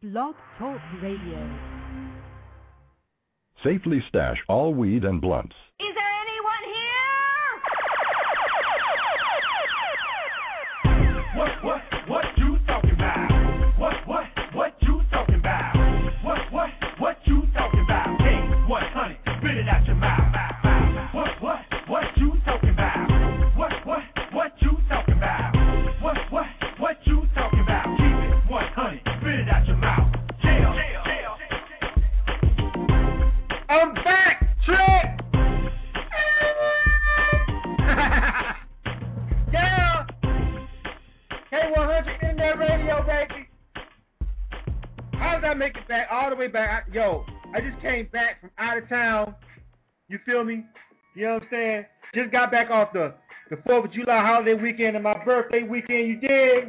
Blog Talk Radio. Safely stash all weed and blunts. Is there anyone here? What you talking about? What you talking about? What you talking about? Hey, 100, spit it out your mouth. What you talking about? What you talking about? What you talking about? Keep it 100, spit it out your mouth. Jail. I'm back, Trick! Yeah! K100 Internet Radio, baby. How did I make it back? All the way back. I just came back from out of town. You feel me? You know what I'm saying? Just got back off the 4th of July holiday weekend and my birthday weekend. You dig?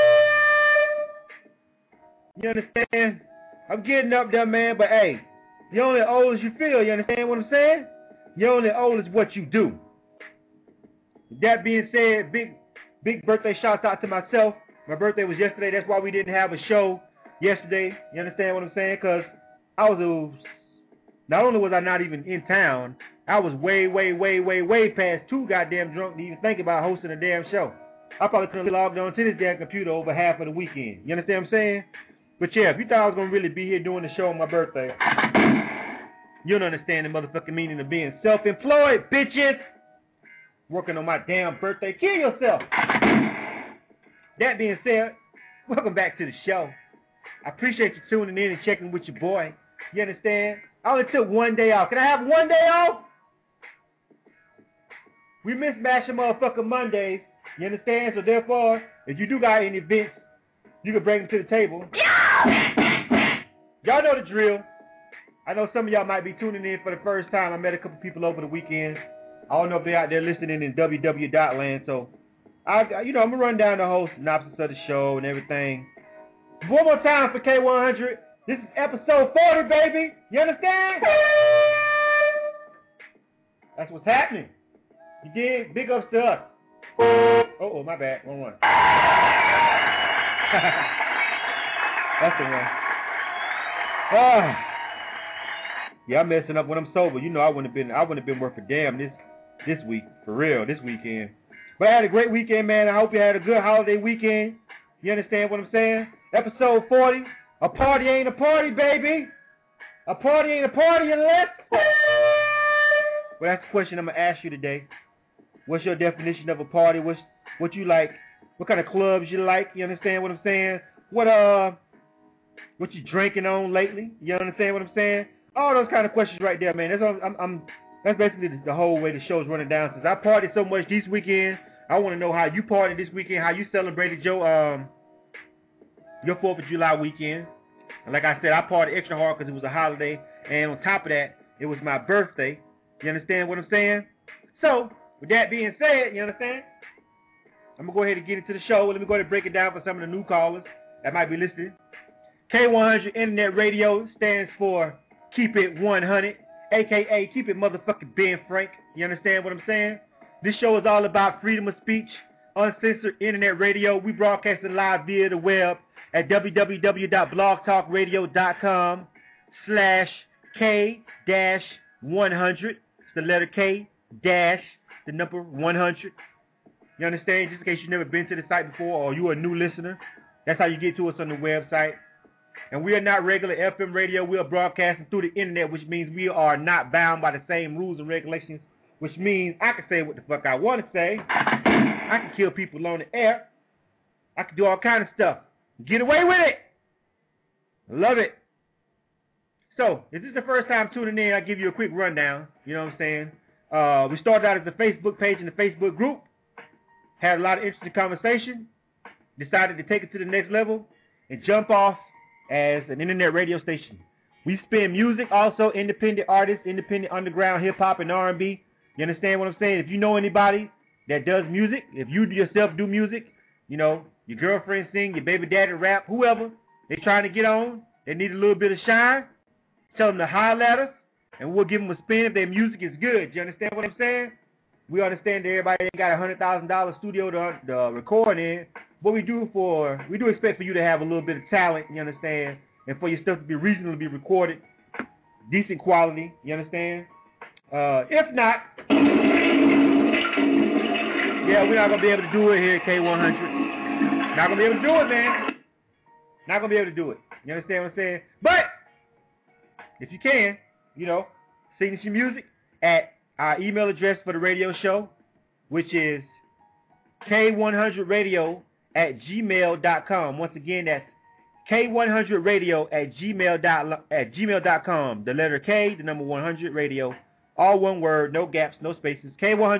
You understand? I'm getting up there, man, but hey, you're only old as you feel. You understand what I'm saying? You're only old as what you do. That being said, big birthday shouts out to myself. My birthday was yesterday. That's why we didn't have a show yesterday. You understand what I'm saying? Because not only was I not even in town, I was way past too goddamn drunk to even think about hosting a damn show. I probably could have logged on to this damn computer over half of the weekend. You understand what I'm saying? But yeah, if you thought I was going to really be here doing the show on my birthday, you don't understand the motherfucking meaning of being self-employed, bitches. Working on my damn birthday. Kill yourself. That being said, welcome back to the show. I appreciate you tuning in and checking with your boy. You understand? I only took one day off. Can I have one day off? We miss mashing motherfucking Mondays. You understand? So therefore, if you do got any events, you can bring them to the table. Y'all know the drill. I know some of y'all might be tuning in for the first time. I met a couple people over the weekend. I don't know if they're out there listening in WW land. So, I'm going to run down the whole synopsis of the show and everything. One more time for K100. This is episode 40, baby. You understand? That's what's happening. You dig? Big ups to us. Oh, my bad. Wrong one. That's the one. Yeah, I'm messing up when I'm sober. You know I wouldn't have been worth a damn this week. For real, this weekend. But I had a great weekend, man. I hope you had a good holiday weekend. You understand what I'm saying? Episode 40. A party ain't a party, baby. A party ain't a party unless... Well, that's the question I'm going to ask you today. What's your definition of a party? What you like? What kind of clubs you like? You understand what I'm saying? What you drinking on lately? You understand what I'm saying? All those kind of questions right there, man. That's basically the whole way the show's running down. Since I partied so much this weekend, I want to know how you partied this weekend, how you celebrated your 4th of July weekend. And like I said, I partied extra hard because it was a holiday. And on top of that, it was my birthday. You understand what I'm saying? So, with that being said, you understand? I'm going to go ahead and get into the show. Let me go ahead and break it down for some of the new callers that might be listening. K100 Internet Radio stands for Keep It 100, a.k.a. Keep It Motherfucking Ben Frank. You understand what I'm saying? This show is all about freedom of speech, uncensored internet radio. We broadcasting live via the web at www.blogtalkradio.com/K-100. It's the letter K dash the number 100. You understand? Just in case you've never been to the site before or you're a new listener, that's how you get to us on the website. And we are not regular FM radio. We are broadcasting through the internet, which means we are not bound by the same rules and regulations, which means I can say what the fuck I want to say. I can kill people on the air. I can do all kind of stuff. Get away with it. Love it. So, if this is the first time tuning in, I'll give you a quick rundown. You know what I'm saying? We started out as a Facebook page in the Facebook group. Had a lot of interesting conversation. Decided to take it to the next level and jump off as an internet radio station. We spin music, also independent artists, independent underground hip-hop and R&B. You understand what I'm saying? If you know anybody that does music, if you yourself do music, you know, your girlfriend sing, your baby daddy rap, whoever, they trying to get on, they need a little bit of shine, tell them to holler at us, and we'll give them a spin if their music is good. You understand what I'm saying? We understand that everybody ain't got a $100,000 studio to record in. What we do expect for you to have a little bit of talent, you understand, and for your stuff to be reasonably recorded, decent quality. You understand? If not, yeah, we're not gonna be able to do it here at K100. Not gonna be able to do it, man. Not gonna be able to do it. You understand what I'm saying? But if you can, you know, sing us your music at our email address for the radio show, which is K100radio@gmail.com. Once again, that's K100radio@gmail.com. The letter K, the number 100 radio, all one word, no gaps, no spaces.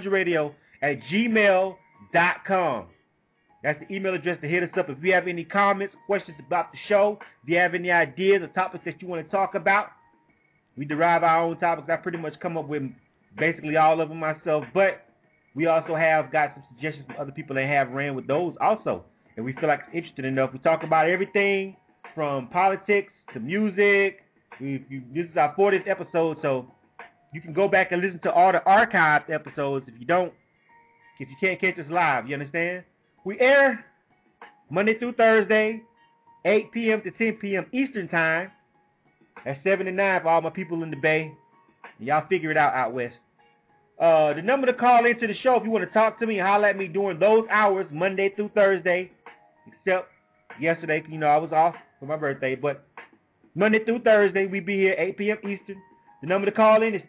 K100radio@gmail.com. That's the email address to hit us up. If you have any comments, questions about the show, if you have any ideas or topics that you want to talk about, we derive our own topics. I pretty much come up with basically all of them myself, but we also have got some suggestions from other people that have ran with those also. And we feel like it's interesting enough. We talk about everything from politics to music. This is our 40th episode, so you can go back and listen to all the archived episodes if you can't catch us live. You understand? We air Monday through Thursday, 8 p.m. to 10 p.m. Eastern Time. That's 7 to 9 for all my people in the Bay. Y'all figure it out west. The number to call into the show if you want to talk to me and holler at me during those hours, Monday through Thursday, except yesterday, you know, I was off for my birthday, but Monday through Thursday, we be here 8 p.m. Eastern. The number to call in is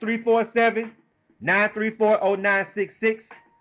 347-934-0966.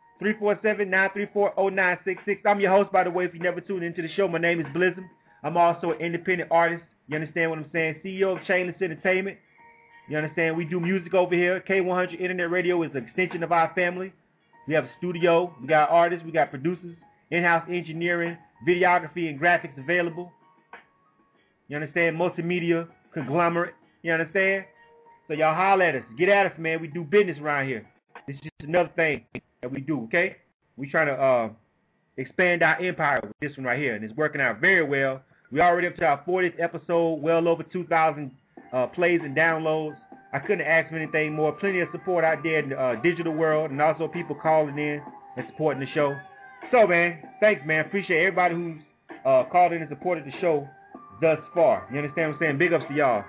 347-934-0966. I'm your host, by the way, if you never tuned into the show. My name is Blizzum. I'm also an independent artist. You understand what I'm saying? CEO of Chainless Entertainment. You understand? We do music over here. K100 Internet Radio is an extension of our family. We have a studio. We got artists. We got producers, in-house engineering, videography, and graphics available. You understand? Multimedia conglomerate. You understand? So y'all holler at us. Get at us, man. We do business around here. This is just another thing that we do, okay? We trying to expand our empire with this one right here, and it's working out very well. We already up to our 40th episode, well over 2,000 plays and downloads. I couldn't ask for anything more. Plenty of support out there in the digital world, and also people calling in and supporting the show. So, man, thanks, man. Appreciate everybody who's called in and supported the show thus far. You understand what I'm saying? Big ups to y'all.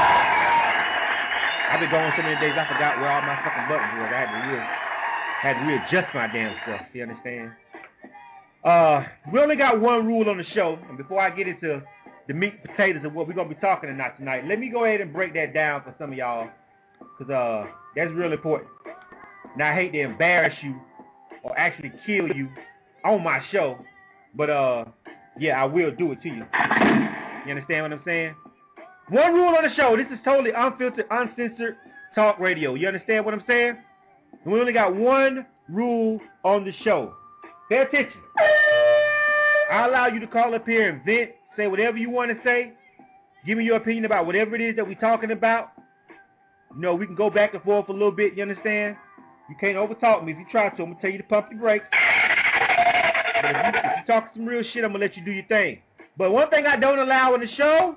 I've been going so many days, I forgot where all my fucking buttons were. I had to readjust my damn stuff. You understand? We only got one rule on the show, and before I get into the meat and potatoes of what we're going to be talking about tonight, let me go ahead and break that down for some of y'all, because that's real important. Now, I hate to embarrass you or actually kill you on my show, but yeah, I will do it to you. You understand what I'm saying? One rule on the show. This is totally unfiltered, uncensored talk radio. You understand what I'm saying? We only got one rule on the show. Pay attention. I allow you to call up here and vent, say whatever you want to say. Give me your opinion about whatever it is that we're talking about. You know, we can go back and forth a little bit, you understand? You can't overtalk me. If you try to, I'm going to tell you to pump your brakes. But if you talk some real shit, I'm going to let you do your thing. But one thing I don't allow on the show,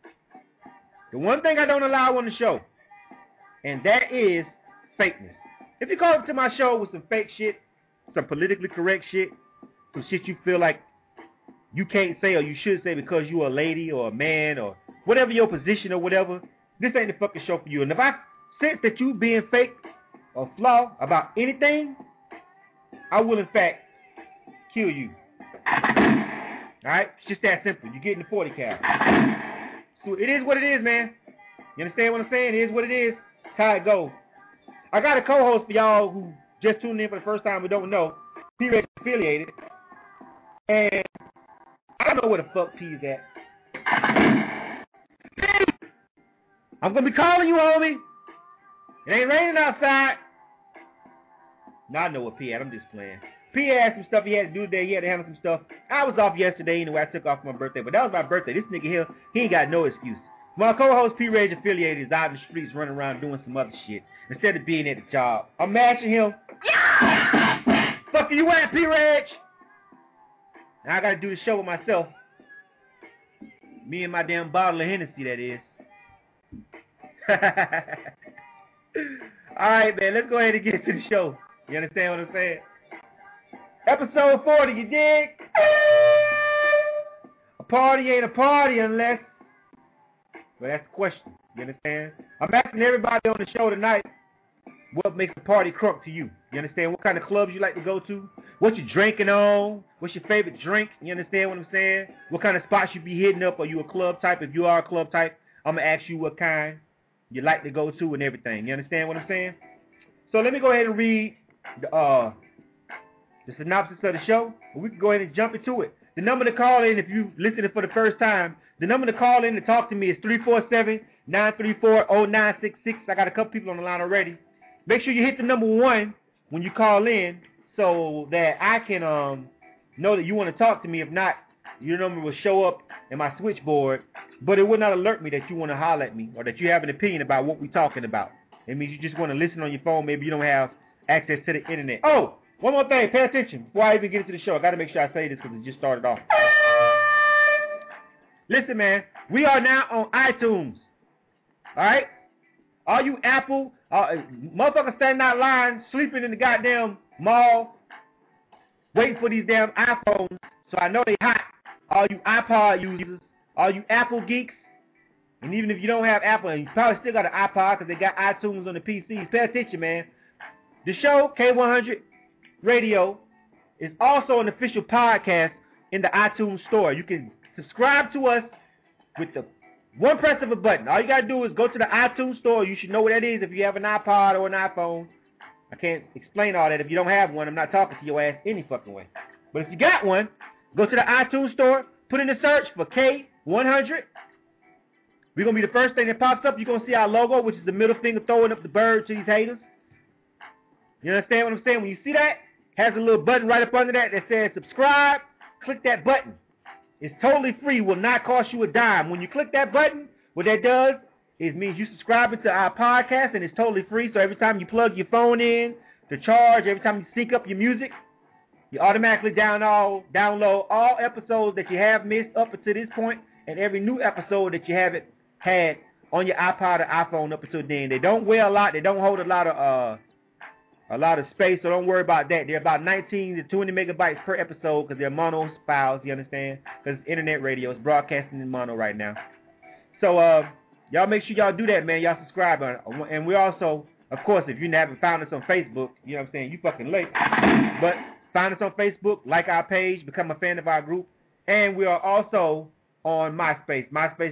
and that is fakeness. If you call up to my show with some fake shit, some politically correct shit, some shit you feel like you can't say or you should say because you're a lady or a man or whatever your position or whatever, this ain't the fucking show for you. And if I sense that you being fake or flaw about anything, I will in fact kill you. Alright? It's just that simple. You're getting the 40 cal. So it is what it is, man. You understand what I'm saying? It is what it is. That's how it goes. I got a co-host for y'all who just tuned in for the first time who don't know. P-Reg affiliated. And I don't know where the fuck P is at. I'm going to be calling you, homie. It ain't raining outside. No, I know where P at. I'm just playing. P had some stuff he had to do today. He had to handle some stuff. I was off yesterday anyway. I took off for my birthday. But that was my birthday. This nigga here, he ain't got no excuse. My co-host P-Reg affiliated is out in the streets running around doing some other shit instead of being at the job. I'm mashing him. Yeah! Fuck you at, P-Reg? Now I gotta do the show with myself. Me and my damn bottle of Hennessy, that is. Alright, man, let's go ahead and get to the show. You understand what I'm saying? Episode 40, you dig? A party ain't a party unless But that's the question. You understand? I'm asking everybody on the show tonight, what makes a party crunk to you? You understand? What kind of clubs you like to go to? What you drinking on? What's your favorite drink? You understand what I'm saying? What kind of spots you be hitting up? Are you a club type? If you are a club type, I'm going to ask you what kind you like to go to and everything. You understand what I'm saying? So let me go ahead and read the synopsis of the show. We can go ahead and jump into it. The number to call in if you listening for the first time, the number to call in to talk to me is 347-934-0966. I got a couple people on the line already. Make sure you hit the number 1 when you call in so that I can know that you want to talk to me. If not, your number will show up in my switchboard, but it will not alert me that you want to holler at me or that you have an opinion about what we're talking about. It means you just want to listen on your phone. Maybe you don't have access to the internet. Oh, one more thing. Pay attention. Before I even get into the show, I got to make sure I say this because it just started off. Listen, man. We are now on iTunes. All right? All you Apple, motherfuckers standing out line, sleeping in the goddamn mall, waiting for these damn iPhones, so I know they hot. All you iPod users, all you Apple geeks, and even if you don't have Apple, you probably still got an iPod because they got iTunes on the PCs. Pay attention, man. The show, K100 Radio, is also an official podcast in the iTunes store. You can subscribe to us with the one press of a button. All you got to do is go to the iTunes store. You should know what that is if you have an iPod or an iPhone. I can't explain all that if you don't have one. I'm not talking to your ass any fucking way. But if you got one, go to the iTunes store, put in the search for K100. We're going to be the first thing that pops up. You're going to see our logo, which is the middle finger throwing up the bird to these haters. You understand what I'm saying? When you see that, has a little button right up under that says subscribe. Click that button. It's totally free. Will not cost you a dime. When you click that button, what that does is means you subscribing to our podcast, and it's totally free. So every time you plug your phone in to charge, every time you sync up your music, you automatically download all episodes that you have missed up until this point, and every new episode that you haven't had on your iPod or iPhone up until then. They don't weigh a lot. They don't hold a lot of space, so don't worry about that. They're about 19 to 20 megabytes per episode because they're mono files, you understand? Because it's internet radio. It's broadcasting in mono right now. So, y'all make sure y'all do that, man. Y'all subscribe. And we also, of course, if you haven't found us on Facebook, you know what I'm saying, you fucking late. But find us on Facebook, like our page, become a fan of our group. And we are also on MySpace,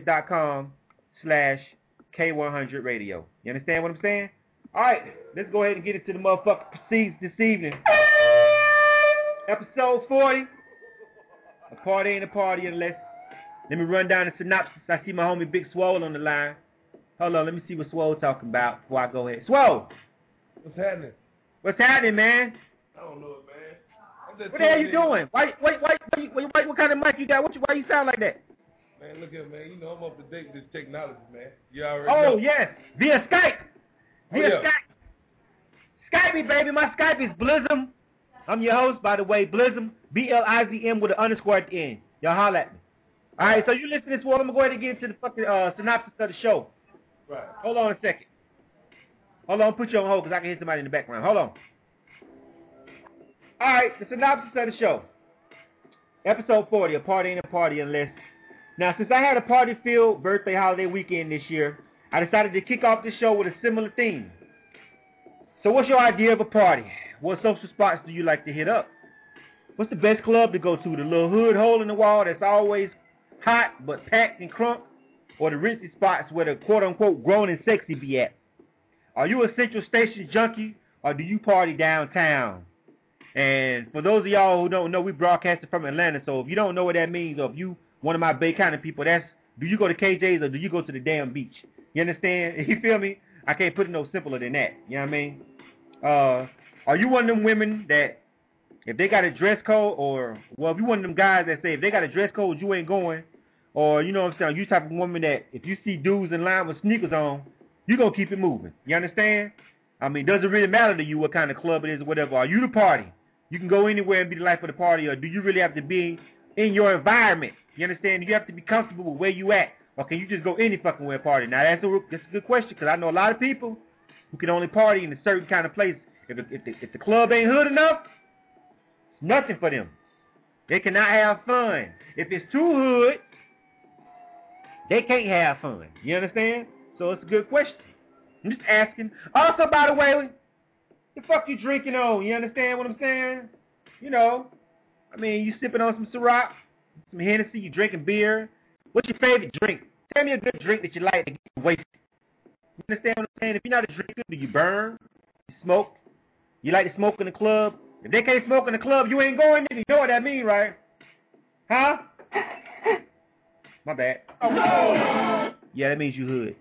myspace.com/K100 Radio. You understand what I'm saying? All right, let's go ahead and get into the motherfucking proceeds this evening. Episode 40. A party ain't a party unless. Let me run down the synopsis. I see my homie Big Swole on the line. Hold on, let me see what Swole talking about before I go ahead. Swole! What's happening? What's happening, man? I don't know it, man. What the hell you doing? Why, what kind of mic you got? Why you sound like that? Man, look here, man. You know I'm up to date with this technology, man. You already know. Oh, yes. Via Skype. Skype. Skype me, baby. My Skype is Blizzum. I'm your host, by the way. Blizzum. BLIZM with an underscore at the end. Y'all holler at me. All right, so you listen to this one. I'm going to go ahead and get into the fucking synopsis of the show. Right. Hold on a second. Hold on. Put you on hold because I can hear somebody in the background. Hold on. All right, the synopsis of the show. Episode 40, a party ain't a party unless. Now, since I had a party-filled birthday holiday weekend this year, I decided to kick off this show with a similar theme. So what's your idea of a party? What social spots do you like to hit up? What's the best club to go to? The little hood hole in the wall that's always hot but packed and crunk? Or the ritzy spots where the quote-unquote grown and sexy be at? Are you a Central Station junkie or do you party downtown? And for those of y'all who don't know, we broadcasted from Atlanta, so if you don't know what that means or if you one of my Bay County people, that's do you go to KJ's or do you go to the damn beach? You understand? You feel me? I can't put it no simpler than that. You know what I mean? Are you one of them women that if they got a dress code or, well, if you one of them guys that say if they got a dress code, you ain't going, or, you know what I'm saying, you type of woman that if you see dudes in line with sneakers on, you going to keep it moving. You understand? I mean, does it really matter to you what kind of club it is or whatever? Are you the party? You can go anywhere and be the life of the party, or do you really have to be in your environment? You understand? You have to be comfortable with where you at, or can you just go any fucking way party? Now, that's a good question, because I know a lot of people who can only party in a certain kind of place. If the club ain't hood enough, it's nothing for them. They cannot have fun. If it's too hood, they can't have fun. You understand? So it's a good question. I'm just asking. Also, by the way, the fuck you drinking on? You understand what I'm saying? You know, I mean, you sipping on some Ciroc, some Hennessy, you drinking beer. What's your favorite drink? Tell me a good drink that you like to get you wasted. You understand what I'm saying? If you're not a drinker, do you burn? You smoke? You like to smoke in the club? If they can't smoke in the club, you ain't going in. You know what that mean, right? Huh? My bad. Oh. Yeah, that means you hood.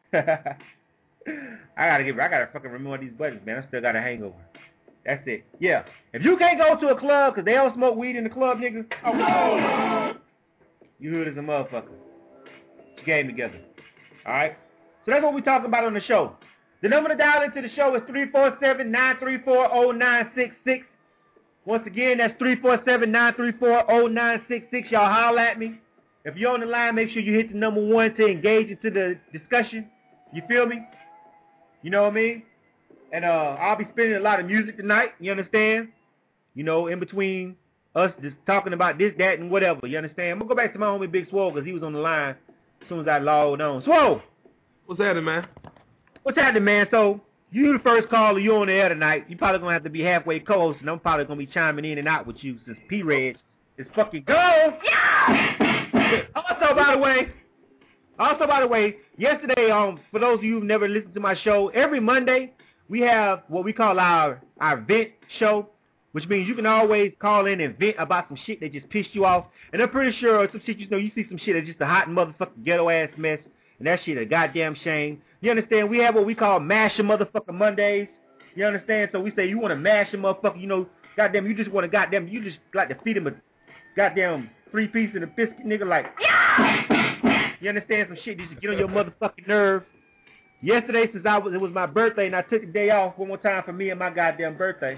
I gotta fucking remember these buttons, man. I still got a hangover. That's it. Yeah. If you can't go to a club because they don't smoke weed in the club, niggas, you hood as a motherfucker. Get your game together. Alright? So that's what we're talking about on the show. The number to dial into the show is 347-934-0966. Once again, that's 347-934-0966. Y'all holler at me. If you're on the line, make sure you hit the number 1 to engage into the discussion. You feel me? You know what I mean? And I'll be spinning a lot of music tonight. You understand? You know, in between us just talking about this, that, and whatever. You understand? I'm going to go back to my homie Big Swole because he was on the line as soon as I logged on. Swole! What's happening, man? What's happening, man? So, you the first caller. You on the air tonight. You probably going to have to be halfway co-host, and I'm probably going to be chiming in and out with you since P-Reg is fucking go! Yeah! Also, by the way, yesterday, for those of you who've never listened to my show, every Monday, we have what we call our vent show, which means you can always call in and vent about some shit that just pissed you off. And I'm pretty sure some shit, you see some shit that's just a hot motherfucking ghetto-ass mess, and that shit a goddamn shame. You understand? We have what we call Mash a Motherfucker Mondays. You understand? So we say you want to mash a motherfucker, you know, goddamn, you just want to you just like to feed him a goddamn 3-piece and a biscuit, nigga, like, yeah! You understand? Some shit just to get on your motherfucking nerve. Yesterday, since it was my birthday, and I took a day off one more time for me and my goddamn birthday.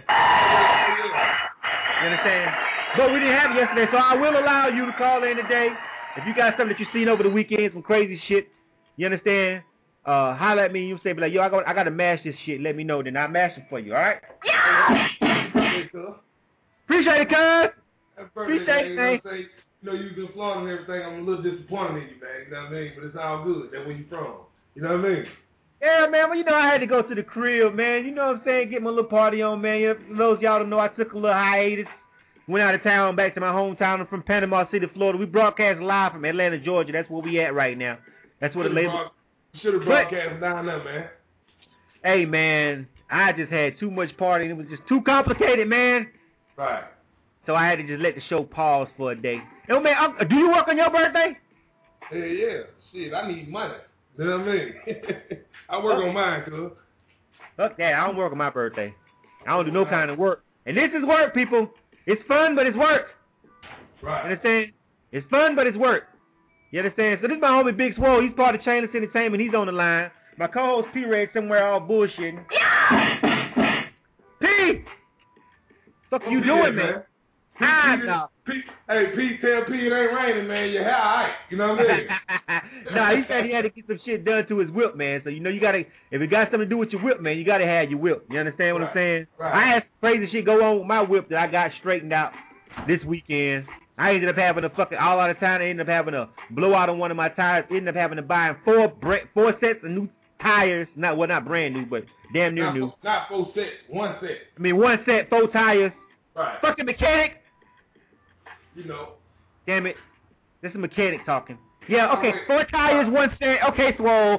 You understand? But we didn't have it yesterday, so I will allow you to call in today. If you got something that you've seen over the weekend, some crazy shit, you understand? Holler at me, and you say, be like, yo, I got to mash this shit. Let me know, then I'll mash it for you, all right? Yeah! Appreciate it, cuz. Appreciate it, man. You know, you was in Florida and everything. I'm a little disappointed in you, man. You know what I mean? But it's all good. That's where you from. You know what I mean? Yeah, man. Well, you know, I had to go to the crib, man. You know what I'm saying? Get my little party on, man. You know, for those of y'all don't know, I took a little hiatus. Went out of town, back to my hometown. I'm from Panama City, Florida. We broadcast live from Atlanta, Georgia. That's where we at right now. That's where the label. You should have broadcast down there, man. Hey, man. I just had too much partying. It was just too complicated, man. Right. So I had to just let the show pause for a day. Yo, man, do you work on your birthday? Yeah. Shit, I need money. You know what I mean? I work on mine, cuz. Fuck that. I don't work on my birthday. I don't do no kind of work. And this is work, people. It's fun, but it's work. Right. You understand? It's fun, but it's work. You understand? So this is my homie Big Swole. He's part of Chainless Entertainment. He's on the line. My co-host P-Reg somewhere all bullshitting. Yeah! P! Fuck you doing, man? No. Hey, Pete, tell Pete it ain't raining, man. Your hair all right. You know what I mean? Nah, he said he had to get some shit done to his whip, man. So, you know, you got to, if it got something to do with your whip, man, you got to have your whip. You understand what I'm saying? Right. I had some crazy shit go on with my whip that I got straightened out this weekend. I ended up having a fucking all out of town. I ended up having a blowout on one of my tires. Ended up having to buy 4 sets of new tires. Not brand new, but damn near new. Not 4 sets, 1 set. I mean, 1 set, 4 tires. Right. Fucking mechanic. You know. Damn it. This is a mechanic talking. Yeah, okay. 4 tires, 1 set. Okay, Swole.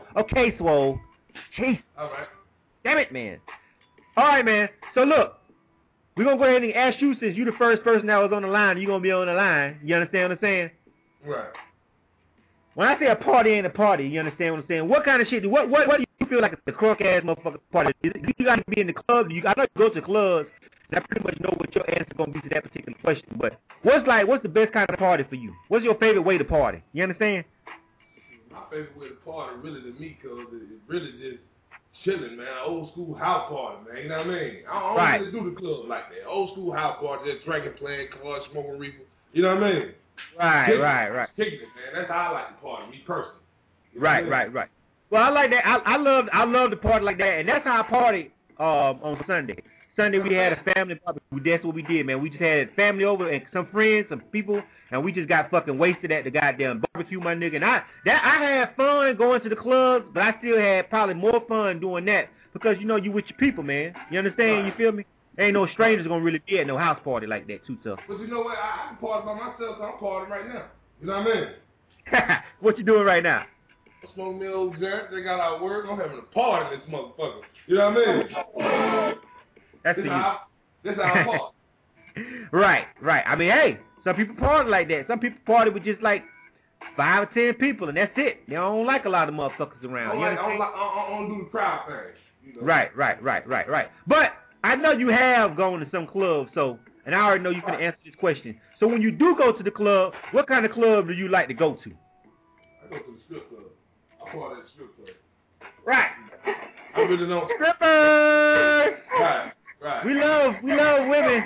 Jeez. All right. Damn it, man. All right, man. So, look. We're going to go ahead and ask you, since you're the first person that was on the line, you're going to be on the line. You understand what I'm saying? Right. When I say a party ain't a party, you understand what I'm saying? What kind of shit, what do you feel like a crunk-ass motherfucking party? Do you got to be in the club? I know you go to clubs, and I pretty much know what your answer is going to be to that particular question. But what's the best kind of party for you? What's your favorite way to party? You understand? My favorite way to party really to me, because it's really just chilling, man. Old school house party, man. You know what I mean? I don't really do the club like that. Old school house party, just drinking, playing cards, smoking reefer. You know what I mean? Right. Kicking it, man. That's how I like to party, me personally. You know Right. Well, I like that. I love to party like that, and that's how I party on Sunday. Sunday we had a family barbecue. That's what we did, man. We just had family over and some friends, some people, and we just got fucking wasted at the goddamn barbecue, my nigga. And I had fun going to the clubs, but I still had probably more fun doing that because, you know, you with your people, man. You understand? Right. You feel me? Ain't no strangers gonna really be at no house party like that, too tough. But you know what? I can party by myself, so I'm partying right now. You know what I mean? What you doing right now? I smoke me old joint. They got out of work. I'm having a party in this motherfucker. You know what I mean? That's This the how I party. Right. I mean, hey, some people party like that. Some people party with just like 5 or 10 people, and that's it. They don't like a lot of motherfuckers around. I don't do the crowd thing. You know? Right. But I know you have gone to some clubs, so, and I already know you can answer this question. So when you do go to the club, what kind of club do you like to go to? I go to the strip club. I party at the strip club. Right. I really don't. Strippers. Right. We love women.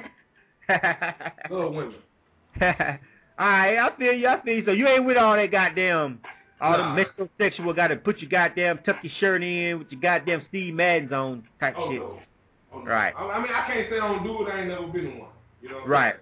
Love women. Alright, I feel you. So you ain't with all that goddamn, all the metrosexual, gotta put your goddamn, tuck your shirt in with your goddamn Steve Madden's on type shit. No. Oh, no. Right. I mean, I can't say I don't do it. I ain't never been in one. You know. Right.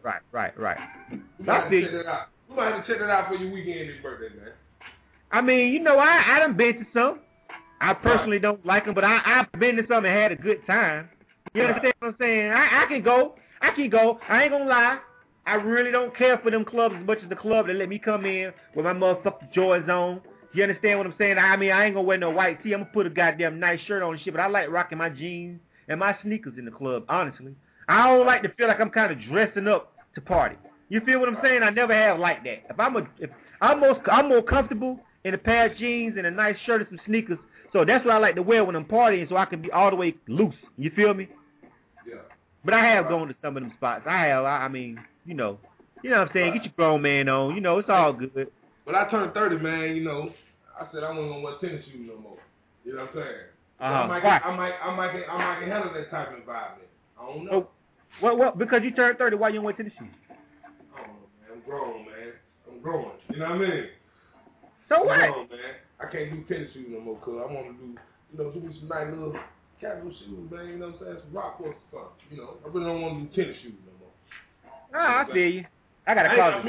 We might have to check that out. We might have to check that out for your weekend this birthday, man. I mean, you know, I done been to some. I personally don't like them, but I've been to some and had a good time. You understand what I'm saying? I can go. I ain't gonna lie. I really don't care for them clubs as much as the club that let me come in with my motherfucking Jordans on. You understand what I'm saying? I mean, I ain't gonna wear no white tee. I'm gonna put a goddamn nice shirt on and shit, but I like rocking my jeans and my sneakers in the club, honestly. I don't like to feel like I'm kind of dressing up to party. You feel what I'm saying? I never have like that. I'm more comfortable in a pair of jeans and a nice shirt and some sneakers. So that's what I like to wear when I'm partying, so I can be all the way loose. You feel me? Yeah. But I have gone to some of them spots. I mean, you know what I'm saying? Get your grown man on. You know, it's all good. When I turned 30, man, you know, I said I wasn't gonna wear tennis shoes no more. You know what I'm saying? So I might can handle that type of environment. I don't know. Oh, what? Because you turned 30, why you don't wear tennis shoes? I don't know, man. I'm grown, man. I'm growing. You know what I mean? So I'm what? grown, man. I can't do tennis shoes no more, cause I want to do me some nice little casual shoes, man. You know what I'm saying? Some rock horse or something. You know, I really don't want to do tennis shoes no more. I feel you. I got a closet.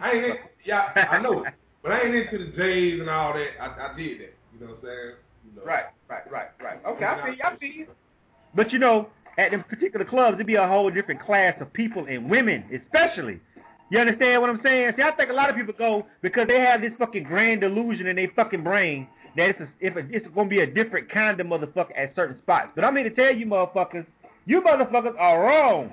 I know, but I ain't into the J's and all that. I did that. You know what I'm saying? You know. Right. Okay, I feel you. But you know, at them particular clubs, it'd be a whole different class of people and women, especially. You understand what I'm saying? See, I think a lot of people go because they have this fucking grand delusion in their fucking brain that it's going to be a different kind of motherfucker at certain spots. But I'm here to tell you motherfuckers are wrong.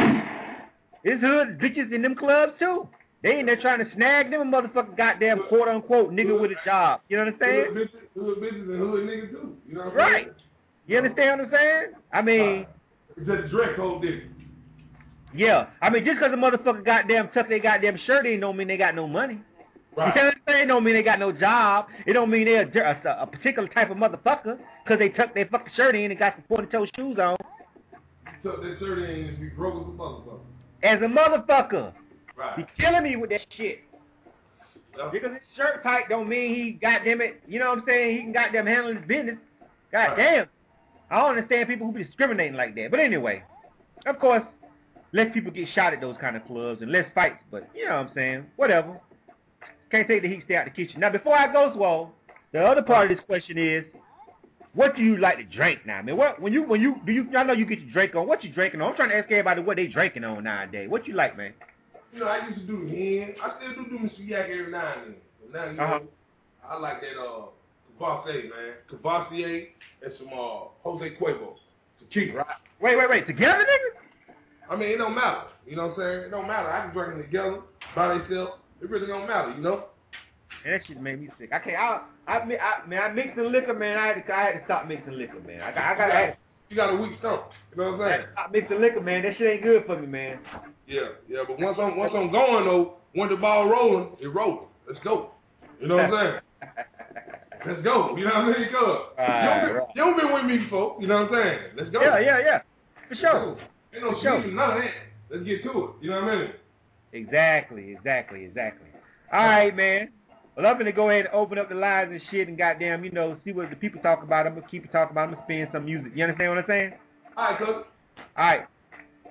It's hood bitches in them clubs too. They ain't there trying to snag them a motherfucking goddamn quote-unquote nigga with a job. You know what I'm saying? Hood bitches and hood niggas too. You know what I'm right. saying? You understand what I'm saying? I mean... It's just dress code different. Yeah. I mean, just because a motherfucker goddamn tuck their goddamn shirt in don't mean they got no money. Right. You know what I'm saying? It don't mean they got no job. It don't mean they're a particular type of motherfucker because they tuck their fucking shirt in and got some pointy-toe shoes on. Tuck that shirt in and be broke as a motherfucker. As a motherfucker. Right. He killing me with that shit. Yeah. Because his shirt tight don't mean he goddamn it, you know what I'm saying? He can goddamn handle his business. Goddamn. I don't understand people who be discriminating like that. But anyway, of course, less people get shot at those kind of clubs and less fights. But you know what I'm saying? Whatever. Can't take the heat, stay out the kitchen. Now, before I go, Swole, the other part of this question is, what do you like to drink now, man? I know you get your drink on. What you drinking on? I'm trying to ask everybody what they drinking on nowadays. What you like, man? You know, I used to do hen. I still do me some yak every now and then. But now, you know, I like that Cavassier, man. Cavassier and some Jose Cuervo. Tequila. Right. Wait. Together, nigga? I mean, it don't matter. You know what I'm saying? It don't matter. I can drink them together, by themselves. It really don't matter, you know? And that shit made me sick. I can't. I mixed the liquor, man. I had to stop mixing liquor, man. You got a weak stomach. You know what I'm saying? Stop mixing liquor, man. That shit ain't good for me, man. Yeah. But once I'm going though, when the ball rolling, it rolling. Let's go. You know what I'm saying? Let's go. You know what I mean? You don't been with me before. You know what I'm saying? Let's go. Yeah. For sure. Ain't no sleeping, none of that. Let's get to it. You know what I mean? Exactly. All right, man. Well, I'm going to go ahead and open up the lines and shit and goddamn, you know, see what the people talk about. I'm going to keep talking about. I'm going to spin some music. You understand what I'm saying? All right, cuz. All right.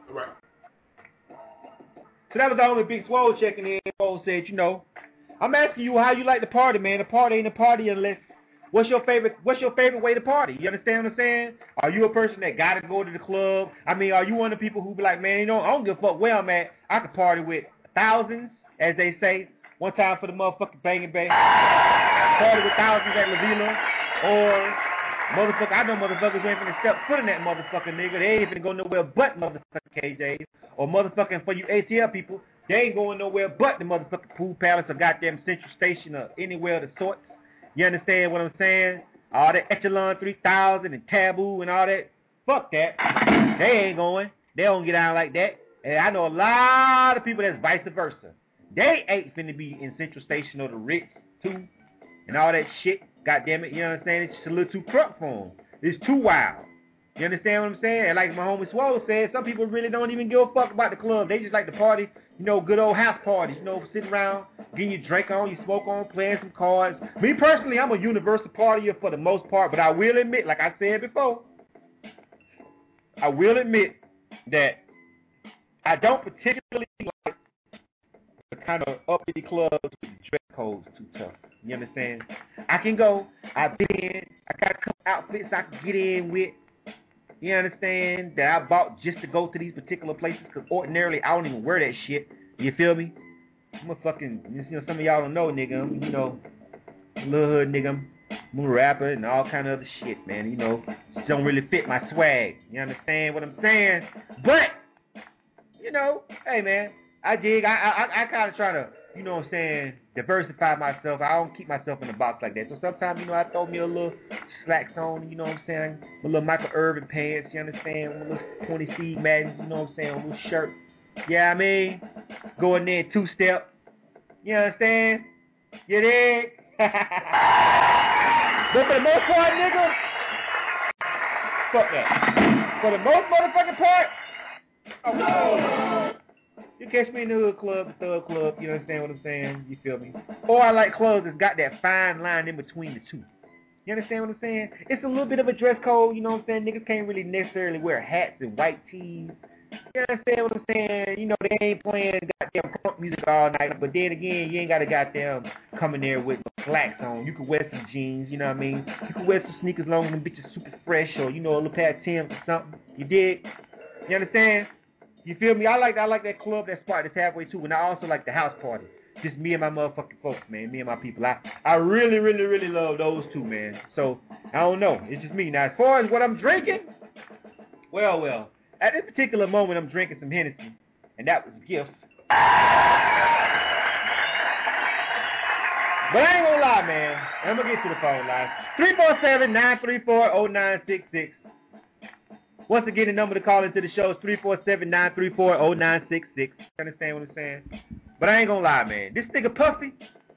Right. So that was the only Big Swole checking in. Swole said, you know, I'm asking you how you like the party, man. The party ain't a party unless what's your favorite way to party? You understand what I'm saying? Are you a person that gotta go to the club? I mean, are you one of the people who be like, man, you know, I don't give a fuck where I'm at. I could party with thousands, as they say. One time for the motherfucking banging bang. Party with thousands at La Villa. Or motherfucker, I know motherfuckers who ain't finna step foot in that motherfucking nigga. They ain't finna go nowhere but motherfucking KJ's. Or motherfucking for you ATL people, they ain't going nowhere but the motherfucking Pool Palace or goddamn Central Station or anywhere of the sorts. You understand what I'm saying? All that Echelon 3000 and Taboo and all that. Fuck that. They ain't going. They don't get out like that. And I know a lot of people that's vice versa. They ain't finna be in Central Station or the Ritz too and all that shit. God damn it, you know what I'm saying? It's just a little too crunk for them. It's too wild. You understand what I'm saying? And like my homie Swole said, some people really don't even give a fuck about the club. They just like to party, you know, good old house parties, you know, sitting around, getting your drink on, you smoke on, playing some cards. Me personally, I'm a universal partier for the most part, but I will admit, like I said before, I will admit that I don't particularly like the kind of uppity clubs with the dress codes too tough. You understand? I can go, I've been in, I got a couple outfits I can get in with. You understand? That I bought just to go to these particular places because ordinarily I don't even wear that shit. You feel me? I'm a fucking, you know, some of y'all don't know, nigga. I'm, you know, little hood nigga. I'm a rapper and all kind of other shit, man. You know, just don't really fit my swag. You understand what I'm saying? But, you know, hey, man, I dig. I kind of try to, you know what I'm saying, diversify myself. I don't keep myself in a box like that. So sometimes, you know, I throw me a little slacks on, you know what I'm saying, a little Michael Irvin pants, you understand, a little 20 Steve Maddens, you know what I'm saying, a little shirt. Yeah, I mean, go in there two-step. You understand? You dig? But for the most part, nigga, fuck that. For the most motherfucking part, oh, you catch me in the hood club, the thug club, you understand what I'm saying? You feel me? Or I like clubs that's got that fine line in between the two. You understand what I'm saying? It's a little bit of a dress code, you know what I'm saying? Niggas can't really necessarily wear hats and white tees. You understand what I'm saying? You know, they ain't playing goddamn punk music all night, but then again, you ain't got to goddamn come in there with slacks on. You can wear some jeans, you know what I mean? You can wear some sneakers long as them bitches super fresh, or, you know, a little pair of Tim's or something. You dig? You understand? You feel me? I like that club, that spot that's halfway too, and I also like the house party. Just me and my motherfucking folks, man. Me and my people. I really, really, really love those two, man. So, I don't know. It's just me. Now, as far as what I'm drinking, well. At this particular moment, I'm drinking some Hennessy, and that was a gift. But I ain't gonna lie, man. I'm gonna get to the phone line. 347-934-0966. Once again, the number to call into the show is 347-934-0966. Understand what I'm saying? But I ain't gonna lie, man. This nigga Puffy,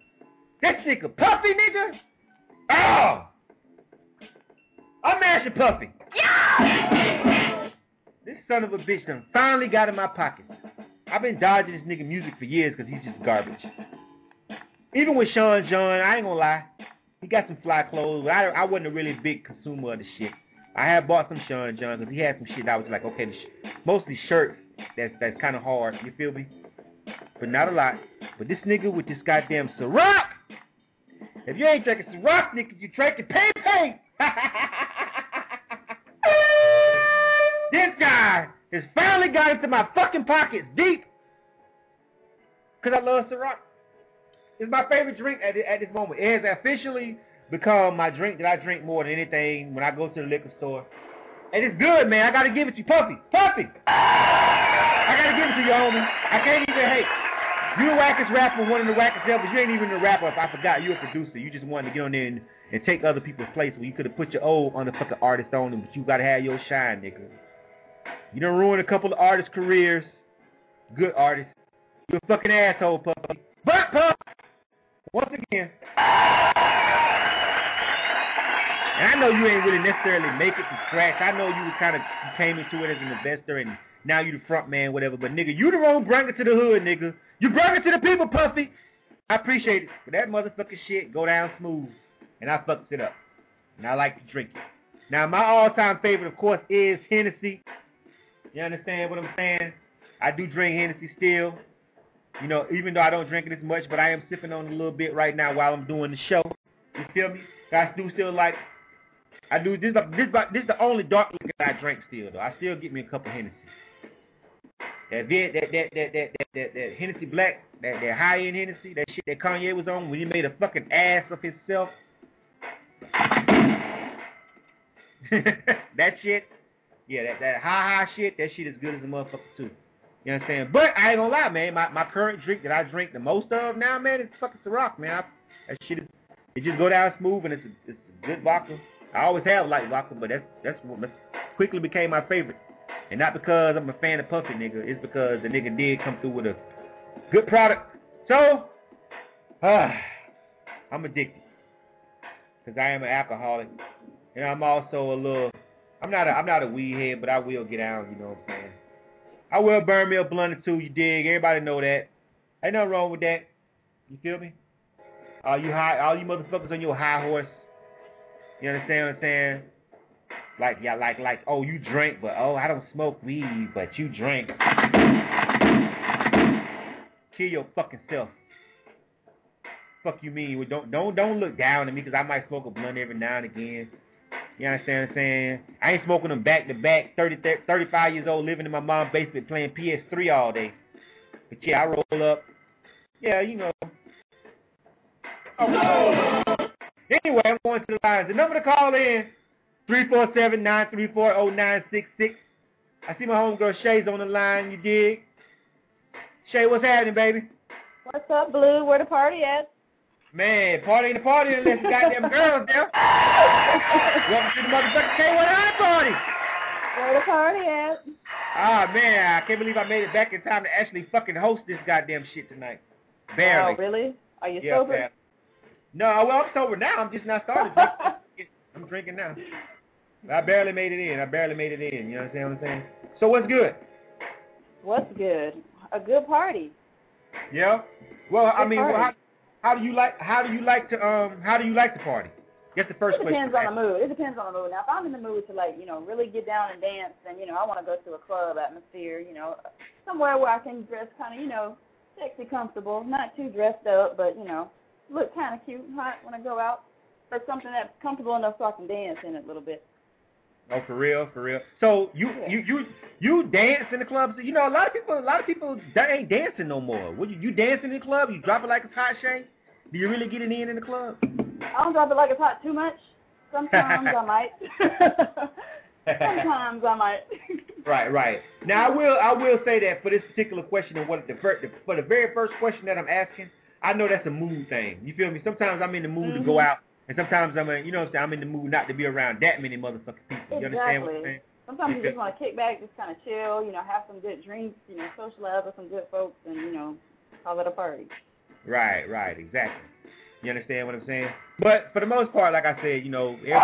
nigga. Oh! I'm mashing Puffy. Yeah! This son of a bitch done finally got in my pockets. I've been dodging this nigga music for years because he's just garbage. Even with Sean John, I ain't gonna lie. He got some fly clothes, but I wasn't a really big consumer of the shit. I had bought some Sean John because he had some shit that I was like, okay, mostly shirts that's kind of hard, you feel me? But not a lot. But this nigga with this goddamn Ciroc, if you ain't drinking Ciroc, nigga, you drinking Pay. This guy has finally got into my fucking pockets deep because I love Ciroc. It's my favorite drink at this moment. It has officially become my drink that I drink more than anything when I go to the liquor store. And it's good, man. I got to give it to you. Puffy. I got to give it to you, homie. I can't even hate. You the wackest rapper, one of the wackest ever. You ain't even a rapper if I forgot. You a producer. You just wanted to get on there and take other people's place where you could have put your old motherfucking artist on them, but you got to have your shine, nigga. You done ruined a couple of artists' careers. Good artists. You a fucking asshole, Puffy. But, Puff, once again, and I know you ain't really necessarily make it from scratch. I know you came into it as an investor, and now you the front man, whatever. But, nigga, you the wrong bring it to the hood, nigga. You bring it to the people, Puffy. I appreciate it. But that motherfucking shit go down smooth, and I fucks it up. And I like to drink it. Now, my all-time favorite, of course, is Hennessy. You understand what I'm saying? I do drink Hennessy still. You know, even though I don't drink it as much, but I am sipping on it a little bit right now while I'm doing the show. You feel me? I do still like. I do this. This is the only dark liquor I drink still though. I still get me a couple Hennessy. That Hennessy Black, that high end Hennessy, that shit that Kanye was on when he made a fucking ass of himself. That shit, yeah, that high shit, that shit is good as a motherfucker too. You understand? But I ain't gonna lie, man. My current drink that I drink the most of now, man, is fucking Ciroc, man. That shit is, it just go down smooth and it's a good vodka. I always have liked vodka, but that's what quickly became my favorite. And not because I'm a fan of Puffy, nigga. It's because the nigga did come through with a good product. So, I'm addicted. Because I am an alcoholic. And I'm also a little, I'm not a weed head, but I will get out, you know what I'm saying? I will burn me a blunt or two, you dig? Everybody know that. Ain't nothing wrong with that. You feel me? All you motherfuckers on your high horse. You understand what I'm saying? Like, oh, you drink, but oh, I don't smoke weed, but you drink. Kill your fucking self. Fuck you mean? Don't look down at me because I might smoke a blunt every now and again. You understand what I'm saying? I ain't smoking them back to back. 35 years old, living in my mom's basement playing PS3 all day. But yeah, I roll up. Yeah, you know. Oh, anyway, I'm going to the lines. The number to call in. 347-934-0966. I see my homegirl Shay's on the line, you dig? Shay, what's happening, baby? What's up, Blue? Where the party at? Man, party ain't a party unless the goddamn girls there. Welcome to the motherfucking K100 party. Where the party at? Ah, man, I can't believe I made it back in time to actually fucking host this goddamn shit tonight. Barely. Oh, really? Are you sober? Barely. No, well, I'm sober now. I'm just not started drinking. I'm drinking now. I barely made it in. You understand what I'm saying? So what's good? What's good? A good party. Yeah. Well, Good I mean, how do you like to party? That's the first question. It depends on the mood. It depends on the mood. Now, if I'm in the mood to really get down and dance, then I want to go to a club atmosphere. Somewhere where I can dress kind of sexy, comfortable, not too dressed up, but look kind of cute and hot when I go out. But something that's comfortable enough so I can dance in it a little bit. Oh, for real. So you dance in the clubs? A lot of people ain't dancing no more. You dancing in the club? You drop it like it's hot, Shay? Do you really get it in the club? I don't drop it like it's hot too much. Sometimes I might. Sometimes I might. Right. Now I will say that for this particular question and for the very first question that I'm asking, I know that's a mood thing. You feel me? Sometimes I'm in the mood to go out. And sometimes I'm in the mood not to be around that many motherfucking people. You understand what I'm saying? Sometimes you just want to kick back, just kind of chill, have some good drinks, socialize with some good folks, and, call it a party. Right, exactly. You understand what I'm saying? But for the most part, like I said, everybody...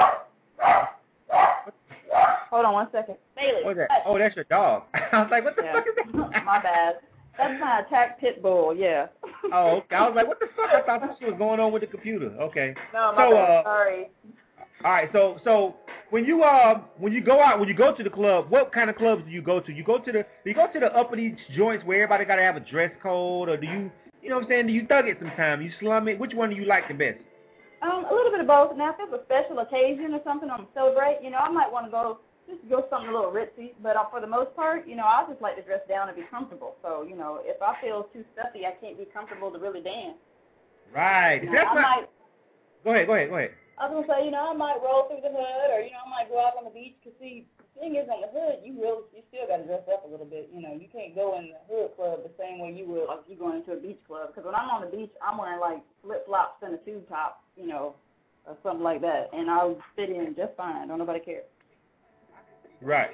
Hold on 1 second. Bailey. What's that? Oh, that's your dog. I was like, what the fuck is that? My bad. That's my attack pit bull, yeah. Oh, okay. I was like, what the fuck? I thought this shit was going on with the computer. Okay. No, my bad. Sorry. All right, so when you go out, when you go to the club, what kind of clubs do you go to? Do you go to the uppity joints where everybody gotta have a dress code, or do you know what I'm saying? Do you thug it sometimes? You slum it? Which one do you like the best? A little bit of both. Now, if it's a special occasion or something I'm celebrate, I might want to go something a little ritzy, but for the most part, I just like to dress down and be comfortable. So, if I feel too stuffy, I can't be comfortable to really dance. Right. Go ahead. I was going to say, I might roll through the hood, or, I might go out on the beach, because, see, the thing is, on the hood, you still got to dress up a little bit. You can't go in the hood club the same way you would, like, if you going into a beach club. Because when I'm on the beach, I'm wearing, like, flip-flops and a tube top, or something like that, and I'll fit in just fine. Don't nobody care. Right.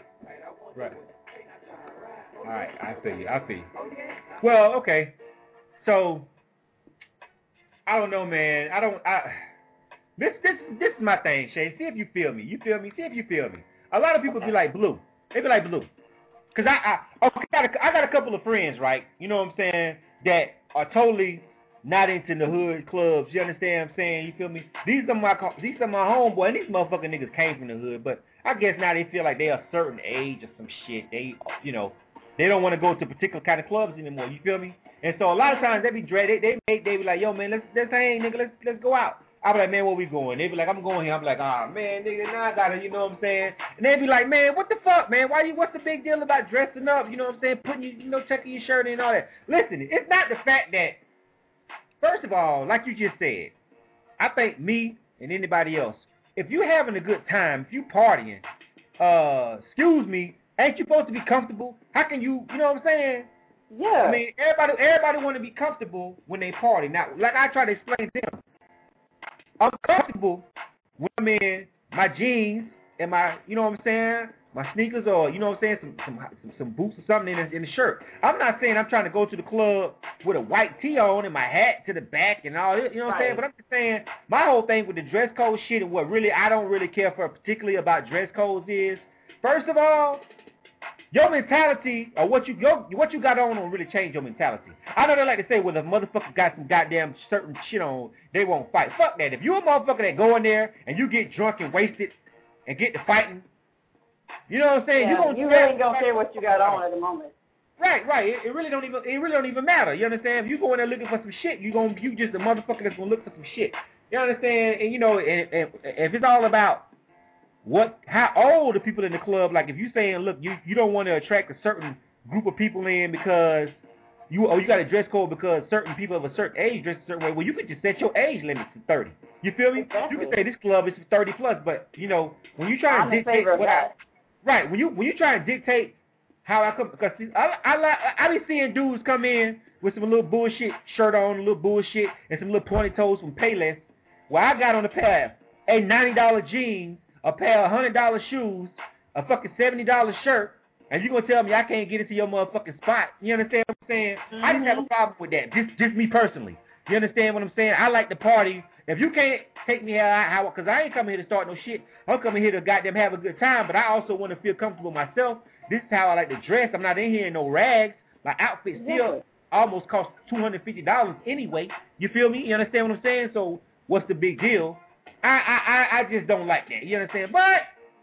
All right, I feel you. Well, okay. So, I don't know, man. This is my thing, Shay. See if you feel me. See if you feel me. A lot of people be like Blue. They be like Blue. Because I got a couple of friends, right? You know what I'm saying? That are totally not into the hood clubs. You understand what I'm saying? You feel me? These are my homeboys. And these motherfucking niggas came from the hood, but I guess now they feel like they're a certain age or some shit. They, you know, they don't want to go to particular kind of clubs anymore. You feel me? And so a lot of times they be dreaded. They be like, yo man, let's hang, nigga. Let's go out. I be like, man, where we going? They be like, I'm going here. I'm like, ah, man, nigga, now I gotta, you know what I'm saying? And they be like, man, what the fuck, man? What's the big deal about dressing up? You know what I'm saying? Putting you know, checking your shirt in and all that. Listen, it's not the fact that, first of all, like you just said, I think me and anybody else, if you having a good time, if you partying, excuse me, ain't you supposed to be comfortable? How can you know what I'm saying? Yeah. I mean, everybody want to be comfortable when they party. Now, like I try to explain to them, I'm comfortable when I'm in my jeans and my, you know what I'm saying, my sneakers, or, you know what I'm saying, some boots or something in the shirt. I'm not saying I'm trying to go to the club with a white tee on and my hat to the back and all this, you know what I'm saying? But I'm just saying, my whole thing with the dress code shit and what really I don't really care for particularly about dress codes is, first of all, your mentality or what you got on don't really change your mentality. I know they like to say, well, if a motherfucker got some goddamn certain shit on, they won't fight. Fuck that. If you a motherfucker that go in there and you get drunk and wasted and get to fighting, you know what I'm saying? Yeah, you really ain't gonna care what you got on at the moment. Right. It really don't even matter. You understand? If you go in there looking for some shit, you just a motherfucker that's gonna look for some shit. You understand? And you know, and if it's all about how old the people in the club, like if you saying, look, you don't want to attract a certain group of people in because you got a dress code because certain people of a certain age dress a certain way. Well, you could just set your age limit to 30. You feel me? Exactly. You could say this club is 30 plus, but you know when you try to dictate right, when you try to dictate how I come, because I be seeing dudes come in with some little bullshit shirt on, a little bullshit, and some little pointy toes from Payless. Well, I got on a pair of $90 jeans, a pair of $100 shoes, a fucking $70 shirt, and you gonna tell me I can't get into your motherfucking spot? You understand what I'm saying? I just have a problem with that. Just me personally. You understand what I'm saying? I like to party. If you can't take me how, because I ain't coming here to start no shit. I'm coming here to goddamn have a good time, but I also want to feel comfortable myself. This is how I like to dress. I'm not in here in no rags. My outfit still almost costs $250 anyway. You feel me? You understand what I'm saying? So what's the big deal? I just don't like that. You understand? But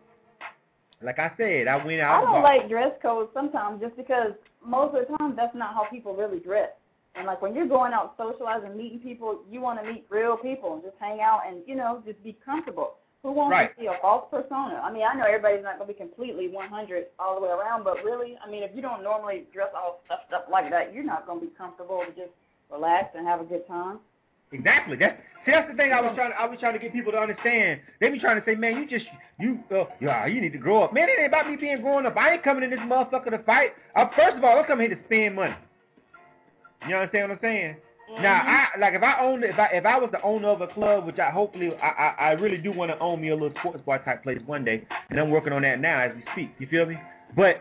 like I said, I went out. I don't like dress codes sometimes just because most of the time that's not how people really dress. And like when you're going out socializing, meeting people, you want to meet real people and just hang out and, you know, just be comfortable. Who wants to see a false persona? I mean, I know everybody's not going to be completely 100 all the way around, but really, I mean, if you don't normally dress all stuffed up like that, you're not going to be comfortable to just relax and have a good time. Exactly. That's the thing I was trying to get people to understand. They be trying to say, man, you need to grow up. Man, it ain't about me being grown up. I ain't coming in this motherfucker to fight. First of all, I'm coming here to spend money. You understand what I'm saying? Mm-hmm. Now, if I was the owner of a club, which I really do want to own me a little sports bar type place one day, and I'm working on that now as we speak. You feel me? But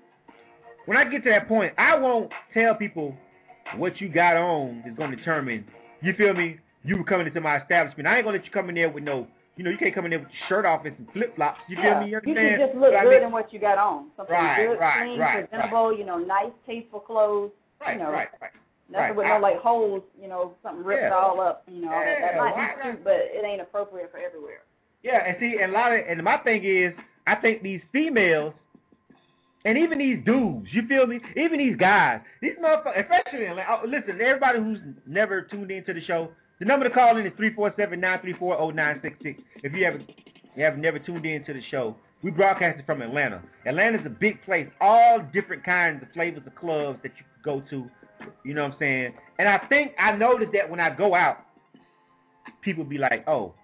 when I get to that point, I won't tell people what you got on is going to determine. You feel me? You coming into my establishment. I ain't gonna let you come in there with no, you know, you can't come in there with your shirt off and some flip flops. You feel me? You understand? You can just look good in what you got on. Something good, clean, presentable. Right. You know, nice, tasteful clothes. Right, you know, right. Nothing with no like holes. You know, something ripped all up. You know, that might be cute, but it ain't appropriate for everywhere. Yeah, and see, and my thing is, I think these females. And even these dudes, you feel me? Even these guys, these motherfuckers, especially, listen, everybody who's never tuned into the show, the number to call in is 347-934-0966. If you have never tuned into the show, we broadcasted from Atlanta. Atlanta's a big place, all different kinds of flavors of clubs that you can go to, you know what I'm saying? And I think I noticed that when I go out, people be like, oh,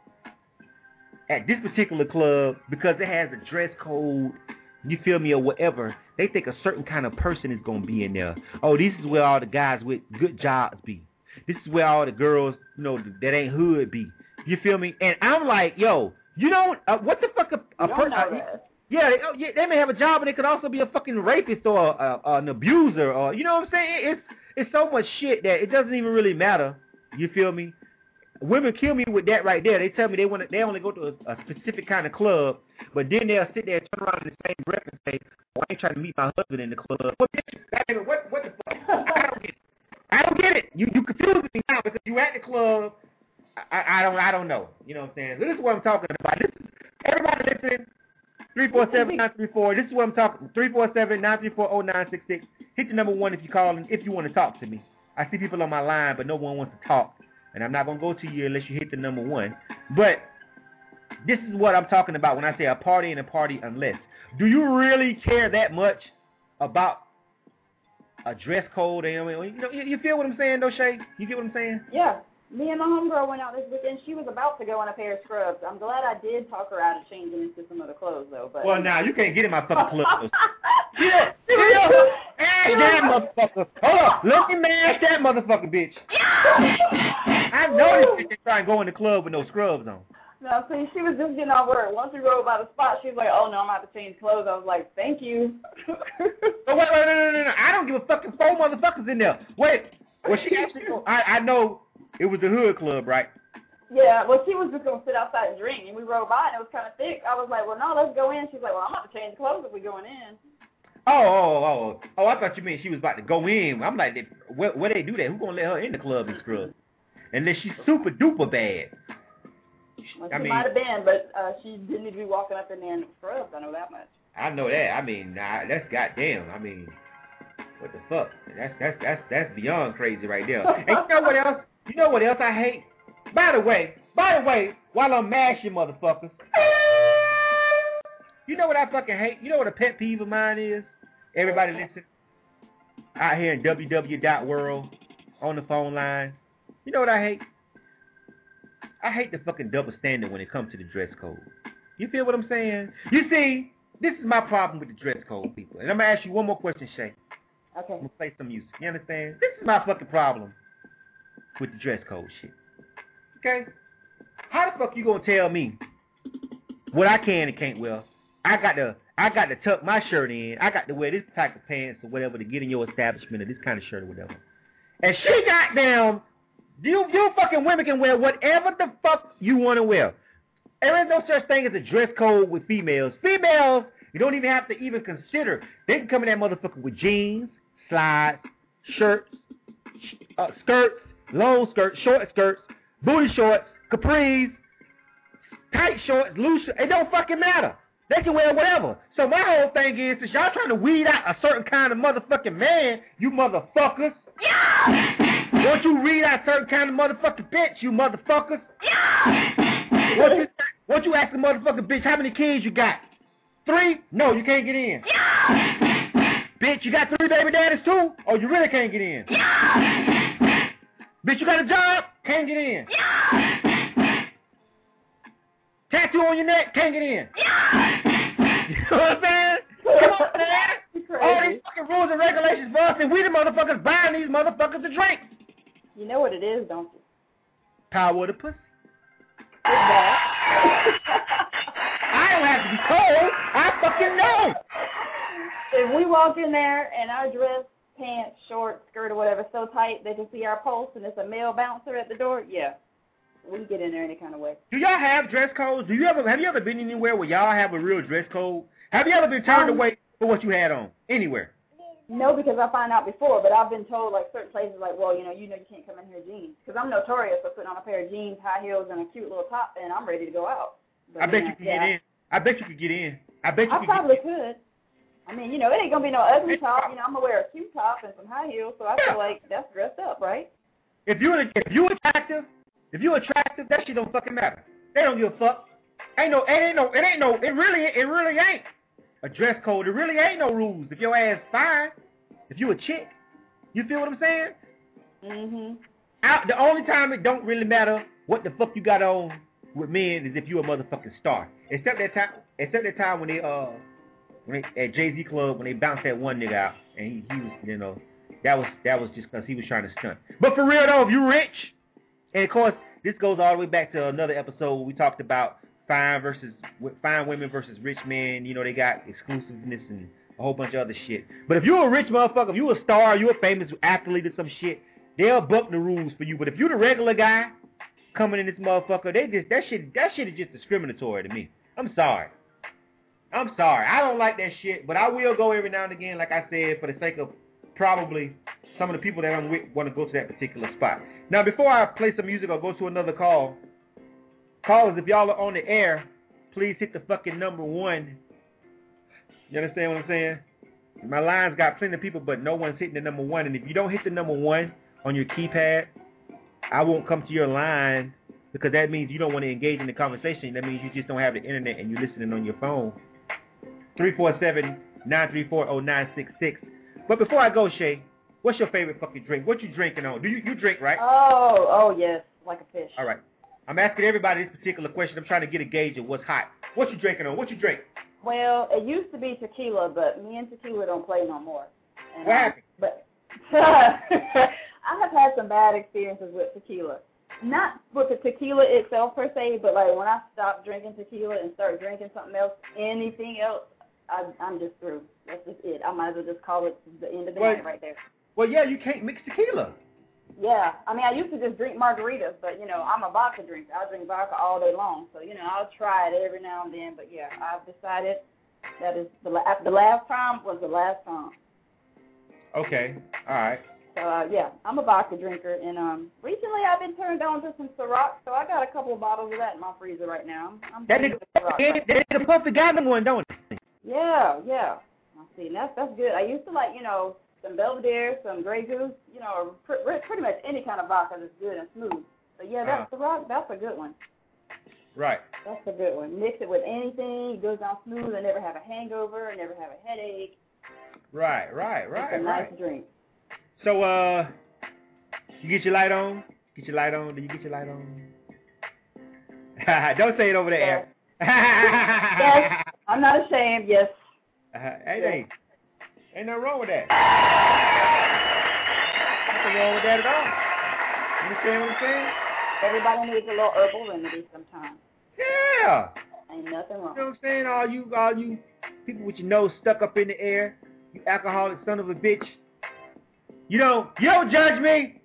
at this particular club, because it has a dress code, you feel me, or whatever, they think a certain kind of person is going to be in there. Oh, this is where all the guys with good jobs be. This is where all the girls, you know, that ain't hood be. You feel me? And I'm like, yo, you don't, what the fuck a person, they may have a job, but they could also be a fucking rapist or an abuser, or, you know what I'm saying? It's so much shit that it doesn't even really matter. You feel me? Women kill me with that right there. They tell me they only go to a specific kind of club, but then they'll sit there and turn around in the same breath and say, "Oh, I ain't trying to meet my husband in the club." What the fuck? I don't get it. I don't get it. You confusing me now because you at the club. I don't know. You know what I'm saying? So this is what I'm talking about. This is everybody listening. 347-934. This is what I'm talking. 347-934-0966. Hit the number 1 if you call and if you want to talk to me. I see people on my line, but no one wants to talk, and I'm not gonna go to you unless you hit the number 1. But this is what I'm talking about when I say a party and a party unless. Do you really care that much about a dress code? You feel what I'm saying, though, Shay? You get what I'm saying? Yeah. Me and my homegirl went out this weekend. She was about to go in a pair of scrubs. I'm glad I did talk her out of changing into some other clothes, though. But well, now, you can't get in my fucking clothes. Ash that motherfucker. Hold on. Let me mash that motherfucker, bitch. I know this bitch ain't trying to go in the club with no scrubs on. No, see, she was just getting off work. Once we rode by the spot, she was like, oh, no, I'm going to have to change clothes. I was like, thank you. But wait, no. I don't give a fucking 4 motherfuckers in there. Wait. Well, she actually, I know it was the hood club, right? Yeah, well, she was just going to sit outside and drink, and we rode by, and it was kind of thick. I was like, well, no, let's go in. She's like, well, I'm about to change clothes if we're going in. Oh, I thought you meant she was about to go in. I'm like, where they do that? Who going to let her in the club in scrubs? Unless she's super duper bad. Well, she might have been, but she didn't need to be walking up in there in scrubs. I know that much. I know that. I mean, that's goddamn. I mean, what the fuck? That's beyond crazy right there. And you know what else? You know what else I hate? By the way, while I'm mashing motherfuckers, you know what I fucking hate? You know what a pet peeve of mine is? Everybody listen. Out here in www.world on the phone line. You know what I hate? I hate the fucking double standard when it comes to the dress code. You feel what I'm saying? You see, this is my problem with the dress code, people. And I'm going to ask you one more question, Shay. Okay. I'm going to play some music. You understand? This is my fucking problem with the dress code shit. Okay? How the fuck you going to tell me what I can and can't wear? I got to tuck my shirt in. I got to wear this type of pants or whatever to get in your establishment or this kind of shirt or whatever. And she goddamn... You fucking women can wear whatever the fuck you want to wear. There is no such thing as a dress code with females. Females, you don't even have to even consider. They can come in that motherfucker with jeans, slides, shirts, skirts, long skirts, short skirts, booty shorts, capris, tight shorts, loose shorts. It don't fucking matter. They can wear whatever. So my whole thing is, since y'all trying to weed out a certain kind of motherfucking man, you motherfuckers. Yeah! Won't you read out certain kind of motherfucking bitch, you motherfuckers? Yeah! Won't you ask the motherfucking bitch how many kids you got? 3? No, you can't get in. Yeah! Bitch, you got 3 baby daddies too? Oh, you really can't get in. Yeah! Bitch, you got a job? Can't get in. Yeah! Tattoo on your neck? Can't get in. Yeah! You know what I'm saying? Come on, man. All these fucking rules and regulations for us, and we the motherfuckers buying these motherfuckers a drink. You know what it is, don't you? Power of the pussy. I don't have to be told. I fucking know. If we walk in there and our dress, pants, shorts, skirt, or whatever so tight they can see our pulse and it's a male bouncer at the door, yeah, we can get in there any kind of way. Do y'all have dress codes? Have you ever been anywhere where y'all have a real dress code? Have you ever been turned away for what you had on? Anywhere? No, because I find out before, but I've been told, like, certain places, like, well, you can't come in here jeans. Because I'm notorious for putting on a pair of jeans, high heels, and a cute little top, and I'm ready to go out. But, I bet you could get in. I bet you could get in. I probably could. I mean, it ain't going to be no ugly top. I'm going to wear a cute top and some high heels, so I feel like that's dressed up, right? If you attractive, that shit don't fucking matter. They don't give a fuck. It really ain't a dress code. It really ain't no rules. If your ass fine, if you a chick, you feel what I'm saying? Mm-hmm. The only time it don't really matter what the fuck you got on with men is if you a motherfucking star. Except that time when they at Jay-Z Club when they bounced that one nigga out and he was that was just because he was trying to stunt. But for real though, if you rich, and of course this goes all the way back to another episode where we talked about fine women versus rich men. They got exclusiveness and a whole bunch of other shit. But if you're a rich motherfucker, if you're a star, you're a famous athlete or some shit, they'll buck the rules for you. But if you're the regular guy coming in this motherfucker, that shit is just discriminatory to me. I'm sorry. I don't like that shit, but I will go every now and again, like I said, for the sake of probably some of the people that I'm with want to go to that particular spot. Now, before I play some music or go to another call, callers, if y'all are on the air, please hit the fucking number 1. You understand what I'm saying? My line's got plenty of people, but no one's hitting the number 1. And if you don't hit the number 1 on your keypad, I won't come to your line because that means you don't want to engage in the conversation. That means you just don't have the internet and you're listening on your phone. 347-934-0966. But before I go, Shay, what's your favorite fucking drink? What you drinking on? Do you drink, right? Oh, yes, like a fish. All right. I'm asking everybody this particular question. I'm trying to get a gauge of what's hot. What you drinking on? What you drink? Well, it used to be tequila, but me and tequila don't play no more. And, what happened? But I have had some bad experiences with tequila. Not with the tequila itself per se, but like when I stop drinking tequila and start drinking something else, anything else, I'm just through. That's just it. I might as well just call it the end of the night right there. Well, yeah, you can't mix tequila. Yeah, I mean, I used to just drink margaritas, but, you know, I'm a vodka drinker. I drink vodka all day long, so, you know, I'll try it every now and then. But, yeah, I've decided that is the last time was the last time. Okay, all right. So, yeah, I'm a vodka drinker, and recently I've been turned on to some Ciroc, so I got a couple of bottles of that in my freezer right now. That nigga Puffy got them one, don't it? Yeah. I see, that's good. I used to like, you know, some Belvedere, some Grey Goose, you know, pretty much any kind of vodka that's good and smooth. So, yeah, that's Ciroc, that's a good one. Right. That's a good one. Mix it with anything. It goes down smooth. I never have a hangover. I never have a headache. Right. It's a nice drink. So, you get your light on? Do you get your light on? Don't say it over the air. Yes, I'm not ashamed, yes. Ain't nothing wrong with that. Nothing wrong with that at all. You understand what I'm saying? Everybody needs a little herbal remedy sometimes. Yeah. Ain't nothing wrong. You know what I'm saying? All you people with your nose stuck up in the air, you alcoholic son of a bitch. You don't judge me.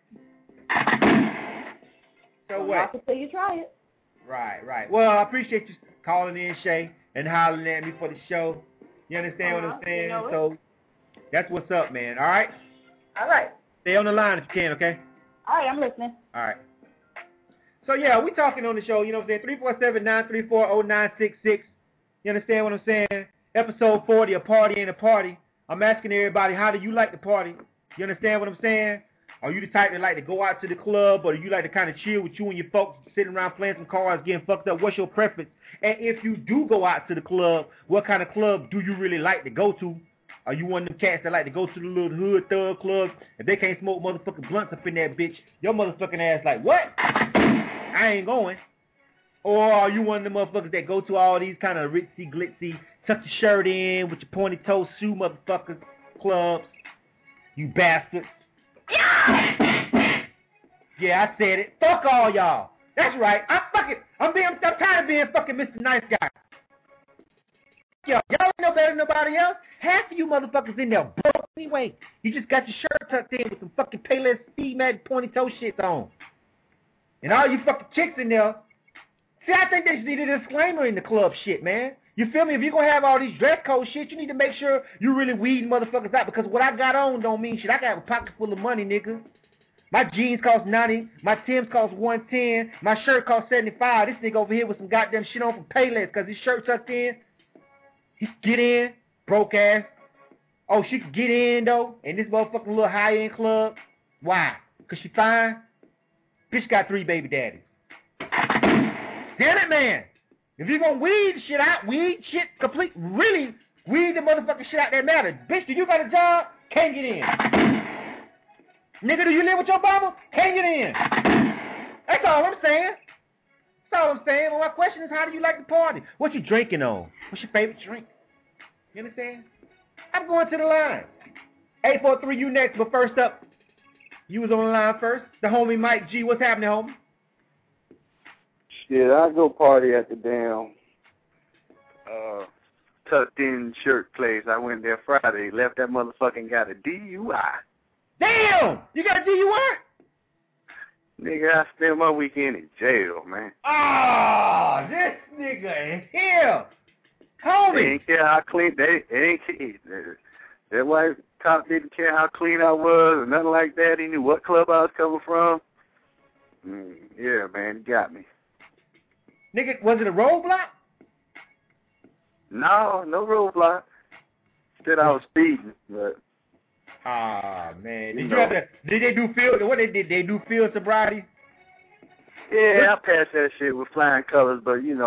So what? Not until you try it. Right. Well, I appreciate you calling in, Shay, and hollering at me for the show. You understand what I'm saying? You know so that's what's up, man. All right? All right. Stay on the line if you can, okay? All right, I'm listening. All right. So, yeah, we talking on the show, you know what I'm saying? 347-934-0966. You understand what I'm saying? Episode 40, A Party Ain't a Party. I'm asking everybody, how do you like to party? You understand what I'm saying? Are you the type that like to go out to the club, or do you like to kind of chill with you and your folks, sitting around playing some cards, getting fucked up? What's your preference? And if you do go out to the club, what kind of club do you really like to go to? Are you one of them cats that like to go to the little hood thug clubs? If they can't smoke motherfucking blunts up in that bitch, your motherfucking ass like, what? I ain't going. Or are you one of the motherfuckers that go to all these kind of ritzy, glitzy, tuck your shirt in with your pointy toe shoe motherfucker clubs? You bastards. Yeah, I said it. Fuck all y'all. That's right. I'm tired of being fucking Mr. Nice Guy. Y'all ain't no better than nobody else. Half of you motherfuckers in there broke anyway. You just got your shirt tucked in with some fucking Payless Steve-Mad pointy toe shits on. And all you fucking chicks in there. See, I think they should need a disclaimer in the club shit, man. You feel me? If you're going to have all these dress code shit, you need to make sure you really weeding motherfuckers out, because what I got on don't mean shit. I got a pocket full of money, nigga. My jeans cost $90. My Timbs cost $110. My shirt cost $75. This nigga over here with some goddamn shit on from Payless because his shirt tucked in. He get in, broke ass. Oh, she could get in, though, in this motherfucking little high-end club. Why? Because she fine? Bitch got 3 baby daddies. Damn it, man. If you're going to weed shit out, weed shit complete, really weed the motherfucking shit out that matter. Bitch, do you got a job? Can't get in. Nigga, do you live with your mama? Can't get in. That's all I'm saying. That's all I'm saying. Well, my question is, how do you like to party? What you drinking on? What's your favorite drink? You understand? I'm going to the line. 843, you next, but first up, you was on the line first. The homie Mike G. What's happening, homie? Shit, I go party at the damn tucked in shirt place. I went there Friday, left that motherfucking got a DUI. Damn! You got a DUI? Nigga, I spent my weekend in jail, man. Ah, this nigga in here. Homie. They ain't care how clean, they ain't care. That wife cop didn't care how clean I was or nothing like that. He knew what club I was coming from. Yeah, man, he got me. Nigga, was it a roadblock? No roadblock. Said I was speeding, but. Ah, man. Did they do field? What they did? They do field sobriety? Yeah, I passed that shit with flying colors, but he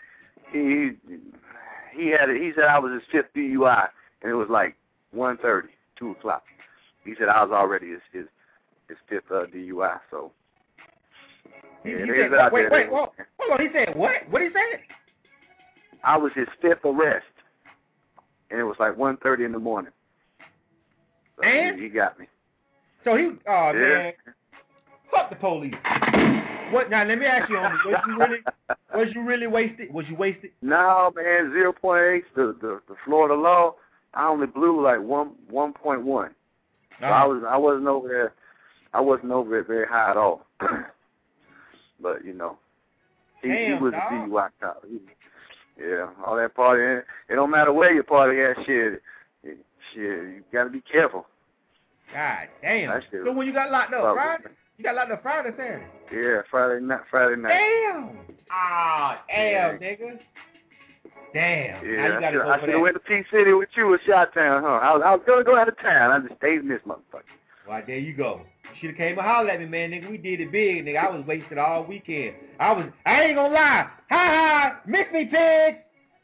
had it. He said I was his fifth DUI, and it was like 1:30, 2 o'clock. He said I was already his fifth DUI. So Wait, hold on. He said what? What did he say? I was his fifth arrest, and it was like 1:30 in the morning. So and he got me. So man, fuck the police. What now? Let me ask you, homie. Was you really wasted? Was you wasted? No, man. 0.8. The Florida law. I only blew like 1.1. So I wasn't over there. I wasn't over it very high at all. But he was a DUI cop. Yeah, all that partying. It don't matter where you party at. Shit, you gotta be careful. God damn. So when you got locked up, Friday? You got locked up Friday, Saturday? Yeah, Friday night. Damn. Nigga. Damn. Yeah, now you gotta I should have went to P-City with you or Chi-Town, huh? I was going to go out of town. I just stayed in this motherfucker. Well, there you go. You should have came and hollered at me, man, nigga. We did it big, nigga. I was wasted all weekend. I ain't gonna lie. Ha! Miss me, pigs!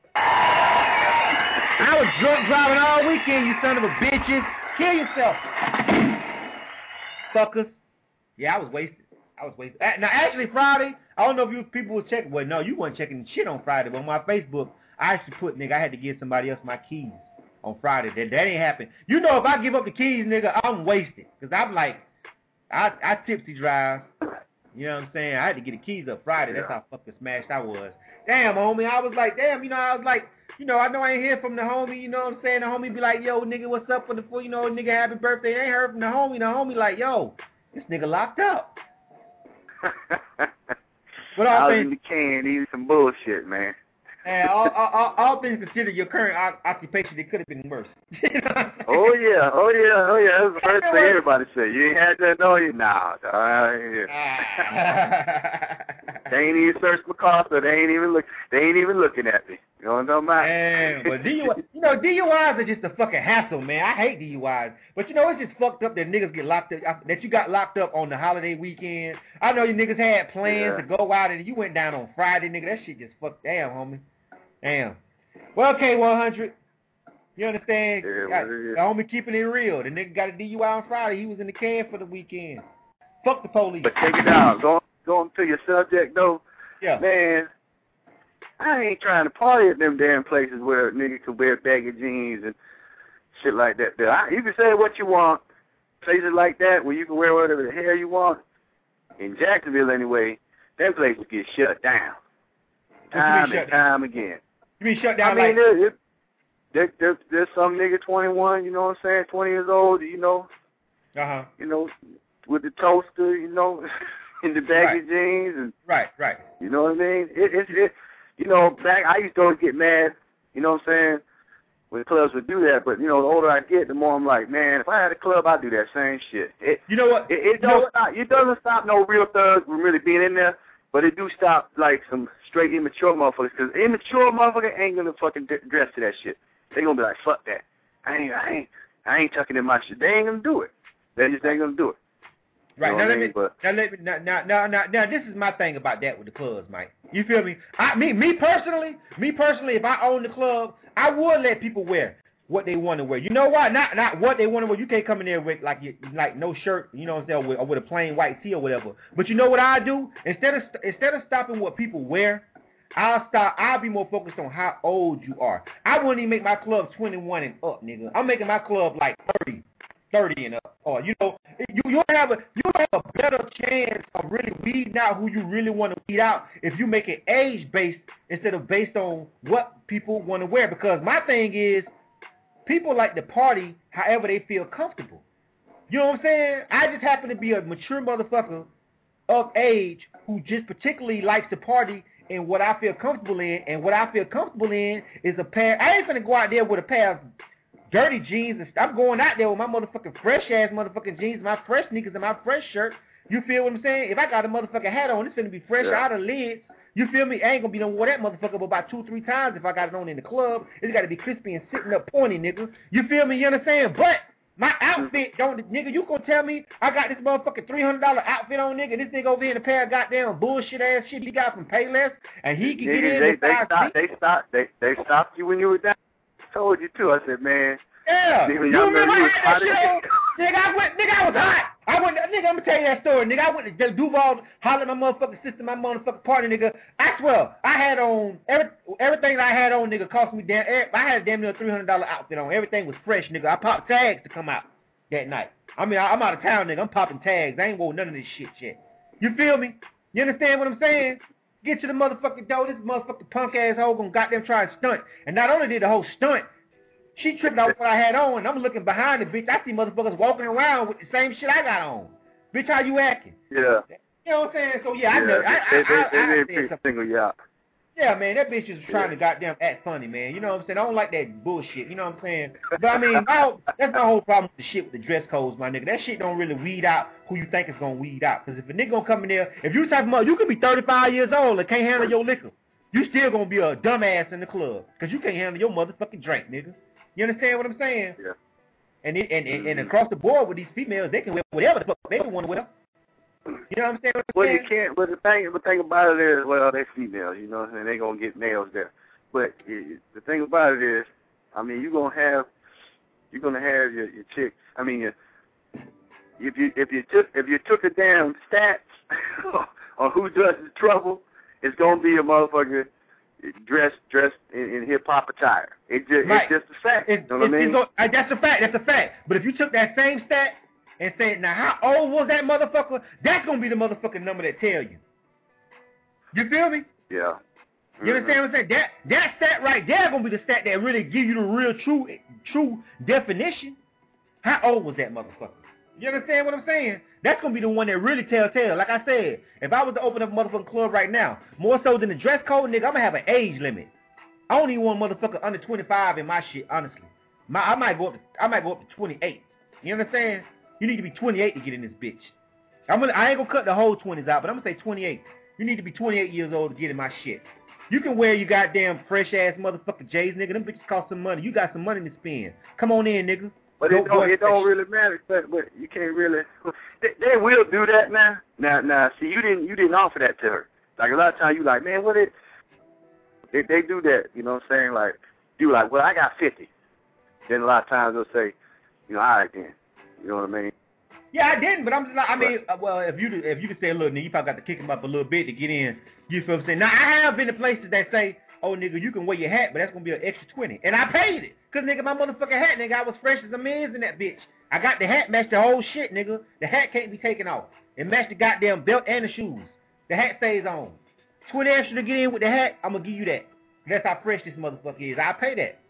I was drunk driving all weekend, you son of a bitches. Kill yourself. Suckers. Yeah, I was wasted. Now, actually, Friday, I don't know if you people was checking. Well, no, you weren't checking shit on Friday, but on my Facebook, I actually put, nigga, I had to give somebody else my keys on Friday. That ain't happened. You know, if I give up the keys, nigga, I'm wasted. Because I'm like, I tipsy drive. You know what I'm saying? I had to get the keys up Friday. That's how fucking smashed I was. Damn, homie. I was like, I know I ain't hear from the homie, you know what I'm saying? The homie be like, yo, nigga, what's up for the full, nigga, happy birthday. I ain't heard from the homie. The homie like, yo, this nigga locked up. But I was in the can eating some bullshit, man. And all things considered, your current occupation, it could have been worse. Oh yeah. That's the first thing everybody say. You ain't had that, no? Nah. They ain't even searched my car, so they ain't even looking at me. You know what I'm talking about? Man, but DUIs are just a fucking hassle, man. I hate DUIs. But it's just fucked up that niggas get locked up, that you got locked up on the holiday weekend. I know you niggas had plans to go out and you went down on Friday, nigga. That shit just fucked. Damn, homie. Damn. Well, K100. You understand? Yeah, the homie keeping it real. The nigga got a DUI on Friday. He was in the can for the weekend. Fuck the police. But check it out. Going to your subject, though. Yeah. Man, I ain't trying to party at them damn places where a nigga could wear baggy jeans and shit like that. You can say what you want. Places like that where you can wear whatever the hell you want. In Jacksonville, anyway, them places get shut down. Time and time again. You mean shut down there's some nigga 21, you know what I'm saying, 20 years old, with the toaster, in the baggy jeans and right. You know what I mean? Back I used to always get mad, you know what I'm saying, when clubs would do that, but the older I get, the more I'm like, man, if I had a club, I'd do that same shit. You know what? It doesn't stop no real thugs from really being in there. But it do stop, like, some straight immature motherfuckers, because immature motherfucker ain't gonna fucking dress to that shit. They gonna be like, fuck that. I ain't tucking in my shit. They ain't gonna do it. They just ain't gonna do it. Right. Now, this is my thing about that with the clubs, Mike. You feel me? Me personally, if I own the club, I would let people wear what they want to wear. You know why? Not what they want to wear. You can't come in there with like no shirt, you know what I'm saying, or with a plain white tee or whatever. But you know what I do? Instead of stopping what people wear, I'll be more focused on how old you are. I wouldn't even make my club 21 and up, nigga. I'm making my club like 30 and up. Or you'll have a better chance of really weeding out who you really want to weed out if you make it age based instead of based on what people want to wear. Because my thing is, people like to party however they feel comfortable. You know what I'm saying? I just happen to be a mature motherfucker of age who just particularly likes to party in what I feel comfortable in. And what I feel comfortable in is a pair. I ain't finna go out there with a pair of dirty jeans. I'm going out there with my motherfucking fresh-ass motherfucking jeans, my fresh sneakers, and my fresh shirt. You feel what I'm saying? If I got a motherfucking hat on, it's going to be fresh out of lids. You feel me? I ain't going to be done wear that motherfucker but about 2-3 times if I got it on in the club. It's got to be crispy and sitting up pointy, nigga. You feel me? You understand? But my outfit nigga, you gonna tell me I got this motherfucking $300 outfit on, nigga, and this nigga over here in a pair of goddamn bullshit ass shit he got from Payless, and he can get in They stopped you when you were down. I told you too. I said, man. Yeah. You remember I had that shit? Nigga, I was hot. Nigga, I'm gonna tell you that story. Nigga, I went to Duval, hollered at my motherfucking sister, my motherfucking party, nigga. I swear, I had on, everything that I had on, nigga, cost me I had a damn near $300 outfit on. Everything was fresh, nigga. I popped tags to come out that night. I mean, I'm out of town, nigga. I'm popping tags. I ain't wore none of this shit yet. You feel me? You understand what I'm saying? Get to the motherfucking door. This motherfucking punk asshole gonna goddamn try and stunt. And not only did the whole stunt, she tripped off what I had on, and I'm looking behind the bitch. I see motherfuckers walking around with the same shit I got on. Bitch, how you acting? Yeah. You know what I'm saying? So, yeah, I know. They didn't single you out. Yeah, man, that bitch is trying to goddamn act funny, man. You know what I'm saying? I don't like that bullshit. You know what I'm saying? But, I mean, that's my whole problem with the shit with the dress codes, my nigga. That shit don't really weed out who you think is going to weed out. Because if a nigga going to come in there, if you type of mother, you can be 35 years old and can't handle your liquor. You still going to be a dumbass in the club. Because you can't handle your motherfucking drink, nigga. You understand what I'm saying? Yeah. And across the board with these females, they can wear whatever the fuck they want to wear. You know what I'm saying? Well, you can't. But the thing about it is, well, they're females. You know what I'm saying? They're gonna get nails there. But the thing about it is, I mean, you're gonna have your chick. I mean, if you took a damn stats on who does the trouble, it's gonna be a motherfucker dressed in hip hop attire. It's just a fact. You know what I mean? That's a fact. That's a fact. But if you took that same stat and said, now how old was that motherfucker? That's gonna be the motherfucking number that tell you. You feel me? Yeah. You understand what I'm saying? That stat right there gonna be the stat that really give you the real true definition. How old was that motherfucker? You understand what I'm saying? That's going to be the one that really tell. Like I said, if I was to open up a motherfucking club right now, more so than the dress code, nigga, I'm going to have an age limit. I don't even want motherfucker under 25 in my shit, honestly. I might go up to 28. You understand? You need to be 28 to get in this bitch. I ain't going to cut the whole 20s out, but I'm going to say 28. You need to be 28 years old to get in my shit. You can wear your goddamn fresh-ass motherfucking J's, nigga. Them bitches cost some money. You got some money to spend. Come on in, nigga. But it don't really matter. But you can't really. They will do that now. Now, see, you didn't offer that to her. Like a lot of times, you like, man, they do that. You know what I'm saying? Like you like, well, I got 50. Then a lot of times they'll say, you know, all right then. You know what I mean? Yeah, I didn't, but I'm just like, I mean, well, if you could say, look, nigga, you probably got to kick him up a little bit to get in. You feel what I'm saying? Now, I have been to places that say, oh, nigga, you can wear your hat, but that's going to be an extra 20. And I paid it. Because, nigga, my motherfucking hat, nigga, I was fresh as a man's in that bitch. I got the hat, matched the whole shit, nigga. The hat can't be taken off. It matched the goddamn belt and the shoes. The hat stays on. 20 extra to get in with the hat, I'm going to give you that. That's how fresh this motherfucker is. I'll pay that.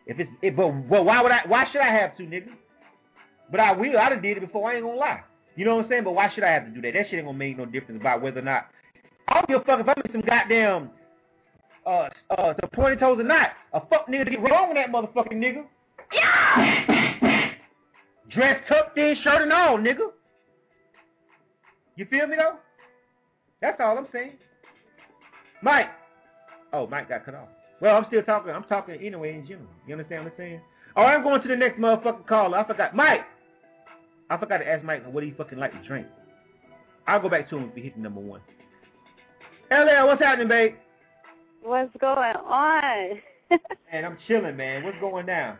But why should I have to, nigga? But I will. I done did it before. I ain't going to lie. You know what I'm saying? But why should I have to do that? That shit ain't going to make no difference about whether or not. I don't give a fuck if I'm in some goddamn some pointy toes or not. A fuck nigga to get wrong with that motherfucking nigga. Yeah! Dress tucked in, shirt and all, nigga. You feel me though? That's all I'm saying. Mike. Oh, Mike got cut off. Well, I'm still talking. I'm talking anyway in general. You understand what I'm saying? All right, I'm going to the next motherfucking caller. I forgot. Mike. I forgot to ask Mike what he fucking like to drink. I'll go back to him if he hit number one. LL, what's happening, babe? What's going on? Man, I'm chilling, man. What's going down?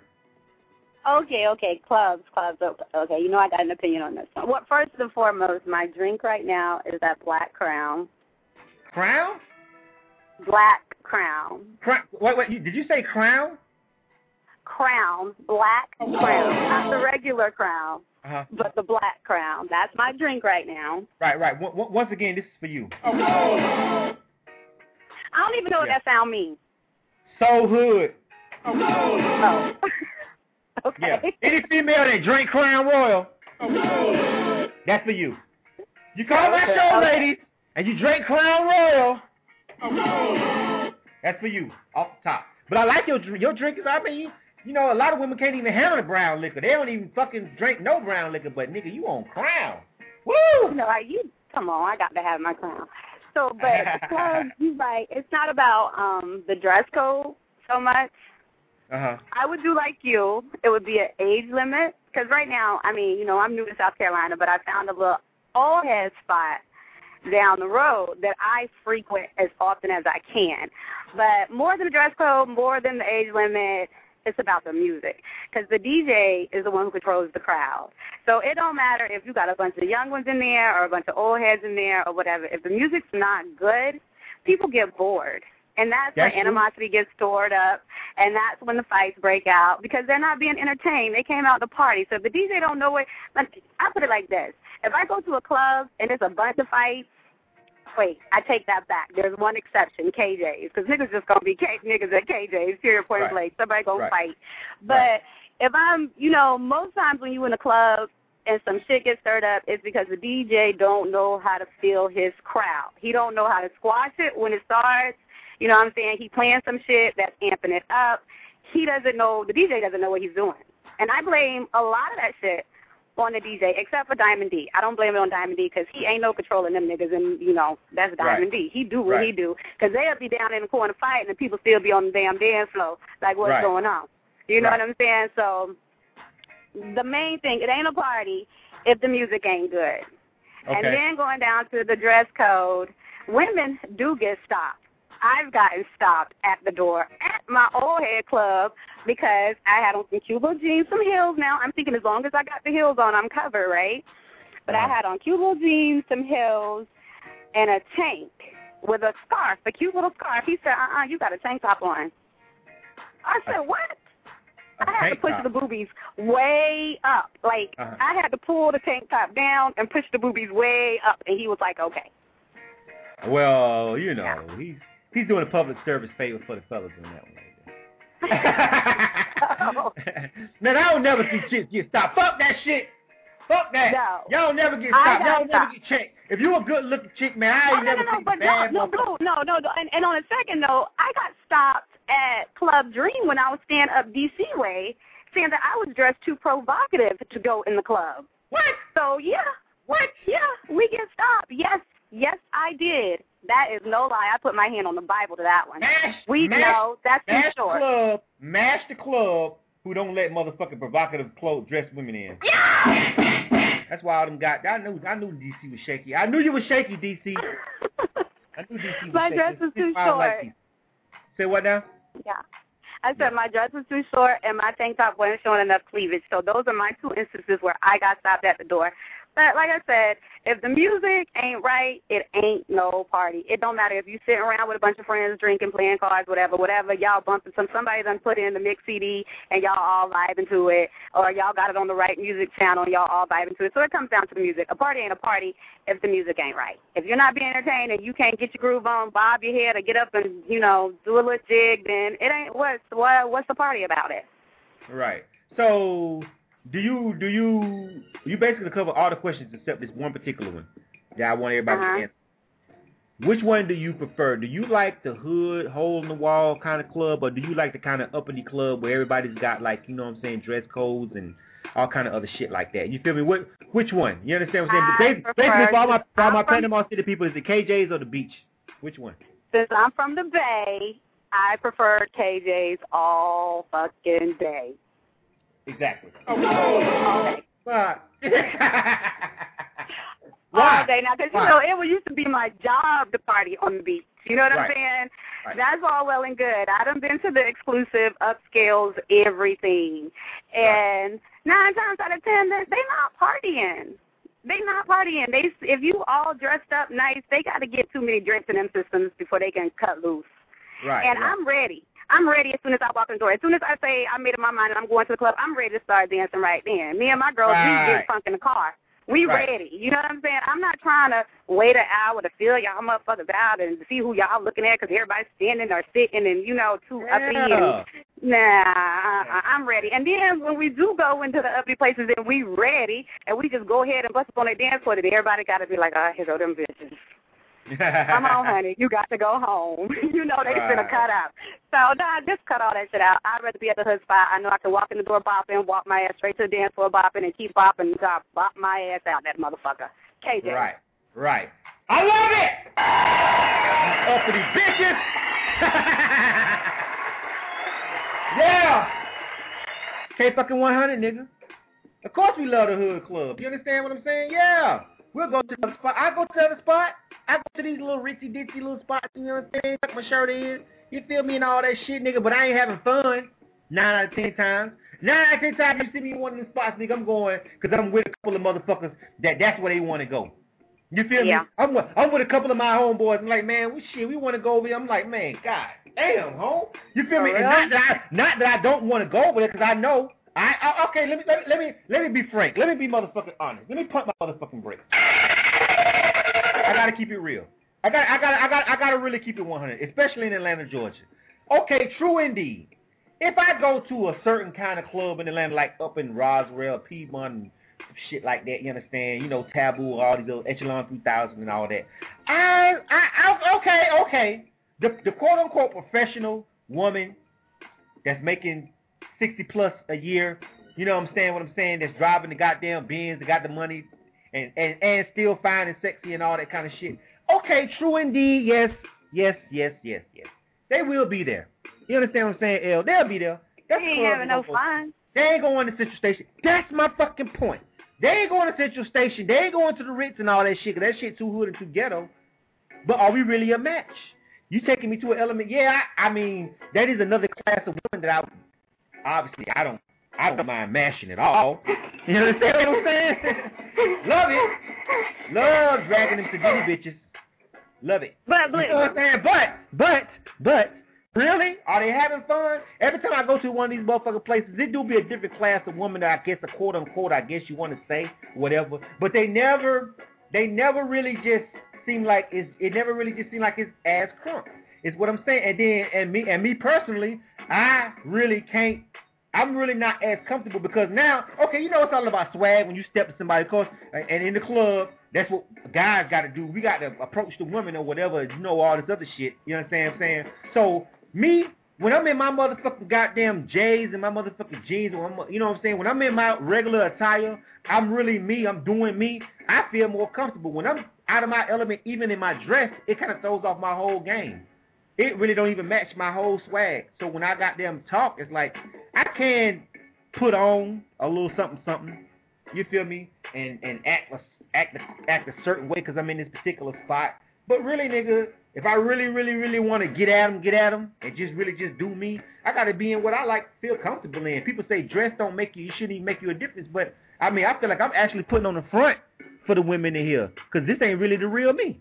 Okay. Clubs. Okay, you know I got an opinion on this one. First and foremost, my drink right now is that Black Crown. Crown? Black Crown. Wait, did you say Crown? Crown. Black Crown. Not the regular Crown, but the Black Crown. That's my drink right now. Right. Once again, this is for you. I don't even know what that sound means. So hood. Oh. Okay. Yeah. Any female that drink Crown Royal, that's for you. You call my show, ladies, and you drink Crown Royal, that's for you, off the top. But I like your drink. I mean, You know, a lot of women can't even handle the brown liquor. They don't even fucking drink no brown liquor. But nigga, you on Crown? Woo! No, come on, I got to have my Crown. So, but the club, you're right. It's not about the dress code so much. I would do like you. It would be an age limit. Because right now, I mean, you know, I'm new to South Carolina, but I found a little old head spot down the road that I frequent as often as I can. But more than the dress code, more than the age limit, it's about the music. Because the DJ is the one who controls the crowd. So it don't matter if you got a bunch of young ones in there or a bunch of old heads in there or whatever. If the music's not good, people get bored. And that's when animosity gets stored up, and that's when the fights break out because they're not being entertained. They came out to party. So if the DJ don't know it, I put it like this. If I go to a club and there's a bunch of fights, wait, I take that back. There's one exception, KJ's, because niggas just going to be niggas at KJ's, period, point blank. Somebody going to fight. But if I'm, you know, most times when you in a club and some shit gets stirred up, it's because the DJ don't know how to feel his crowd. He don't know how to squash it when it starts. You know what I'm saying? He playing some shit that's amping it up. He doesn't know, the DJ doesn't know what he's doing. And I blame a lot of that shit on the DJ, except for Diamond D. I don't blame it on Diamond D because he ain't no controlling them niggas, and, you know, that's Diamond D. He do what he do because they'll be down in the corner fighting and people still be on the damn dance floor like what's going on. You know what I'm saying? So the main thing, it ain't a party if the music ain't good. And then going down to the dress code, women do get stopped. I've gotten stopped at the door at my old head club because I had on some Cuba jeans, some heels. Now, I'm thinking as long as I got the heels on, I'm covered, right? But I had on Cuba jeans, some heels, and a tank with a scarf, a cute little scarf. He said, you got a tank top on. I said, what? I had to push the boobies way up. Like, I had to pull the tank top down and push the boobies way up, and he was like, okay. Well, you know, he's doing a public service favor for the fellas in that one. Man, I don't never see chicks get stopped. Fuck that shit. Fuck that. No. Y'all never get stopped. Y'all never get checked. If you a good-looking chick, man, I ain't never seen bad. No. And on a second note, I got stopped at Club Dream when I was staying up D.C. way, saying that I was dressed too provocative to go in the club. What? So, yeah. What? Yeah, we get stopped. Yes, I did. That is no lie. I put my hand on the Bible to that one. That's too short. Mash the club who don't let motherfucking provocative dressed women in. Yeah! That's why all them got. I knew DC was shaky. I knew you was shaky, DC. I knew DC was shaky. My dress was too short. Say what now? Yeah. I said my dress was too short and my tank top wasn't showing enough cleavage. So those are my two instances where I got stopped at the door. But like I said, if the music ain't right, it ain't no party. It don't matter if you sitting around with a bunch of friends drinking, playing cards, whatever, y'all bumping somebody done put in the mix CD and y'all all vibing to it, or y'all got it on the right music channel and y'all all vibing to it. So it comes down to the music. A party ain't a party if the music ain't right. If you're not being entertained and you can't get your groove on, bob your head or get up and, you know, do a little jig, then it ain't what's the party about it? Right. So you basically cover all the questions except this one particular one that I want everybody to answer. Which one do you prefer? Do you like the hood, hole in the wall kind of club, or do you like the kind of uppity club where everybody's got, like, you know what I'm saying, dress codes and all kind of other shit like that? You feel me? Which one? You understand what I'm saying? Basically, for all my Panama City people, is it KJ's or the beach? Which one? Since I'm from the Bay, I prefer KJ's all fucking day. Exactly. Okay. Why? All day now, because, you know, it used to be my job to party on the beach. You know what I'm saying? Right. That's all well and good. I done been to the exclusive, upscales, everything. And 9 times out of 10, they not partying. They not partying. If you all dressed up nice, they got to get too many drinks in them systems before they can cut loose. Right. And I'm ready. I'm ready as soon as I walk in the door. As soon as I say I made up my mind and I'm going to the club, I'm ready to start dancing right then. Me and my girls, we get funk in the car. We ready. You know what I'm saying? I'm not trying to wait an hour to feel y'all motherfuckers out and see who y'all looking at because everybody's standing or sitting and, you know, too uppity. I'm ready. And then when we do go into the uppity places and we ready and we just go ahead and bust up on the dance floor, then everybody got to be like, oh, here go them bitches. Come on, honey. You got to go home. You know they finna cut out. So, nah, just cut all that shit out. I'd rather be at the hood spot. I know I can walk in the door bopping, walk my ass straight to the dance floor bopping, and keep bopping until I bop my ass out, that motherfucker. KJ. Right. I love it! Up for these bitches! Yeah! K-fucking-100, nigga. Of course we love the hood club. You understand what I'm saying? Yeah. We'll go to the spot. I go to the other spot. I go to these little ritzy-ditzy little spots, you know what I'm saying? Tuck my shirt in. You feel me and all that shit, nigga, but I ain't having fun 9 out of 10 times. 9 out of 10 times you see me in one of them spots, nigga, I'm going because I'm with a couple of motherfuckers that's where they want to go. You feel me? I'm with a couple of my homeboys. I'm like, man, we want to go over here. I'm like, man, god damn, home. You feel me? And not that I don't want to go over there because I know. Okay, let me be frank. Let me be motherfucking honest. Let me pump my motherfucking brakes. I gotta keep it real. I gotta really keep it 100, especially in Atlanta, Georgia. Okay, true indeed. If I go to a certain kind of club in Atlanta, like up in Roswell, Piedmont, and shit like that, you understand? You know, Taboo, all these little Echelon 3000 and all that. Okay. The quote unquote professional woman that's making 60 plus a year, you know what I'm saying, that's driving the goddamn Benz, that got the money, and still fine and sexy and all that kind of shit. Okay, true indeed, yes. They will be there. You understand what I'm saying, L? They'll be there. They ain't having no fun. They ain't going to Central Station. That's my fucking point. They ain't going to Central Station. They ain't going to the Ritz and all that shit, because that shit too hood and too ghetto. But are we really a match? You taking me to an element? Yeah, I mean, that is another class of women that I don't mind mashing at all. You understand what I'm saying? Love it. Love dragging them to ditty bitches. Love it. But you know what I'm saying? But really? Are they having fun? Every time I go to one of these motherfucking places, it do be a different class of woman that I guess a quote unquote, I guess you want to say, whatever. But they never really just seem like it's ass crunk. It's what I'm saying. And me personally, I'm really not as comfortable because now, okay, you know it's all about swag when you step to somebody, of course, and in the club, that's what guys got to do. We got to approach the women or whatever, you know, all this other shit. You understand what I'm saying? So, me, when I'm in my motherfucking goddamn J's and my motherfucking jeans, or you know what I'm saying? When I'm in my regular attire, I'm really me, I'm doing me, I feel more comfortable. When I'm out of my element, even in my dress, it kind of throws off my whole game. It really don't even match my whole swag. So when I got them talk, it's like I can put on a little something, you feel me, and act a certain way because I'm in this particular spot. But really, nigga, if I really want to get at them, and just do me, I got to be in what I feel comfortable in. People say dress don't make you, it shouldn't even make you a difference. But, I mean, I feel like I'm actually putting on the front for the women in here because this ain't really the real me.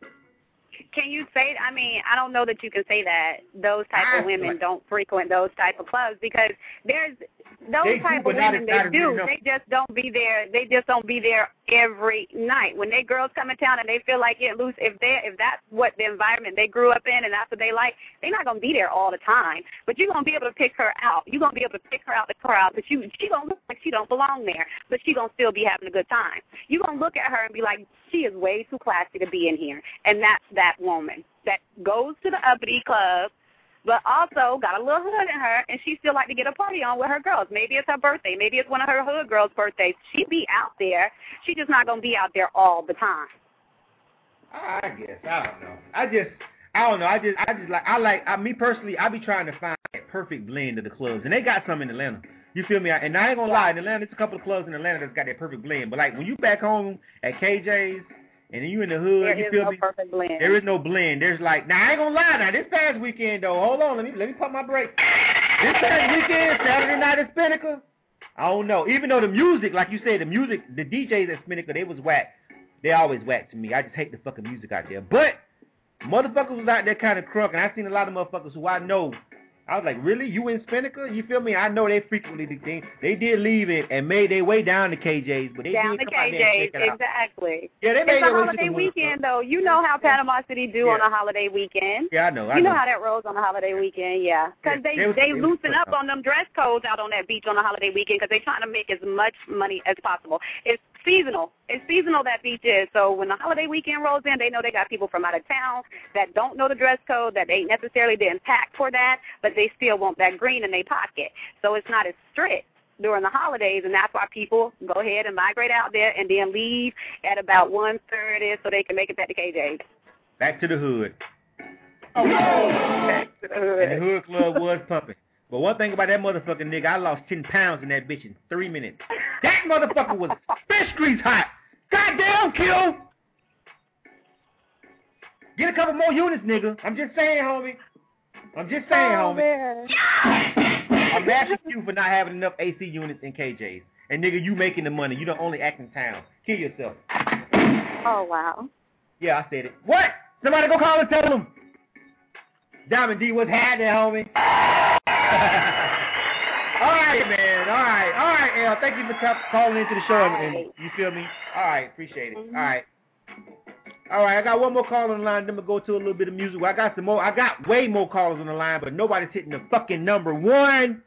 Can you say, I mean, I don't know that you can say that those type of women don't frequent those type of clubs because there's those type of women, they do. They just don't be there. They just don't be there every night. When they girls come in town and they feel like getting loose, if that's what the environment they grew up in and that's what they like, they're not going to be there all the time. But you're going to be able to pick her out. You're going to be able to pick her out the crowd, but she going to look like she don't belong there, but she going to still be having a good time. You're going to look at her and be like, she is way too classy to be in here. And that's that woman that goes to the uppity club, but also got a little hood in her, and she still like to get a party on with her girls. Maybe it's her birthday. Maybe it's one of her hood girls' birthdays. She be out there. She just not going to be out there all the time. I guess. I don't know. I don't know. Me personally, I be trying to find that perfect blend of the clubs, and they got some in Atlanta. You feel me? And I ain't going to lie, in Atlanta, there's a couple of clubs in Atlanta that's got that perfect blend. But, like, when you back home at KJ's, and then you in the hood, you feel me? There is no blend. There's like, now I ain't gonna lie now, this past weekend though, hold on, let me pump my brakes. This past weekend, Saturday night at Spinnaker, I don't know. Even though the music, like you said, the DJs at Spinnaker, they was whack. They always whack to me. I just hate the fucking music out there. But motherfuckers was out there kind of crunk, and I seen a lot of motherfuckers who I know. I was like, really? You in Spinnaker? You feel me? I know they frequently they did leave it and made their way down to KJ's, but they down did to come out there and check it out. Exactly. Yeah, they made it's a holiday weekend though. You know how Panama City do on a holiday weekend. Yeah, I know. You know how that rolls on a holiday weekend, yeah. Because they loosen up on them dress codes out on that beach on a holiday weekend because they trying to make as much money as possible. It's seasonal. It's seasonal, that beach is. So when the holiday weekend rolls in, they know they got people from out of town that don't know the dress code, that they necessarily didn't pack for that, but they still want that green in their pocket. So it's not as strict during the holidays, and that's why people go ahead and migrate out there and then leave at about 1:30 so they can make it back to KJ's. Back to the hood. Oh, back to the hood. And the hood club was pumping. But one thing about that motherfucking nigga, I lost 10 pounds in that bitch in 3 minutes. That motherfucker was fish grease hot. Goddamn, kill. Get a couple more units, nigga. I'm just saying, homie. homie. Man. I'm mad at you for not having enough AC units in KJ's. And nigga, you making the money. You the only act in town. Kill yourself. Oh, wow. Yeah, I said it. What? Somebody go call and tell them. Diamond D, what's happening, homie? All right, man. All right, L. Thank you for calling into the show. And you feel me? All right, appreciate it. All right, I got one more call on the line. Then we'll go to a little bit of music. I got some more. I got way more callers on the line, but nobody's hitting the fucking number one.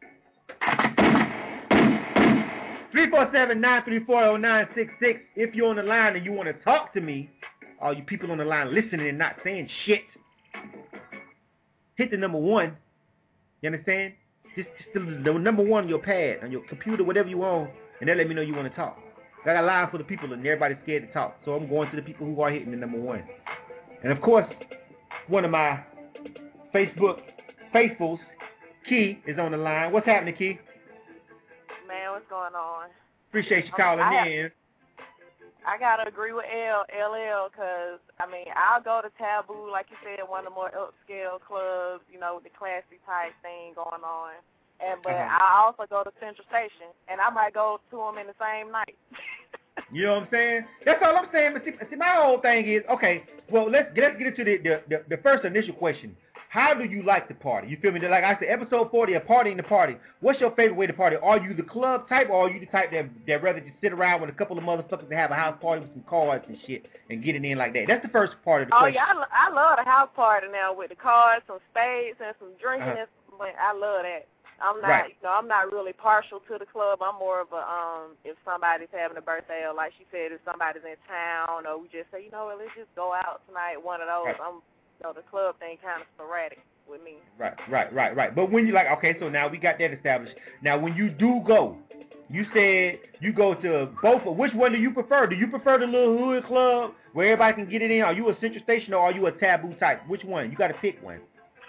347-934-0966. If you're on the line and you want to talk to me, all you people on the line listening and not saying shit, hit the number one. You understand? Just the number one on your pad, on your computer, whatever you own, and then let me know you want to talk. I got a line for the people, and everybody's scared to talk. So I'm going to the people who are hitting the number one. And, of course, one of my Facebook faithfuls, Key, is on the line. What's happening, Key? Man, what's going on? Appreciate you calling in. I got to agree with LL, because, I mean, I'll go to Taboo, like you said, one of the more upscale clubs, you know, with the classy type thing going on. But I also go to Central Station, and I might go to them in the same night. You know what I'm saying? That's all I'm saying. But see, my whole thing is, okay, well, let's get into the first initial question. How do you like to party? You feel me? Like I said, episode 40, a party in the party. What's your favorite way to party? Are you the club type, or are you the type that rather just sit around with a couple of motherfuckers and have a house party with some cards and shit and get it in like that? That's the first part of the question. Oh, yeah, I love the house party now with the cards, some spades, and some drinking. I love that. I'm not, you know, I'm not really partial to the club. I'm more of a, if somebody's having a birthday, or like she said, if somebody's in town, or we just say, you know what, let's just go out tonight, one of those. The club thing kind of sporadic with me. Right. But when you okay, so now we got that established. Now, when you do go, you said you go to both. Which one do you prefer? Do you prefer the little hood club where everybody can get it in? Are you a Central Station, or are you a Taboo type? Which one? You got to pick one.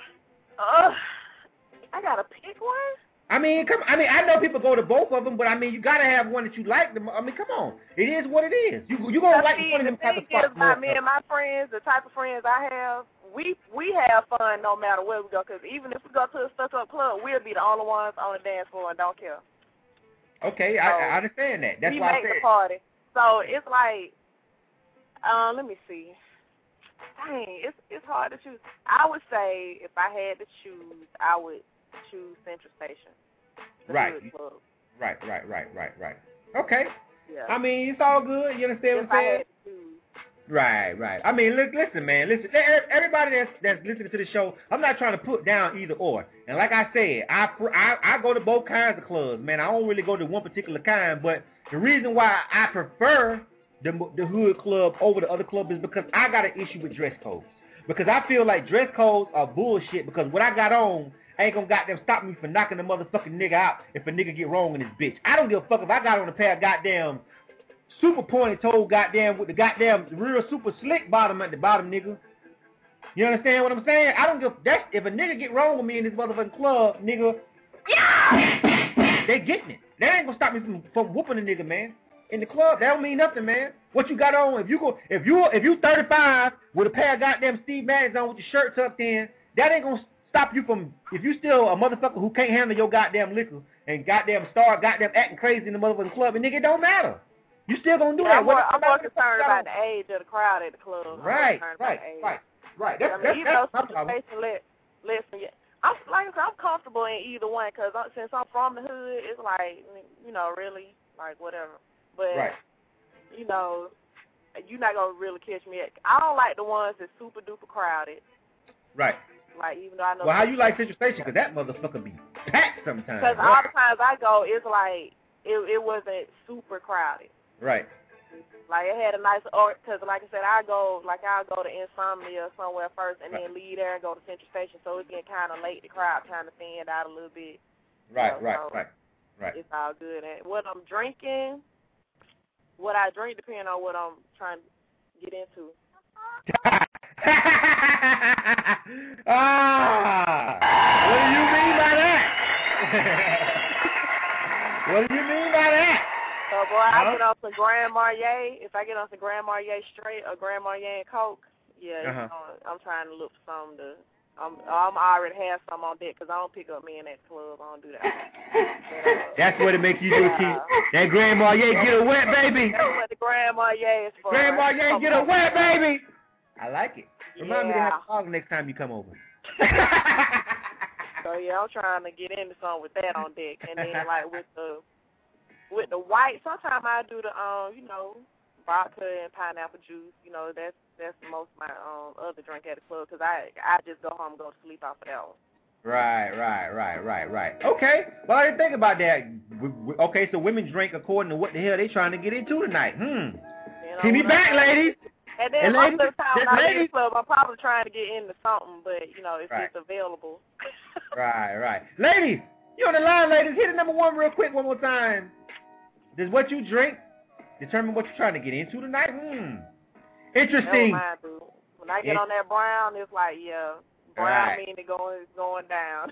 I got to pick one? I mean, I know people go to both of them, but I mean, you gotta have one that you like. I mean, come on, it is what it is. You gonna like one of them type of spots. Me and my friends, the type of friends I have, we have fun no matter where we go. Because even if we go to a stuck-up club, we'll be the only ones on the dance floor and don't care. Okay, so I understand that. That's why I said we make the party. So it's like, let me see. Dang, it's hard to choose. I would say if I had to choose, I would choose Central Station. Right. Okay. Yeah. I mean, it's all good. You understand what I'm saying? Right. I mean, listen, man. Listen, everybody that's listening to the show, I'm not trying to put down either or. And like I said, I go to both kinds of clubs, man. I don't really go to one particular kind, but the reason why I prefer the hood club over the other club is because I got an issue with dress codes. Because I feel like dress codes are bullshit, because what I got on ain't gonna goddamn stop me from knocking the motherfucking nigga out if a nigga get wrong in this bitch. I don't give a fuck if I got on a pair of goddamn super pointed toe goddamn with the goddamn real super slick bottom at the bottom, nigga. You understand what I'm saying? I don't give if a nigga get wrong with me in this motherfucking club, nigga, they getting it. That ain't gonna stop me from whooping a nigga, man. In the club, that don't mean nothing, man. What you got on? If you 35 with a pair of goddamn Steve Madden's on with your shirt tucked in, that ain't gonna stop you from, if you still a motherfucker who can't handle your goddamn liquor and goddamn start goddamn acting crazy in the motherfucking club, and nigga, it don't matter. You still gonna do that. I'm more concerned about the age of the crowd at the club. Right. That's even though Central Station listen, I'm comfortable in either one, because since I'm from the hood, it's like, you know, really, like, whatever. But, you know, you're not going to really catch me. I don't like the ones that's super duper crowded. Right. Like, even though I know. Well, how you like Central Station? Because that motherfucker be packed sometimes. Because all the times I go, it's like, it wasn't super crowded. Right. Like it had a nice, because like I said, I'll go to Insomnia somewhere first, and then leave there and go to Central Station. So it's getting kind of late. The crowd kind of thinned out a little bit. Right. It's all good. And what I'm drinking, what I drink depends on what I'm trying to get into. What do you mean by that? What do you mean by that? So, boy, I get on some Grand Marnier. If I get on some Grand Marnier straight or Grand Marnier and Coke, yeah, I'm trying to look for something to. I'm already have some on deck because I don't pick up men at the club. I don't do that. But, that's what it makes you do, Keith. That Grand Marnier get a wet, baby. That's what the Grand Marnier is for. Grand Marnier get a wet, baby. I like it. Remind me to have a dog next time you come over. So yeah, I'm trying to get into something with that on deck, and then like with the white, sometimes I do the vodka and pineapple juice. You know, that's most of my other drink at the club because I just go home and go to sleep off of that one. Right. Okay. Well, I didn't think about that. Okay, so women drink according to what the hell they trying to get into tonight. See me back, ladies. And then most of the time when I'm in the club, I'm probably trying to get into something, but, if it's available. Right. Ladies, you on the line, ladies. Hit the number 1 real quick one more time. Does what you drink determine what you're trying to get into tonight? Interesting. Mine, when I get on that brown, it's like, brown means it's going down.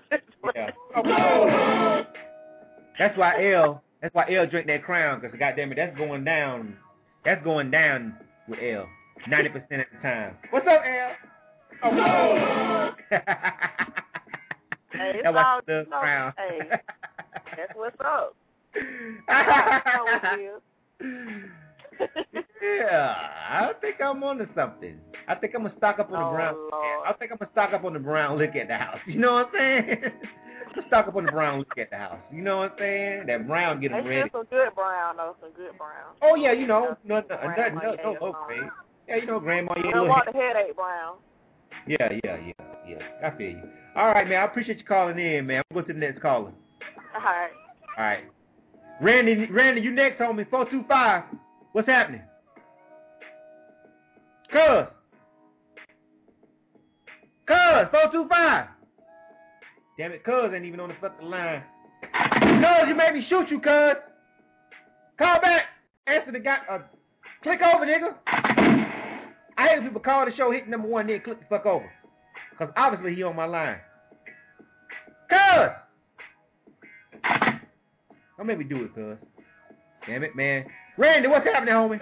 That's why L drink that Crown, because goddamn it, that's going down. That's going down with L 90% of the time. What's up, L? Hey, that's why she loves Crown. Hey, that's what's up. Yeah, I think I'm onto something. I think I'm gonna stock up on the brown. Lord. I think I'm gonna stock up on the brown liquor at the house. You know what I'm saying? Just stock up on the brown liquor at the house. You know what I'm saying? That brown get them ready. Some good brown though. Some good brown. Oh yeah, no, okay. Yeah, Grandma. You don't want the headache brown. Yeah. I feel you. All right, man. I appreciate you calling in, man. We'll go to the next caller. All right. Randy, you next, homie. 425. What's happening? Cuz 425. Damn it, Cuz ain't even on the fucking line. Cuz, you made me shoot you, Cuz. Call back. Answer the guy. Click over, nigga. I hate when people call the show, hit number 1, then click the fuck over. Because obviously he on my line. Cuz! Don't make me do it, Cuz. Damn it, man. Randy, what's happening, homie?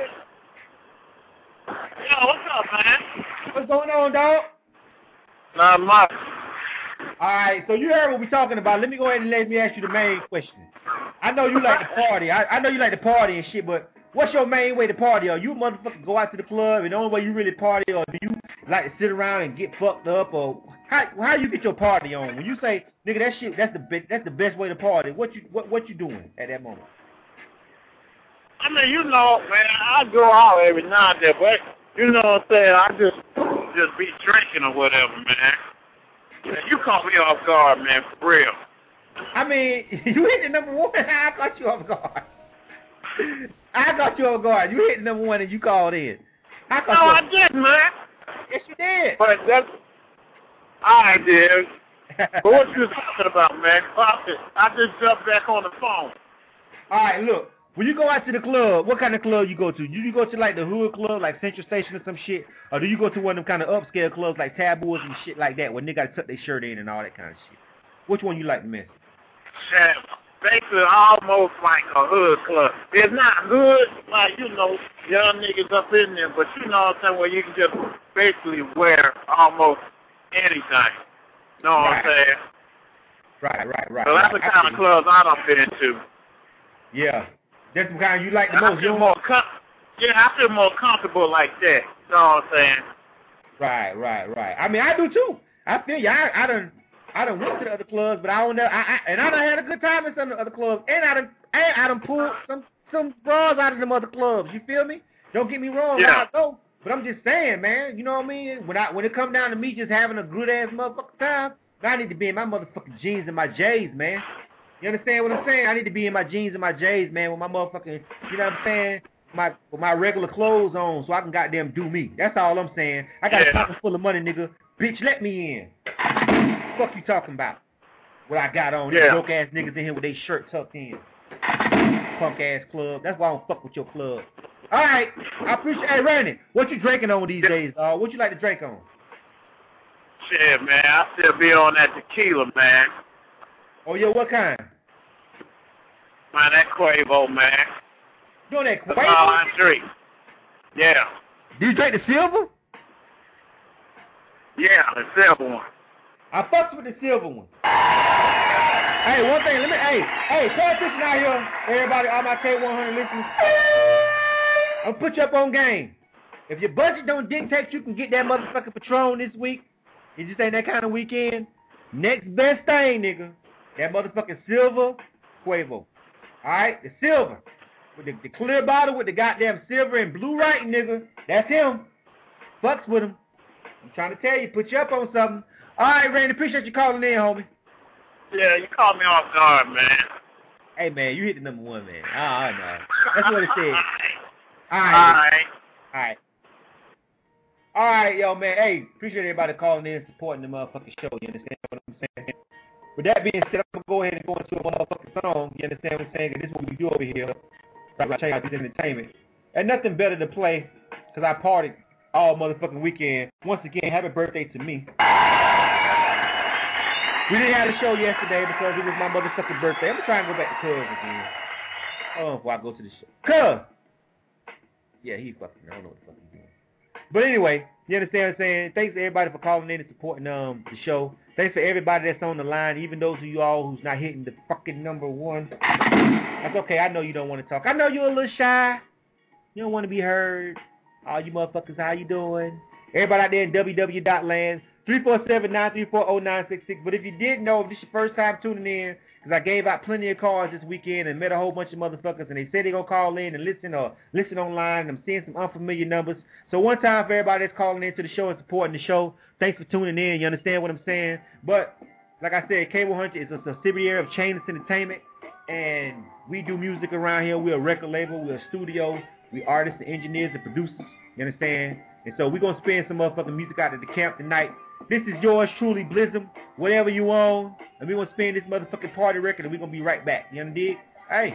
Yo, what's up, man? What's going on, dog? Not much. All right, so you heard what we're talking about. Let me go ahead and let me ask you the main question. I know you like to party. I know you like to party and shit, but what's your main way to party? Are you motherfucker go out to the club and the only way you really party, or do you like to sit around and get fucked up, or how you get your party on? When you say, nigga, that shit, that's the best way to party. What you doing at that moment? I mean, man, I go out every now and then, but you know what I'm saying? I just be drinking or whatever, man. You caught me off guard, man, for real. I mean, you hit the number 1. I caught you off guard. You hit the number 1 and you called in. I didn't, man. Yes, you did. But I did. But what you talking about, man? I just jumped back on the phone. All right, look. When you go out to the club, what kind of club you go to? Do you go to like the hood club, like Central Station or some shit? Or do you go to one of them kind of upscale clubs like Taboos and shit like that where niggas got to tuck their shirt in and all that kind of shit? Which one you like the best? Yeah, basically almost like a hood club. It's not hood, like, young niggas up in there, but you know what I'm saying, where you can just basically wear almost anything. You know what I'm saying? Right. So that's the kind of clubs I done been to. Yeah. That's the kind you like the most. I feel more comfortable like that. You know what I'm saying? Right. I mean, I do too. I feel you. I done went to the other clubs, but I done had a good time in some of the other clubs, and I done pulled some bras out of them other clubs. You feel me? Don't get me wrong. Yeah. I go, but I'm just saying, man. You know what I mean? When it come down to me just having a good ass motherfucking time, I need to be in my motherfucking jeans and my J's, man. You understand what I'm saying? I need to be in my jeans and my J's, man, with my motherfucking, you know what I'm saying? my regular clothes on so I can goddamn do me. That's all I'm saying. I got a pocket full of money, nigga. Bitch, let me in. Fuck you talking about? What I got on? These broke ass niggas in here with their shirt tucked in. Punk ass club. That's why I don't fuck with your club. All right, I appreciate. Hey, Randy, what you drinking on these days? What you like to drink on? Shit, man, I still be on that tequila, man. Oh, yeah, what kind? Man, that Quavo, man. You on that Quavo? The 3. Yeah. Do you drink the silver? Yeah, the silver one. I fucks with the silver one. Hey, one thing, hey, pay attention out here, everybody, all my K100 listeners. I'll put you up on game. If your budget don't dictate you can get that motherfucking Patron this week, it just ain't that kind of weekend. Next best thing, nigga, that motherfucking silver Quavo. Alright, the silver. With the clear bottle with the goddamn silver and blue writing, nigga. That's him. Fucks with him. I'm trying to tell you, put you up on something. Alright, Randy, appreciate you calling in, homie. Yeah, you caught me off guard, man. Hey, man, you hit the number 1, man. I know. That's what it said. All right, yo, man. Hey, appreciate everybody calling in and supporting the motherfucking show. You understand what I'm saying? With that being said, I'm going to go ahead and go into a motherfucking song. You understand what I'm saying? This is what we do over here. Right, check out this entertainment. And nothing better to play because I partied all motherfucking weekend. Once again, happy birthday to me. We didn't have a show yesterday because it was my motherfucking birthday. I'm going to try and go back to Cuz again. Before I go to the show. Cuz! Yeah, he fucking, I don't know what the fuck he's doing. But anyway, you understand what I'm saying? Thanks to everybody for calling in and supporting the show. Thanks for everybody that's on the line, even those of you all who's not hitting the fucking number 1. That's okay, I know you don't want to talk. I know you're a little shy. You don't want to be heard. All you motherfuckers, how you doing? Everybody out there in www.lands, 347-934-0966. But if you didn't know, if this is your first time tuning in, because I gave out plenty of calls this weekend and met a whole bunch of motherfuckers, and they said they're going to call in and listen or listen online, and I'm seeing some unfamiliar numbers. So one time for everybody that's calling into the show and supporting the show, thanks for tuning in. You understand what I'm saying? But, like I said, K100 is a subsidiary of Chainless Entertainment, and we do music around here. We're a record label. We're a studio. We artists and engineers and producers. You understand? And so we're going to spin some motherfucking music out at the camp tonight. This is yours truly, Blizzum, whatever you own. And we're going to spin this motherfucking party record and we're going to be right back. You understand? Hey.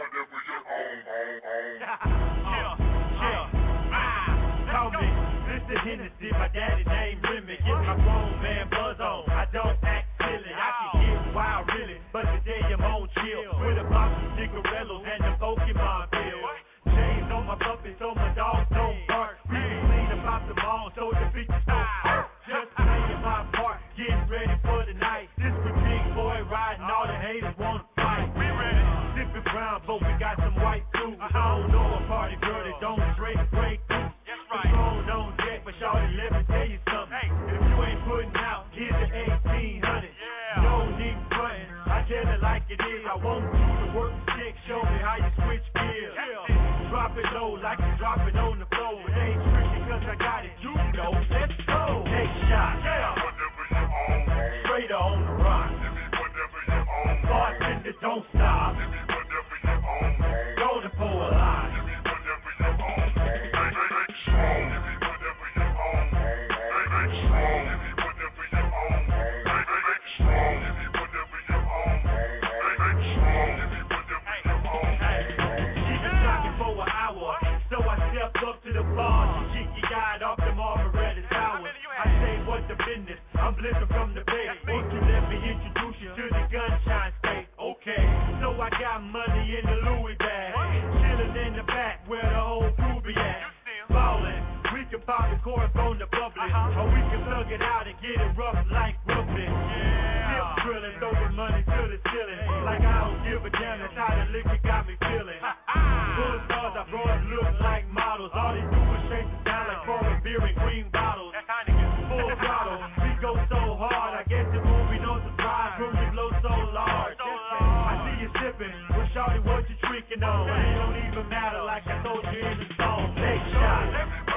Call me Mr. Hennessy, my daddy named Remy. Get my grown man buzz on. I don't act silly. I can get wild really, but today I'm on chill. With a box of cigarillos and the Pokemon pills. Chains on my puppet so my dogs don't bark. We can clean about the mall so the bitches don't hurt. Just playing my part, getting ready for the night. This with Big Boy riding, all the haters wanna fight. We ready, sipping brown, but we got some white too. I don't know a party girl that don't straight break through. That's right. Phone don't get, but shawty, let me tell you something. Hey, if you ain't putting out, here's the 1800. Yeah. No need frontin', I tell it like it is. I want you to work the stick, show me how you switch gears. Yeah. Drop it low like you drop it on the floor. It ain't tricky cause I got it, you know. Let's go. Take shot. Yeah. Whatever you own. Straight on the rock. Give me whatever you own. Bartender, don't stop. Give me whatever you own. Go to pour a line. Give me whatever you own. Make strong. Give me whatever you own. Make strong. Give me whatever you own. Make strong. Give me whatever you own. Make strong. Give me whatever you own. She been talking for an hour, so I stepped up to the bar. She kicked your guy off the Margaret Tower. I say, what the business? I'm blitzing from the bay. Won't you let me introduce you to the Gunshine State? Okay, so I got money in the Louis bag, chilling in the back where the whole crew be at. Ballin', we can pop the cork on the bubbly, or we can plug it out and get it rough like rugby. Still drilling, throwing money to the ceiling, like I don't give a damn. That's how the liquor got me feeling. Full stars, I brought look like models. All they do is shake the down like pouring beer in green bottles. Full throttle, we go so hard. I guess the movie no surprise, room you blow so large. I see you sipping, well shawty what you drinking on? But it don't even matter, like I told you in the song. Take shots,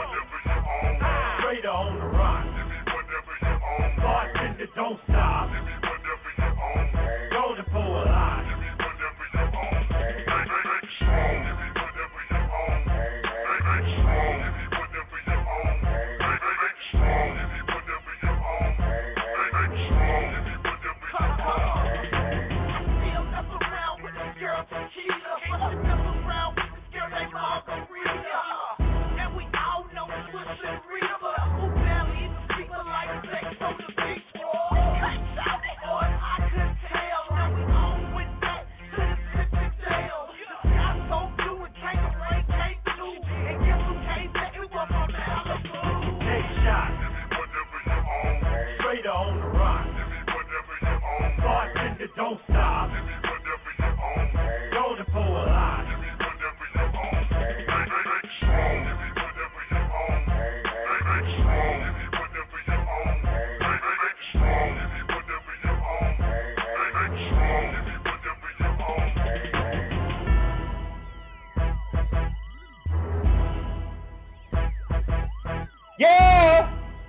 straight on the rock. Bartender, don't stop. Go to pour a line. stop. Whatever you own, go to pull a line. Whatever you own, make strong. Whatever you own, make strong. Whatever you own, make strong. Whatever you own, make strong. Whatever you own. Yeah!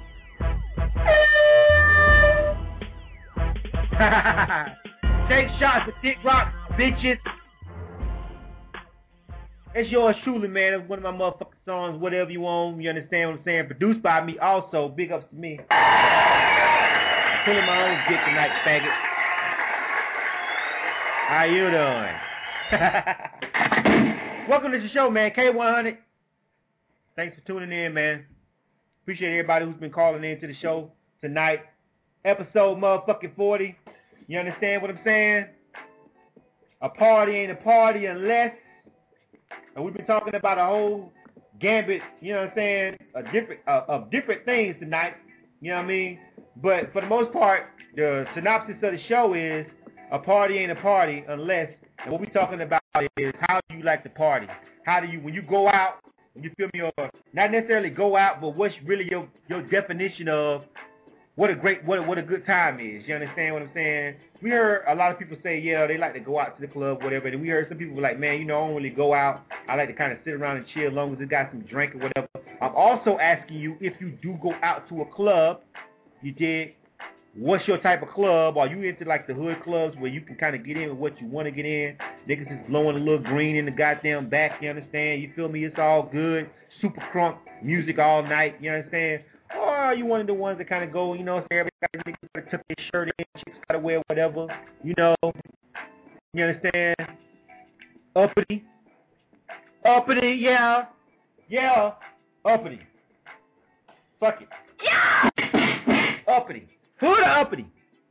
Take shots with Dick Rock, bitches. It's yours truly, man. It's one of my motherfucking songs, whatever you want. You understand what I'm saying? Produced by me also. Big ups to me. Pulling my own dick tonight, faggot. How you doing? Welcome to the show, man. K100. Thanks for tuning in, man. Appreciate everybody who's been calling in to the show tonight. Episode motherfucking 40. You understand what I'm saying? A party ain't a party unless. And we've been talking about a whole gambit, you know what I'm saying, of different things tonight. You know what I mean? But for the most part, the synopsis of the show is a party ain't a party unless. And what we're talking about is how do you like to party? How do you, when you go out, you feel me, or not necessarily go out, but what's really your definition of what a good time is. You understand what I'm saying? We heard a lot of people say, yeah, they like to go out to the club, whatever. And we heard some people like, man, you know, I don't really go out. I like to kind of sit around and chill as long as it got some drink or whatever. I'm also asking you, if you do go out to a club, you did, what's your type of club? Are you into like the hood clubs where you can kind of get in with what you want to get in? Niggas is blowing a little green in the goddamn back, you understand? You feel me? It's all good. Super crunk music all night, you understand? Or are you one of the ones that kind of go, you know, everybody got to tuck their shirt in, chicks got to wear whatever, you know? You understand? Uppity, yeah. Yeah, uppity. Fuck it. Yeah! Uppity. Hood or uppity?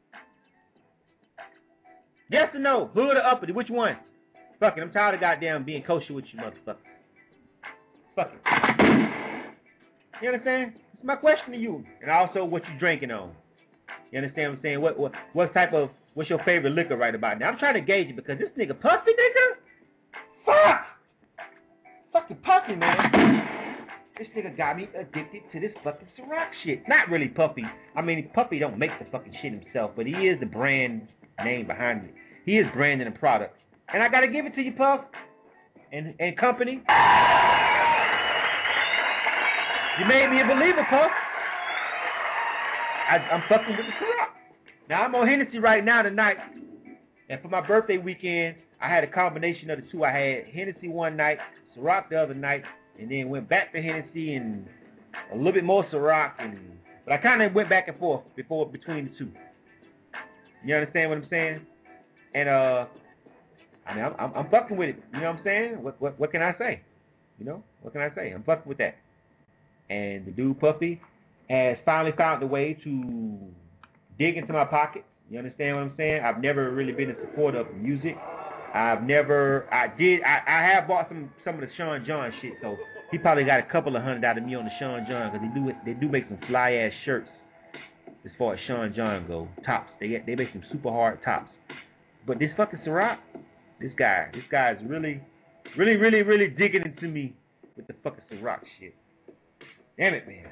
Yes or no? Hood or uppity? Which one? Fuck it. I'm tired of goddamn being kosher with you motherfuckers. Fuck it. You understand? It's my question to you. And also what you drinking on. You understand what I'm saying? What's your favorite liquor right about now? I'm trying to gauge it because this nigga Puffy, nigga. Fuck! Fucking Puffy, man. This nigga got me addicted to this fucking Ciroc shit. Not really Puffy. I mean, Puffy don't make the fucking shit himself, but he is the brand name behind it. He is branding a product. And I gotta give it to you, Puff. And company. You made me a believer, Puff. I'm fucking with the Ciroc. Now, I'm on Hennessy right now tonight. And for my birthday weekend, I had a combination of the two. I had Hennessy one night, Ciroc the other night, and then went back to Hennessy and a little bit more Ciroc. But I kind of went back and forth between the two. You understand what I'm saying? And, I mean, I'm fucking with it. You know what I'm saying? What can I say? You know? What can I say? I'm fucking with that. And the dude, Puffy, has finally found a way to dig into my pockets. You understand what I'm saying? I've never really been in support of music. I have bought some of the Sean John shit, so he probably got a couple of $100 out of me on the Sean John, because they do make some fly ass shirts as far as Sean John go. Tops. They make some super hard tops. But this fucking Ciroc, this guy is really digging into me with the fucking Ciroc shit. Damn it, man.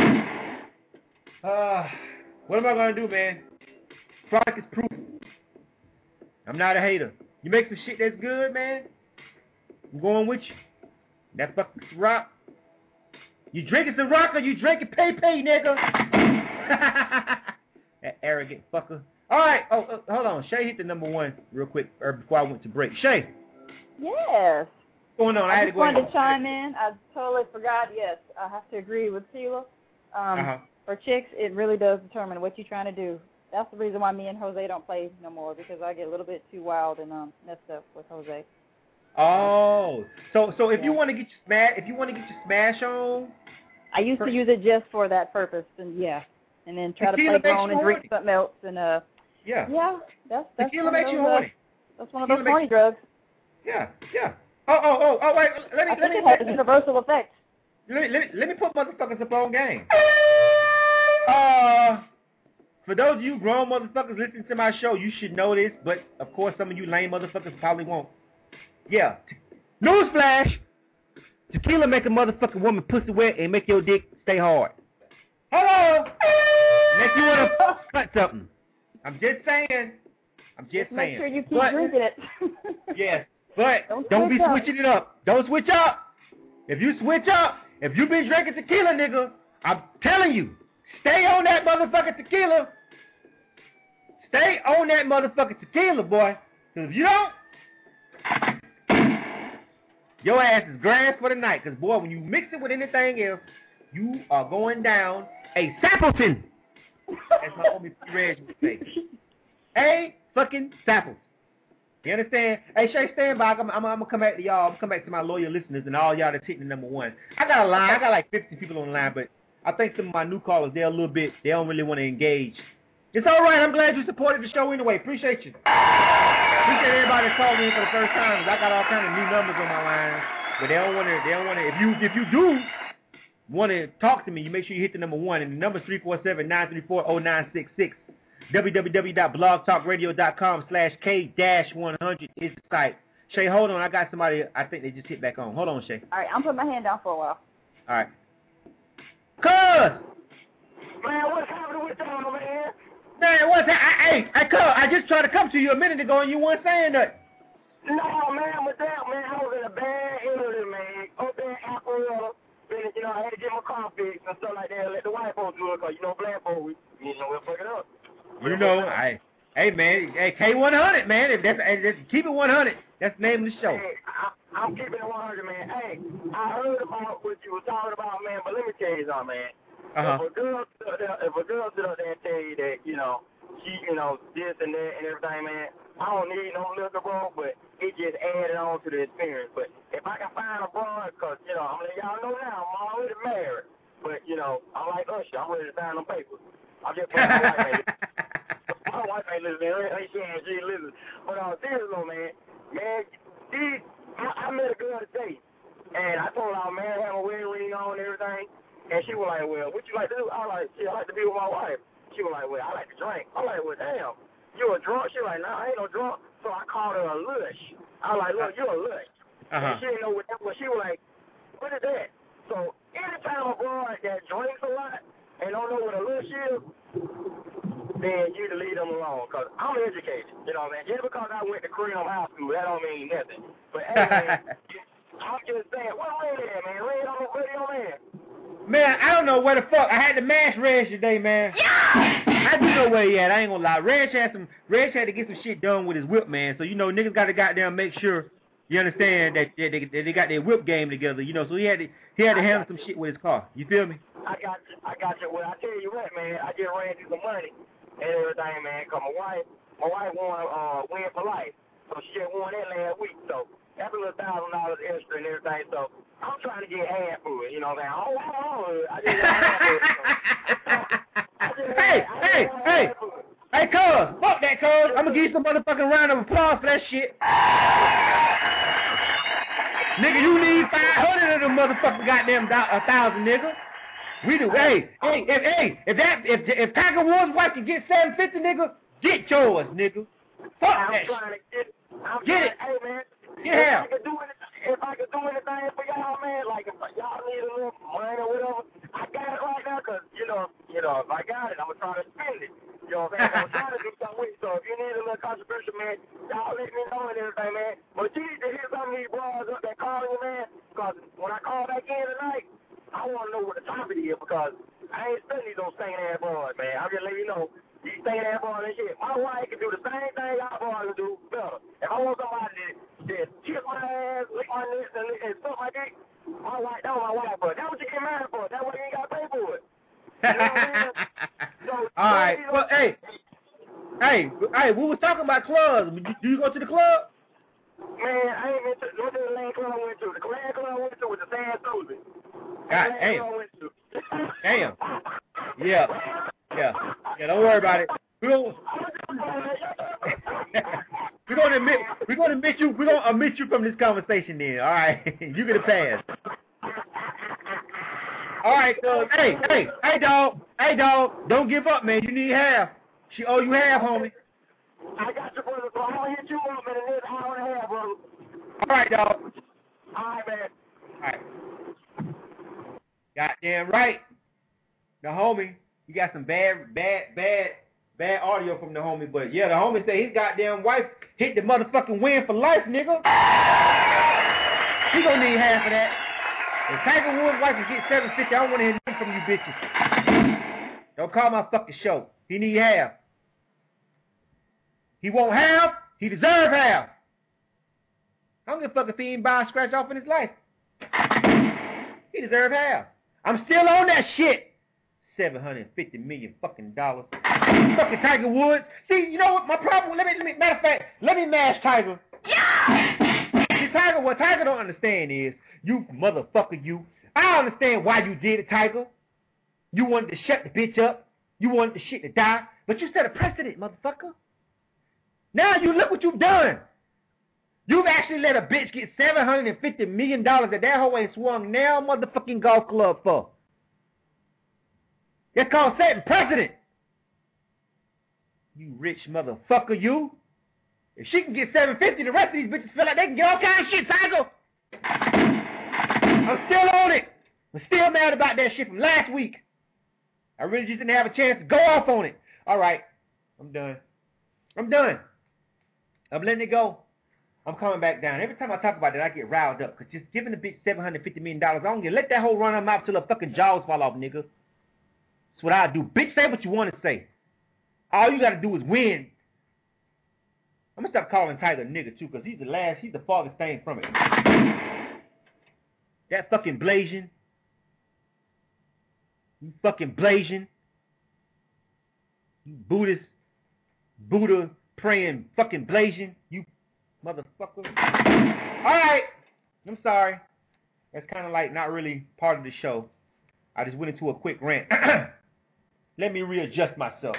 What am I gonna do, man? Product is proof. I'm not a hater. You make some shit that's good, man, I'm going with you. That fucking Ciroc. You drinking Ciroc or you drinking Pay, nigga? That arrogant fucker. All right. Oh, hold on. Shay hit the number one real quick before I went to break. Shay. Yes. What's going on? I just wanted to chime in. I totally forgot. Yes, I have to agree with Sheila. For chicks, it really does determine what you're trying to do. That's the reason why me and Jose don't play no more, because I get a little bit too wild and messed up with Jose. Oh, so if you want to get your smash on, I used to use it just for that purpose, and then try to play grown and drink something else, and that's tequila makes you horny. That's one of those horny drugs. Yeah. Oh, wait. Let me it has a universal effect. Let me put motherfuckers up on game. for those of you grown motherfuckers listening to my show, you should know this, but of course some of you lame motherfuckers probably won't. Yeah. Newsflash. Tequila make a motherfucking woman pussy wet and make your dick stay hard. Hello. Make you want to cut something. I'm just saying. Make sure you keep drinking it. Yes. But don't be switching it up. Don't switch up. If you switch up, if you been drinking tequila, nigga, I'm telling you, stay on that motherfucking tequila. Stay on that motherfucking tequila, boy. Because if you don't, your ass is grass for the night. Because, boy, when you mix it with anything else, you are going down a Sappleton. That's my homie P-Reg would say. A fucking Sapples. You understand? Hey, Shay, stand by. I'm going to come back to y'all. I'm going to come back to my loyal listeners and all y'all that's hitting the number one. I got a line. I got like 50 people on the line, but I think some of my new callers, they don't really want to engage. It's all right. I'm glad you supported the show anyway. Appreciate you. Appreciate everybody that's calling in for the first time. I got all kind of new numbers on my line, but they don't want to. If you do want to talk to me, you make sure you hit the number one, and the number is 347-934-0966. www.blogtalkradio.com/K-100 is the site. Shay, hold on. I got somebody. I think they just hit back on. Hold on, Shay. All right, I'm putting my hand down for a while. All right. Cuz! Man, what's happening with y'all, man? Man, what's that? Hey, Cuz, I just tried to come to you a minute ago and you weren't saying that. No, man, with that, man, I was in a bad area, man. Up there in Apple, you know, I had to get my car fixed and stuff like that and let the white folks do it, because, you know, black folks, we'll fuck it up. You know, hey, man, K100, man. If that's keep it 100. That's the name of the show. Hey, I'm keeping it 100, man. Hey, I heard about what you were talking about, man, but let me tell you something, man. If a girl sit up there and tell you that, you know, she, you know, this and that and everything, man, I don't need no liquor, bro, but it just added on to the experience. But if I can find a broad, because, you know, I'm letting y'all know now, I'm already married. But, you know, I'm like Usher. I'm ready to sign them papers. I'm just playing my wife ain't listening. My wife ain't listening. She ain't listening. But seriously, man, I met a girl today, and I told her I was married, had my wedding ring on and everything. And she was like, well, what you like to do? I like to be with my wife. She was like, well, I like to drink. I'm like, well, damn, you a drunk? She was like, nah, I ain't no drunk. So I called her a lush. I was like, look, you're a lush. And she didn't know what that was. She was like, what is that? So anytime a broad that drinks a lot and don't know what a lush is, then you need to leave them alone. Because I'm educated, you know what I mean? Just because I went to Creole High School, that don't mean nothing. But anyway, I'm just saying, what Red at, man? Red on the radio, man. Man, I don't know where the fuck. I had to mash Reg today, man. Yeah! I do know where he at. I ain't gonna lie. Reg had to get some shit done with his whip, man. So, you know, niggas got to goddamn make sure, you understand, that they got their whip game together, you know. So he had to handle some shit with his car. You feel me? I got you. Well, I tell you what, man. I just ran through some money and everything, man. Because my wife won Win for Life. So she just won that last week. So that's a little $1,000 extra and everything. So I'm trying to get half for it, you know what I'm saying? I just got half for it. Hey, cuz, fuck that, cuz. I'm gonna give you some motherfucking round of applause for that shit. Nigga, you need 500 of them motherfucking goddamn 1,000, nigga. We do. Hey, if Tiger Woods' wife can get 750, nigga, get yours, nigga. Fuck that shit. Get it. Hey, man. Yeah. If I could do anything for y'all, man, like if y'all need a little money or whatever, I got it right now, because, you know, if I got it, I'm going to try to spend it. You know what I'm saying? I'm trying to do something with it. So if you need a little contribution, man, y'all let me know and everything, man. But you need to hear some of these bros up there calling you, man, because when I call back in tonight, I want to know what the topic is, because I ain't studying these stinking ass bros, man. I'm just letting you know. These stinking ass bros and shit. My wife can do the same thing y'all bros can do better. If I want somebody to kiss my ass, lick my lips, and stuff like that, my wife, that's what my wife for. That's what you get married for. That's why you ain't got to pay for it. You know what I mean? So, all right. Well, hey, we was talking about clubs. Do you go to the club? Man, I ain't been to the lane club I went to. The lane club I went to was the San Susan. God damn. Damn. Yeah, don't worry about it. We're gonna omit you from this conversation then. All right. You get a pass. All right, so hey, dog. Don't give up, man. You need half. She owe you half, homie. I got you, brother. So I'm gonna hit you up in the next hour and a half, brother. All right, dog. All right, man. All right. Goddamn right. The homie, you got some bad audio from the homie, but yeah, the homie said his goddamn wife hit the motherfucking win for life, nigga. He gonna need half of that. If Tiger Woods' wife can get $750, I don't want to hear nothing from you bitches. Don't call my fucking show. He need half. He won't have. He deserve half. I don't give a fuck if he ain't buy a scratch off in his life. He deserve half. I'm still on that shit. $750 million fucking dollars. Fucking Tiger Woods. See, you know what my problem? Matter of fact, let me mash Tiger. See, Tiger, what Tiger don't understand is, you motherfucker, you. I understand why you did it, Tiger. You wanted to shut the bitch up. You wanted the shit to die. But you set a precedent, motherfucker. Now you look what you've done. You've actually let a bitch get $750 million that hoe ain't swung now motherfucking golf club for. That's called setting precedent. You rich motherfucker, you. If she can get $750, the rest of these bitches feel like they can get all kinds of shit, Tiger. I'm still on it. I'm still mad about that shit from last week. I really just didn't have a chance to go off on it. All right. I'm done. I'm letting it go. I'm coming back down. Every time I talk about that, I get riled up. Because just giving the bitch $750 million, I don't get. Let that whole run her mouth till her fucking jaws fall off, nigga. That's what I do. Bitch, say what you want to say. All you got to do is win. I'm going to stop calling Tiger a nigga, too, because he's the farthest thing from it. That fucking Blasian. You fucking Blasian. You Buddha praying fucking Blasian. You motherfucker. Alright. I'm sorry. That's kind of like not really part of the show. I just went into a quick rant. Let me readjust myself.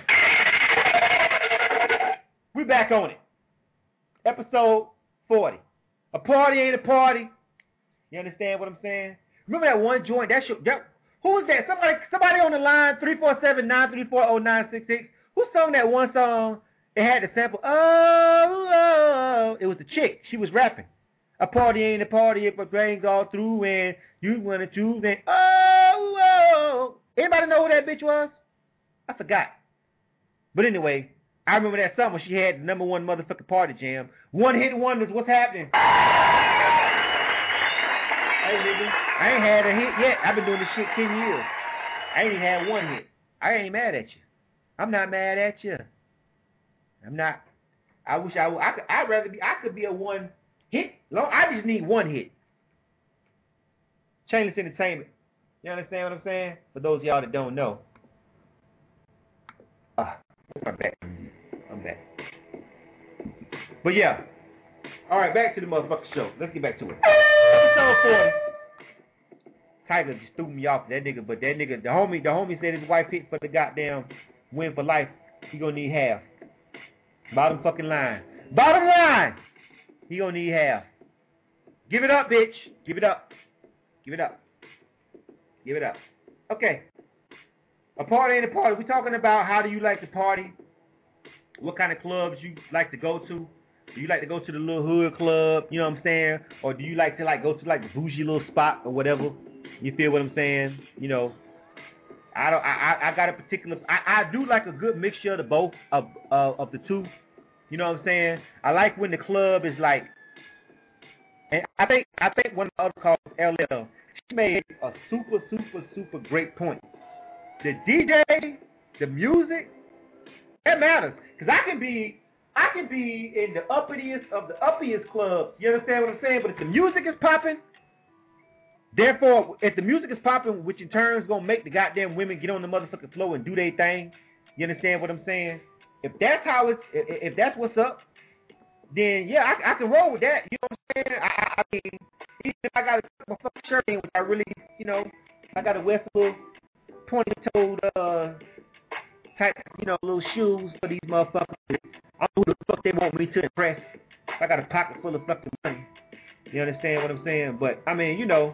We back on it. Episode 40. A party ain't a party. You understand what I'm saying? Remember that one joint? Who was that? Somebody on the line, 347-934-0966. Who sung that one song? It had the sample. Oh, it was the chick. She was rapping. A party ain't a party if it rains all through and you want to choose and oh. Anybody know who that bitch was? I forgot. But anyway, I remember that song when she had the number one motherfucking party jam. One hit wonders. What's happening? Hey, nigga, I ain't had a hit yet. I've been doing this shit 10 years. I ain't even had one hit. I ain't mad at you. I'm not mad at you. I'm not. I wish I would. I'd rather be. I could be a one hit. I just need one hit. Chainless Entertainment. You understand what I'm saying? For those of y'all that don't know. I'm back. But yeah. All right, back to the motherfucking show. Let's get back to it. Episode 40. Tiger just threw me off that nigga, but that nigga, the homie said his wife hit for the goddamn win for life. He gonna need half. Bottom fucking line. Bottom line. He gonna need half. Give it up, bitch. Give it up. Give it up. Give it up. Okay. A party ain't a party. We're talking about how do you like to party? What kind of clubs you like to go to? Do you like to go to the little hood club? You know what I'm saying? Or do you like to go to the bougie little spot or whatever? You feel what I'm saying? You know, I got a particular. I do like a good mixture of the both of the two. You know what I'm saying? I like when the club is like, and I think one of the other calls, LL, she made a super great point. The DJ, the music, that matters. Cause I can be in the uppiest of the uppiest clubs. You understand what I'm saying? But if the music is popping, therefore, if the music is popping, which in turn is gonna make the goddamn women get on the motherfucking floor and do their thing. You understand what I'm saying? If that's how if that's what's up, then yeah, I can roll with that. You know what I'm saying? I mean, even if I gotta put my fucking shirt in, which I really, you know, I gotta wear some little pointy-toed type, you know, little shoes for these motherfuckers. I don't know who the fuck they want me to impress. I got a pocket full of fucking money. You understand what I'm saying? But I mean, you know,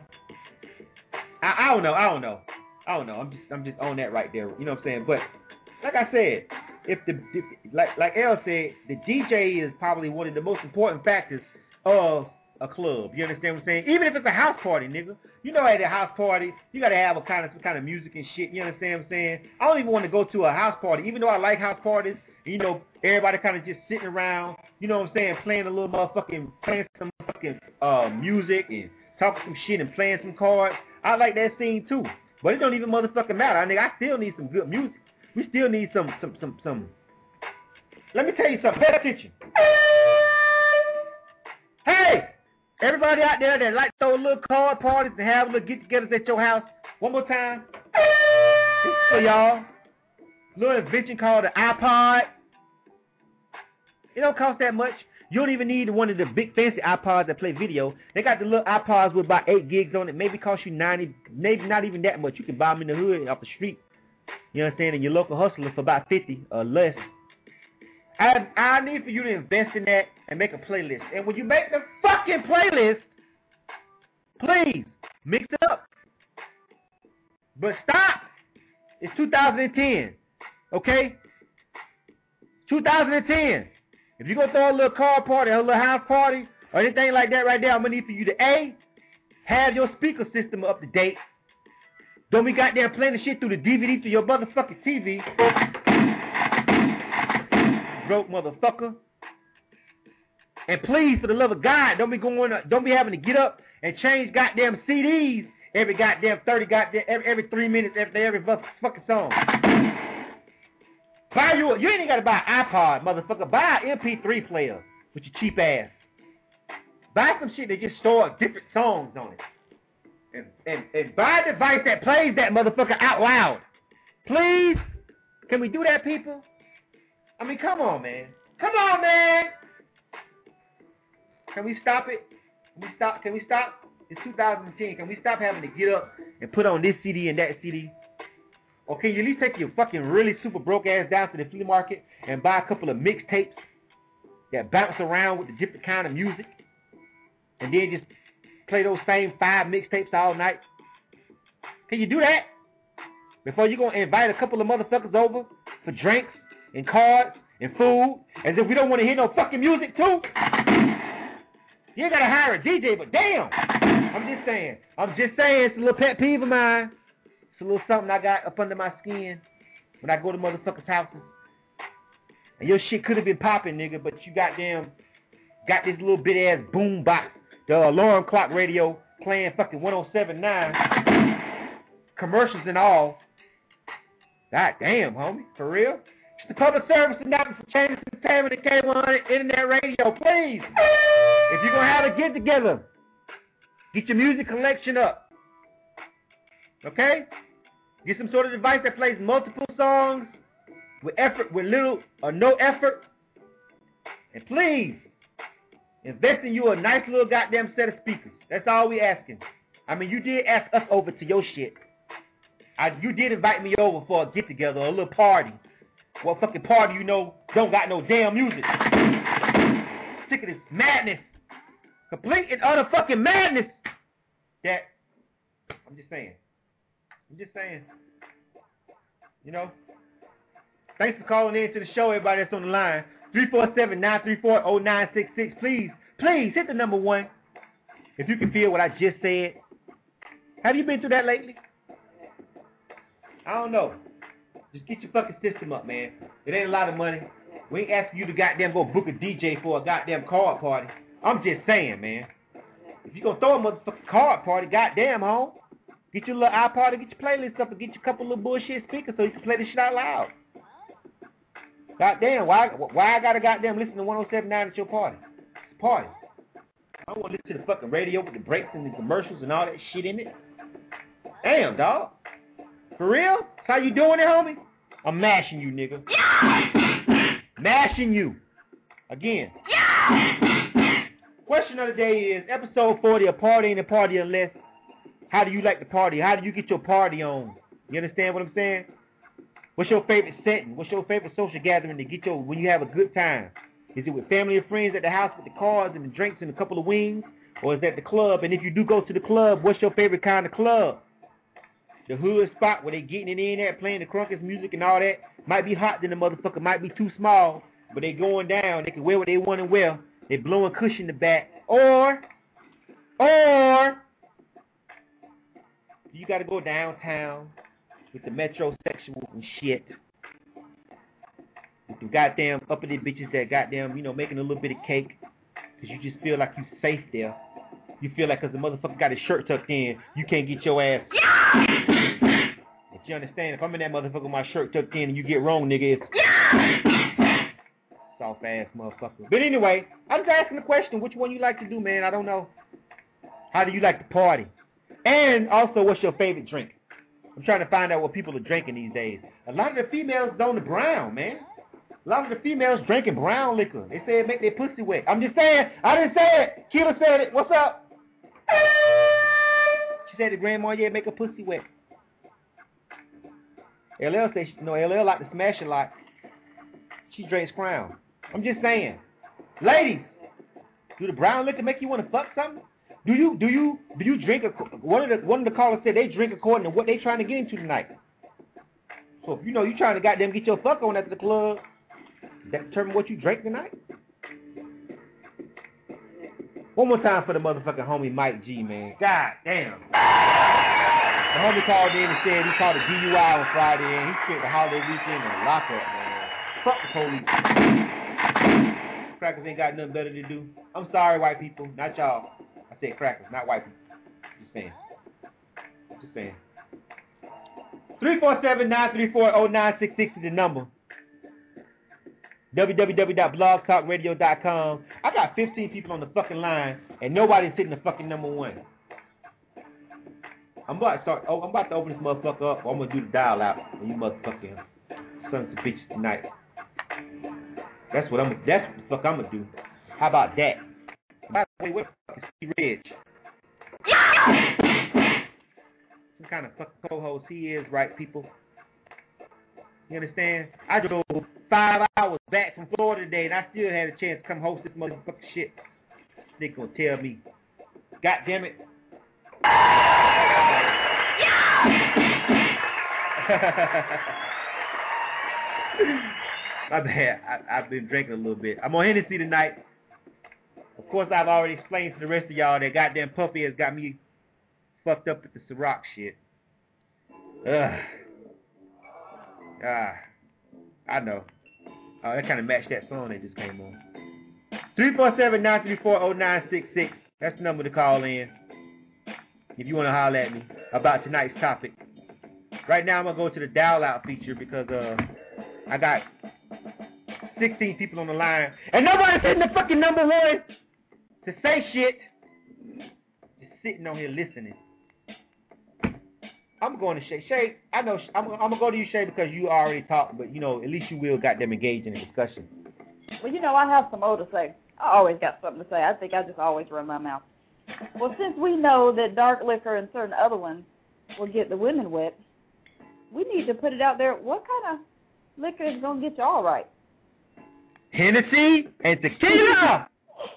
I don't know. I'm just on that right there. You know what I'm saying? But like I said, like El said, the DJ is probably one of the most important factors of a club. You understand what I'm saying? Even if it's a house party, nigga. You know, at a house party, you gotta have some kind of music and shit. You understand what I'm saying? I don't even want to go to a house party, even though I like house parties. You know, everybody kind of just sitting around. You know what I'm saying? Playing some music and talking some shit and playing some cards. I like that scene too. But it don't even motherfucking matter. I still need some good music. We still need some. Let me tell you something. Pay attention. Hey, everybody out there that like those little card parties and have little get-togethers at your house. One more time. This is for y'all. Little invention called the iPod. It don't cost that much. You don't even need one of the big fancy iPods that play video. They got the little iPods with about 8 gigs on it. Maybe cost you 90, maybe not even that much. You can buy them in the hood off the street. You know what I'm saying? And your local hustler for about 50 or less. I need for you to invest in that and make a playlist. And when you make the fucking playlist, please mix it up. But stop. It's 2010. Okay? 2010. If you're going to throw a little car party or a little house party or anything like that right there, I'm going to need for you to A, have your speaker system up to date. Don't be goddamn playing the shit through the DVD through your motherfucking TV. Broke motherfucker. And please, for the love of God, don't be having to get up and change goddamn CDs every goddamn 30 goddamn every 3 minutes after every fucking song. You ain't even gotta buy an iPod, motherfucker. Buy an MP3 player with your cheap ass. Buy some shit that just stores different songs on it. And buy a device that plays that motherfucker out loud. Please? Can we do that, people? I mean, come on, man. Come on, man. Can we stop it? Can we stop? It's 2010. Can we stop having to get up and put on this CD and that CD? Or can you at least take your fucking really super broke ass down to the flea market and buy a couple of mixtapes that bounce around with the different kind of music and then just play those same 5 mixtapes all night? Can you do that? Before you gonna invite a couple of motherfuckers over for drinks and cards and food, as if we don't want to hear no fucking music too? You ain't gotta hire a DJ, but damn! I'm just saying, it's a little pet peeve of mine. It's a little something I got up under my skin when I go to motherfuckers' houses. And your shit could have been popping, nigga, but you goddamn got this little bit ass boom box, the alarm clock radio playing fucking 107.9, commercials and all. God damn, homie, for real? It's the public service announcement for Chambers Entertainment and K100 Internet Radio, please. If you're gonna have a get together, get your music collection up. Okay? Get some sort of device that plays multiple songs with little or no effort. And please, invest in you a nice little goddamn set of speakers. That's all we asking. I mean, you did ask us over to your shit. You did invite me over for a get-together, a little party. What fucking party you know don't got no damn music. Sick of this madness. Complete and utter fucking madness. That, I'm just saying. You know, thanks for calling in to the show, everybody that's on the line. 347-934-0966. Please hit the number 1 if you can feel what I just said. Have you been through that lately? I don't know. Just get your fucking system up, man. It ain't a lot of money. We ain't asking you to goddamn go book a DJ for a goddamn card party. I'm just saying, man. If you gonna throw a motherfucking card party, goddamn, home. Get your little iPod and get your playlist up and get you a couple little bullshit speakers so you can play this shit out loud. Goddamn, why I gotta goddamn listen to 107.9 at your party? It's a party. I don't want to listen to the fucking radio with the breaks and the commercials and all that shit in it. Damn, dog. For real? That's how you doing it, homie? I'm mashing you, nigga. Yeah! Mashing you. Again. Yeah! Question of the day is, episode 40, a party ain't a party unless. How do you like to party? How do you get your party on? You understand what I'm saying? What's your favorite setting? What's your favorite social gathering to get when you have a good time? Is it with family or friends at the house with the cards and the drinks and a couple of wings? Or is it at the club? And if you do go to the club, what's your favorite kind of club? the hood spot where they getting it in there, playing the crunkest music and all that, might be hot, then the motherfucker might be too small, but they going down. They can wear what they want to wear. They blowing cushion in the back. Or you got to go downtown with the metrosexuals and shit. With the goddamn uppity bitches that goddamn, making a little bit of cake. Because you just feel like you safe there. You feel like because the motherfucker got his shirt tucked in, you can't get your ass. But you understand, if I'm in that motherfucker with my shirt tucked in and you get wrong, nigga, it's soft ass motherfucker. But anyway, I'm just asking the question, which one you like to do, man? I don't know. How do you like to party? And also, what's your favorite drink? I'm trying to find out what people are drinking these days. A lot of the females on the brown, man. A lot of the females drinking brown liquor. They say it make their pussy wet. I'm just saying. I didn't say it. Keela said it. What's up? She said the grandma, yeah, make her pussy wet. LL says, LL like to smash a lot. She drinks Crown. I'm just saying. Ladies, do the brown liquor make you want to fuck something? Do you drink? One of the callers said they drink according to what they trying to get into tonight. So if you trying to goddamn get your fuck on at the club, does that determine what you drink tonight? One more time for the motherfucking homie Mike G, man. God damn. The homie called in and said he caught a DUI on Friday and he spent the holiday weekend in the lockup, man. Fuck the police. Crackers ain't got nothing better to do. I'm sorry, white people. Not y'all. I said crackers, not white people. Just saying. 347-934-0966 is the number. www.blogtalkradio.com. I got 15 people on the fucking line, and nobody's hitting the fucking number one. I'm about to open this motherfucker up, or I'm gonna do the dial out on you motherfucking sons of bitches tonight. That's what the fuck I'm gonna do. How about that? By the way, what the fuck is C-Reg? Some kind of fucking co-host he is, right, people? You understand? I drove 5 hours back from Florida today, and I still had a chance to come host this motherfucking shit. They gonna tell me, God damn it. My bad. I've been drinking a little bit. I'm on Hennessy tonight. Of course, I've already explained to the rest of y'all that goddamn Puffy has got me fucked up with the Ciroc shit. I know. That kind of matched that song that just came on. 347-934-0966. That's the number to call in if you want to holler at me about tonight's topic. Right now, I'm going to go to the dial-out feature because I got 16 people on the line, and nobody's hitting the fucking number one to say shit. Just sitting on here listening. I'm going to Shay. Shay, I know I'm going to go to you, Shay, because you already talked, but, at least you will got them engaged in a discussion. Well, I have some more to say. I always got something to say. I think I just always run my mouth. Well, since we know that dark liquor and certain other ones will get the women wet, we need to put it out there. What kind of liquor is going to get you all right? Hennessy and tequila!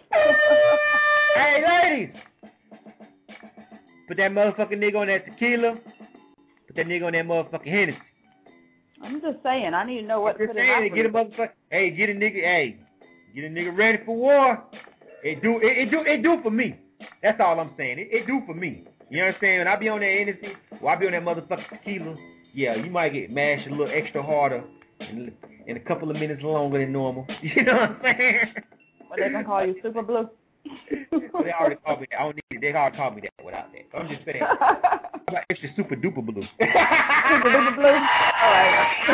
Hey, ladies! Put that motherfucking nigga on that tequila. Put that nigga on that motherfucking Hennessy. I'm just saying, I need to know what to put in my get a motherfucker. Hey, get a nigga ready for war. It do for me. That's all I'm saying. It do for me. You understand? When I be on that Hennessy, or I be on that motherfucking tequila, yeah, you might get mashed a little extra harder in a couple of minutes longer than normal. You know what I'm saying? Well, they gonna call you Super Blue. Well, they already called me that. I don't need it. They already called me that without that. I'm just saying. I'm like extra super duper blue. Super duper blue? All right.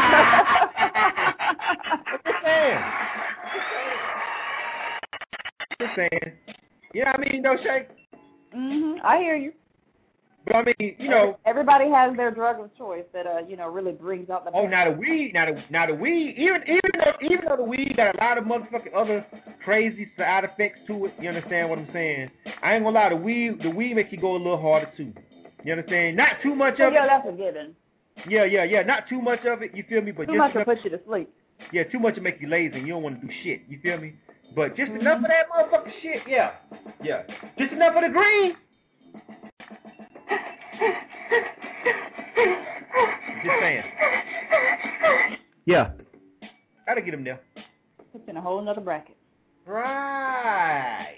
Just saying. You know what I mean, though, Shay? I hear you. But I mean, everybody has their drug of choice that really brings out the. Oh, now the weed, even though the weed got a lot of motherfucking other crazy side effects to it. You understand what I'm saying? I ain't gonna lie, the weed makes you go a little harder too. You understand? Not too much of it. Yeah, that's a given. Yeah. Not too much of it. You feel me? But too much will put you to sleep. Yeah, too much will make you lazy and you don't want to do shit. You feel me? But just enough of that motherfucking shit. Yeah. Just enough of the green. Just saying. Yeah. Gotta get him there. It's in a whole nother bracket. Right.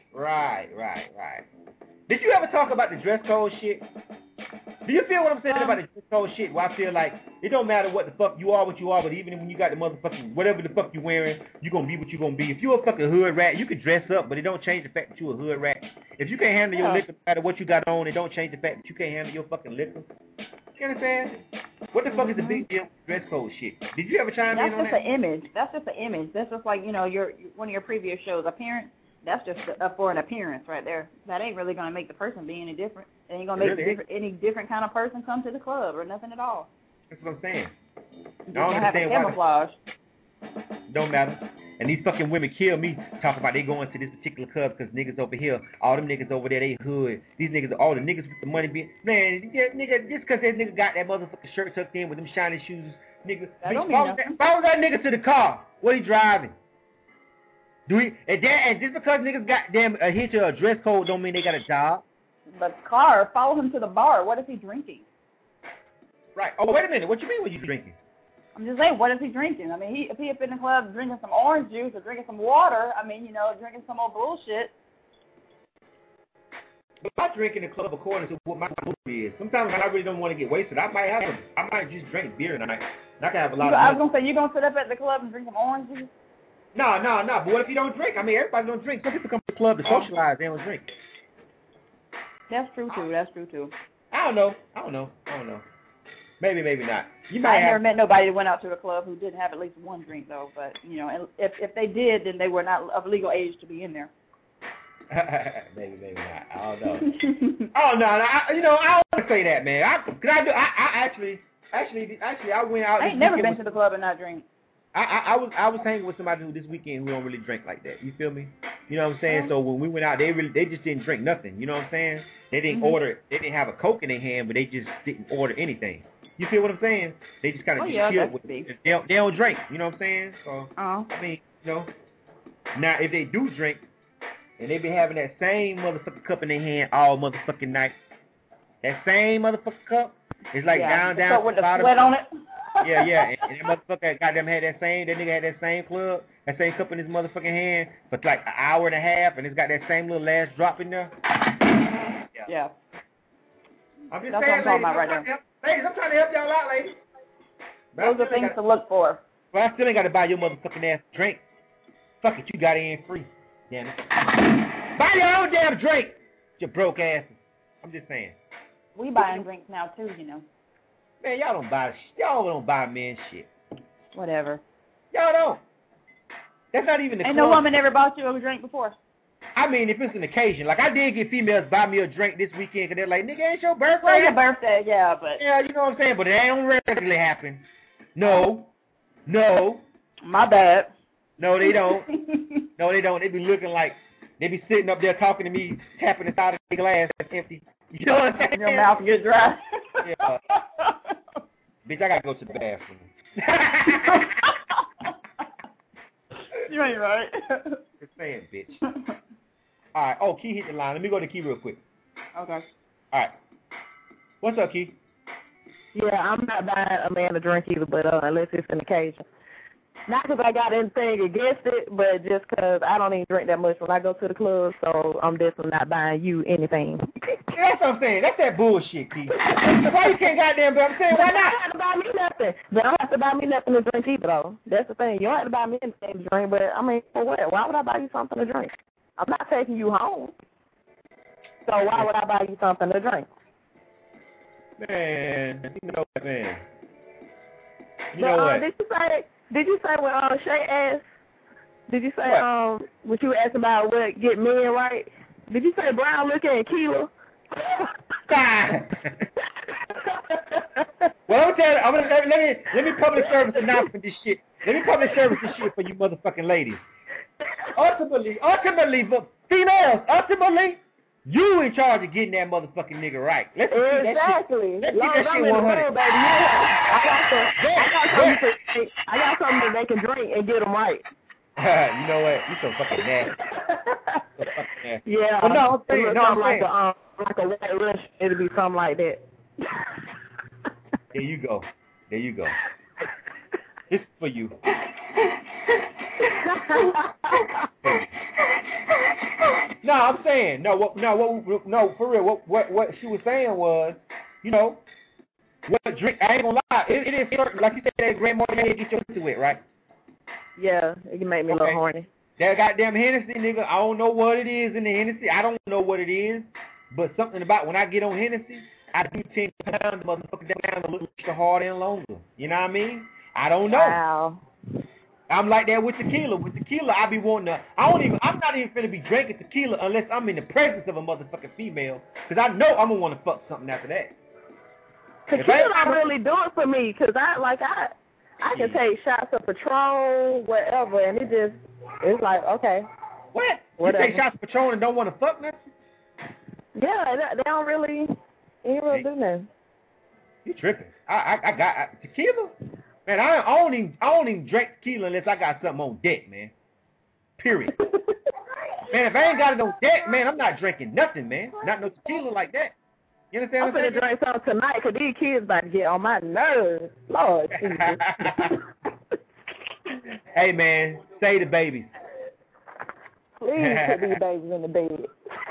Did you ever talk about the dress code shit? Do you feel what I'm saying about the dress code shit? Where I feel like it don't matter what the fuck you are, but even when you got the motherfucking whatever the fuck you wearing, you gonna be what you gonna be. If you a fucking hood rat, you can dress up, but it don't change the fact that you a hood rat. If you can't handle your liquor, no matter what you got on, it don't change the fact that you can't handle your fucking liquor. You understand? What the fuck is the big deal with dress code shit? Did you ever chime in on that? That's just an image. That's just an image. That's just like, your one of your previous shows, appearance. That's just for an appearance right there. That ain't really going to make the person be any different. It ain't going to make any different kind of person come to the club or nothing at all. That's what I'm saying. You don't have a camouflage. Don't matter. And these fucking women kill me talking about they going to this particular club because niggas over here, all them niggas over there, they hood. These niggas, all the niggas with the money being, man, nigga, just because that nigga got that motherfucking shirt tucked in with them shiny shoes, nigga. Follow that nigga to the car. What he driving? And just because niggas got them adhere to a dress code don't mean they got a job. But car, follow him to the bar. What is he drinking? Right. Oh, wait a minute. What you mean what you drinking? I'm just saying, what is he drinking? I mean, if he up in the club drinking some orange juice or drinking some water, I mean, drinking some old bullshit. If I drink in the club according to what my mood is, sometimes when I really don't want to get wasted, I might just drink beer tonight. And I can have a lot of. I was gonna say, you gonna sit up at the club and drink some orange juice? No. But what if you don't drink? I mean, everybody don't drink. Some people come to the club to socialize. They don't drink. That's true too. I don't know. Maybe not. I never met nobody that went out to a club who didn't have at least one drink though. But if they did, then they were not of legal age to be in there. maybe not. I don't know. I don't want to say that, man. I went out. I ain't never been to the club and not drink. I was hanging with somebody who this weekend who don't really drink like that. You feel me? You know what I'm saying? So when we went out, they just didn't drink nothing. You know what I'm saying? They didn't order. They didn't have a Coke in their hand, but they just didn't order anything. You feel what I'm saying? They just kind of chilled with it. They don't drink. You know what I'm saying? So I mean, now if they do drink and they be having that same motherfucking cup in their hand all motherfucking night, that same motherfucking cup is like down with the sweat on it. Yeah. And that motherfucker goddamn that nigga had that same club, that same cup in his motherfucking hand for like an hour and a half, and it's got that same little last drop in there. Yeah. I'm just That's saying, what I'm talking about right there. Ladies, I'm trying to help y'all out, ladies. Those are things to look for. Well, I still ain't got to buy your motherfucking ass a drink. Fuck it, you got it in free. Damn it. Buy your own damn drink, you broke ass. I'm just saying. We buying drinks now too, Man, y'all don't buy men shit. Whatever. Y'all don't. That's not even the Ain't no woman ever bought you a drink before. I mean, if it's an occasion. Like, I did get females buy me a drink this weekend because they're like, nigga, ain't your birthday? Well, your birthday, yeah, but... Yeah, you know what I'm saying? But it ain't regularly happen. No. My bad. No, they don't. No, they don't. They be looking like... They be sitting up there talking to me, tapping the side of the glass that's empty. You know what I'm saying? Your mouth get dry. Yeah. Bitch, I gotta go to the bathroom. You ain't right. Just saying, bitch. All right. Oh, Key hit the line. Let me go to Key real quick. Okay. All right. What's up, Key? Yeah, I'm not buying a man a drink either, but unless it's an occasion. Not because I got anything against it, but just because I don't even drink that much when I go to the club, so I'm definitely not buying you anything. That's what I'm saying. That's that bullshit, Key. Why you can't goddamn, but I'm saying, why not? You don't have to buy me nothing. They don't have to buy me nothing to drink either, though. That's the thing. You don't have to buy me anything to drink, but, I mean, for what? Why would I buy you something to drink? I'm not taking you home. So why would I buy you something to drink? Man, you know what, man. You know what? Did you say when Shay asked? Did you say what you asked about what get men right? Did you say brown looking and Keela? Well, let me public service announcement this shit. Let me public service this shit for you motherfucking ladies. Ultimately, but females, you in charge of getting that motherfucking nigga right. Let's see that shit. Let's get that shit 100. I got something that they can drink and get them right. You know what? You so fucking nasty. Yeah. But no, I'm saying. Like a white Russian, it'll be something like that. There you go. There you go. This is for you. No, I'm saying no, for real. What she was saying was, you know, what drink? I ain't gonna lie. It is certain, like you said, that grandmother may get you into it, right? Yeah, it can make me a little horny. That goddamn Hennessy, nigga. I don't know what it is in the Hennessy. I don't know what it is, but something about when I get on Hennessy, I do tend to pound the motherfucker down a little extra harder and longer. You know what I mean? I don't know. Wow. I'm like that with tequila. With tequila, I be wanting to. I'm not even finna be drinking tequila unless I'm in the presence of a motherfucking female, because I know I'm gonna want to fuck something after that. Tequila don't really do it for me, because I can take shots of Patron, whatever, and it's like, okay. What? Whatever. You take shots of Patron and don't want to fuck nothing? Yeah, they don't really, do nothing. You tripping. I got tequila? Man, I don't even drink tequila unless I got something on deck, man. Period. Man, if I ain't got it on deck, man, I'm not drinking nothing, man. Not no tequila like that. You understand what I'm saying? I'm finna drink something tonight, because these kids about to get on my nerves. Lord Jesus. Hey, man, say the babies. Please put these babies in the bed.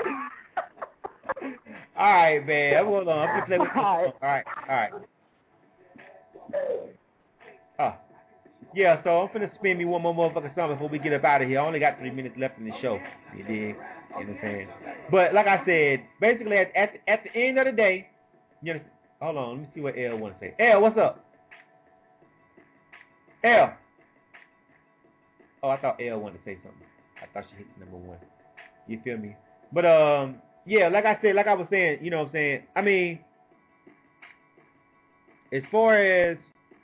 All right, man. Hold on. I'm going to play with you. All right. Yeah, so I'm finna spin me one more motherfucking song before we get up out of here. I only got 3 minutes left in the show. You dig? You know what I'm saying? But like I said, basically at the end of the day, you know, hold on, let me see what L want to say. L, what's up? L. Oh, I thought L wanted to say something. I thought she hit number 1. You feel me? But yeah, like I said, like I was saying, you know what I'm saying? I mean, as far as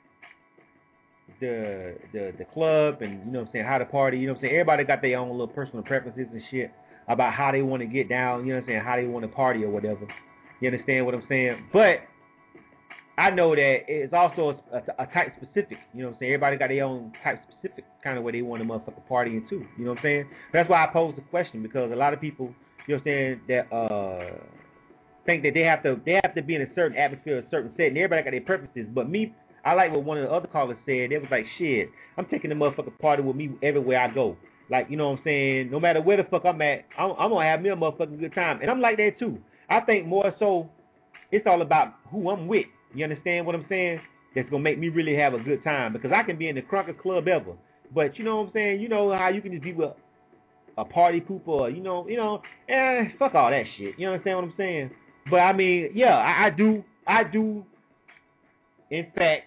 the club and, you know what I'm saying, how to party, you know what I'm saying, everybody got their own little personal preferences and shit about how they want to get down, you know what I'm saying, how they want to party or whatever. You understand what I'm saying? But I know that it's also a type specific, you know what I'm saying, everybody got their own type specific kind of way they want to motherfucking party in too, you know what I'm saying? That's why I posed the question, because a lot of people, you know what I'm saying, that think that they have to be in a certain atmosphere, a certain setting. Everybody got their preferences, but me, I like what one of the other callers said. They was like, shit, I'm taking the motherfucking party with me everywhere I go. Like, you know what I'm saying? No matter where the fuck I'm at, I'm going to have me a motherfucking good time. And I'm like that too. I think more so it's all about who I'm with. You understand what I'm saying? That's going to make me really have a good time. Because I can be in the crunkest club ever. But you know what I'm saying? You know how you can just be with a party pooper, or, you know, fuck all that shit. You understand what I'm saying? But I mean, yeah, I do, in fact,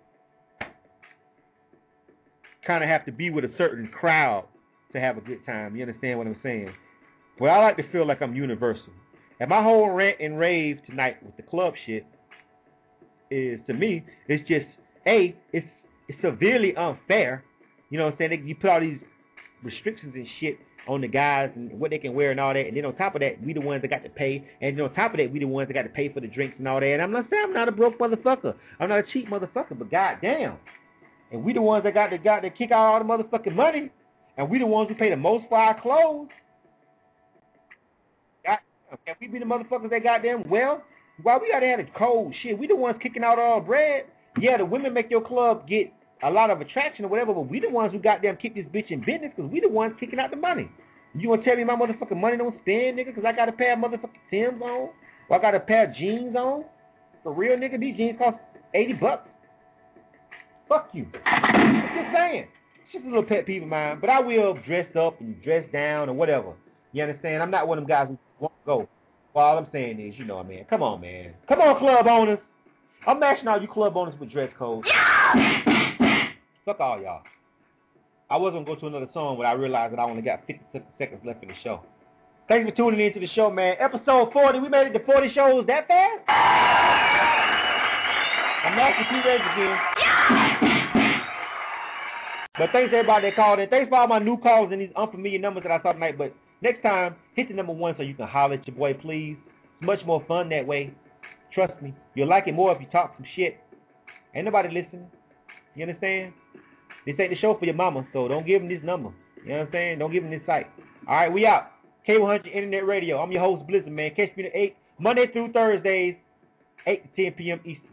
kind of have to be with a certain crowd to have a good time. You understand what I'm saying? But I like to feel like I'm universal. And my whole rant and rave tonight with the club shit is, to me, it's just, it's severely unfair. You know what I'm saying? You put all these restrictions and shit on the guys and what they can wear and all that, and then on top of that, we the ones that got to pay, and then on top of that, we the ones that got to pay for the drinks and all that. And I'm not saying I'm not a broke motherfucker. I'm not a cheap motherfucker, but goddamn. And we the ones that got to kick out all the motherfucking money, and we the ones who pay the most for our clothes. Goddamn, can we be the motherfuckers that goddamn, well, why we gotta have the cold shit? We the ones kicking out all bread. Yeah, the women make your club get a lot of attraction or whatever, but we the ones who goddamn keep this bitch in business, because we the ones kicking out the money. You gonna tell me my motherfucking money don't spend, nigga, because I got a pair of motherfucking Timbs on, or I got a pair of jeans on? For real, nigga, these jeans cost $80. Fuck you. I'm just saying. It's just a little pet peeve of mine, but I will dress up and dress down or whatever. You understand? I'm not one of them guys who won't go. Well, all I'm saying is, you know what I mean? Come on, man. Come on, club owners. I'm mashing all you club owners with dress codes. Fuck all y'all. I was going to go to another song, but I realized that I only got 50 seconds left in the show. Thanks for tuning in to the show, man. Episode 40. We made it to 40 shows that fast? I'm asking P. Reds again. But thanks to everybody that called in. Thanks for all my new calls and these unfamiliar numbers that I saw tonight. But next time, hit the number 1 so you can holler at your boy, please. It's much more fun that way. Trust me. You'll like it more if you talk some shit. Ain't nobody listening. You understand? This ain't the show for your mama, so don't give them this number. You know what I'm saying? Don't give them this site. All right, we out. K100 Internet Radio. I'm your host, Blizzard, man. Catch me at 8, Monday through Thursdays, 8 to 10 p.m. Eastern.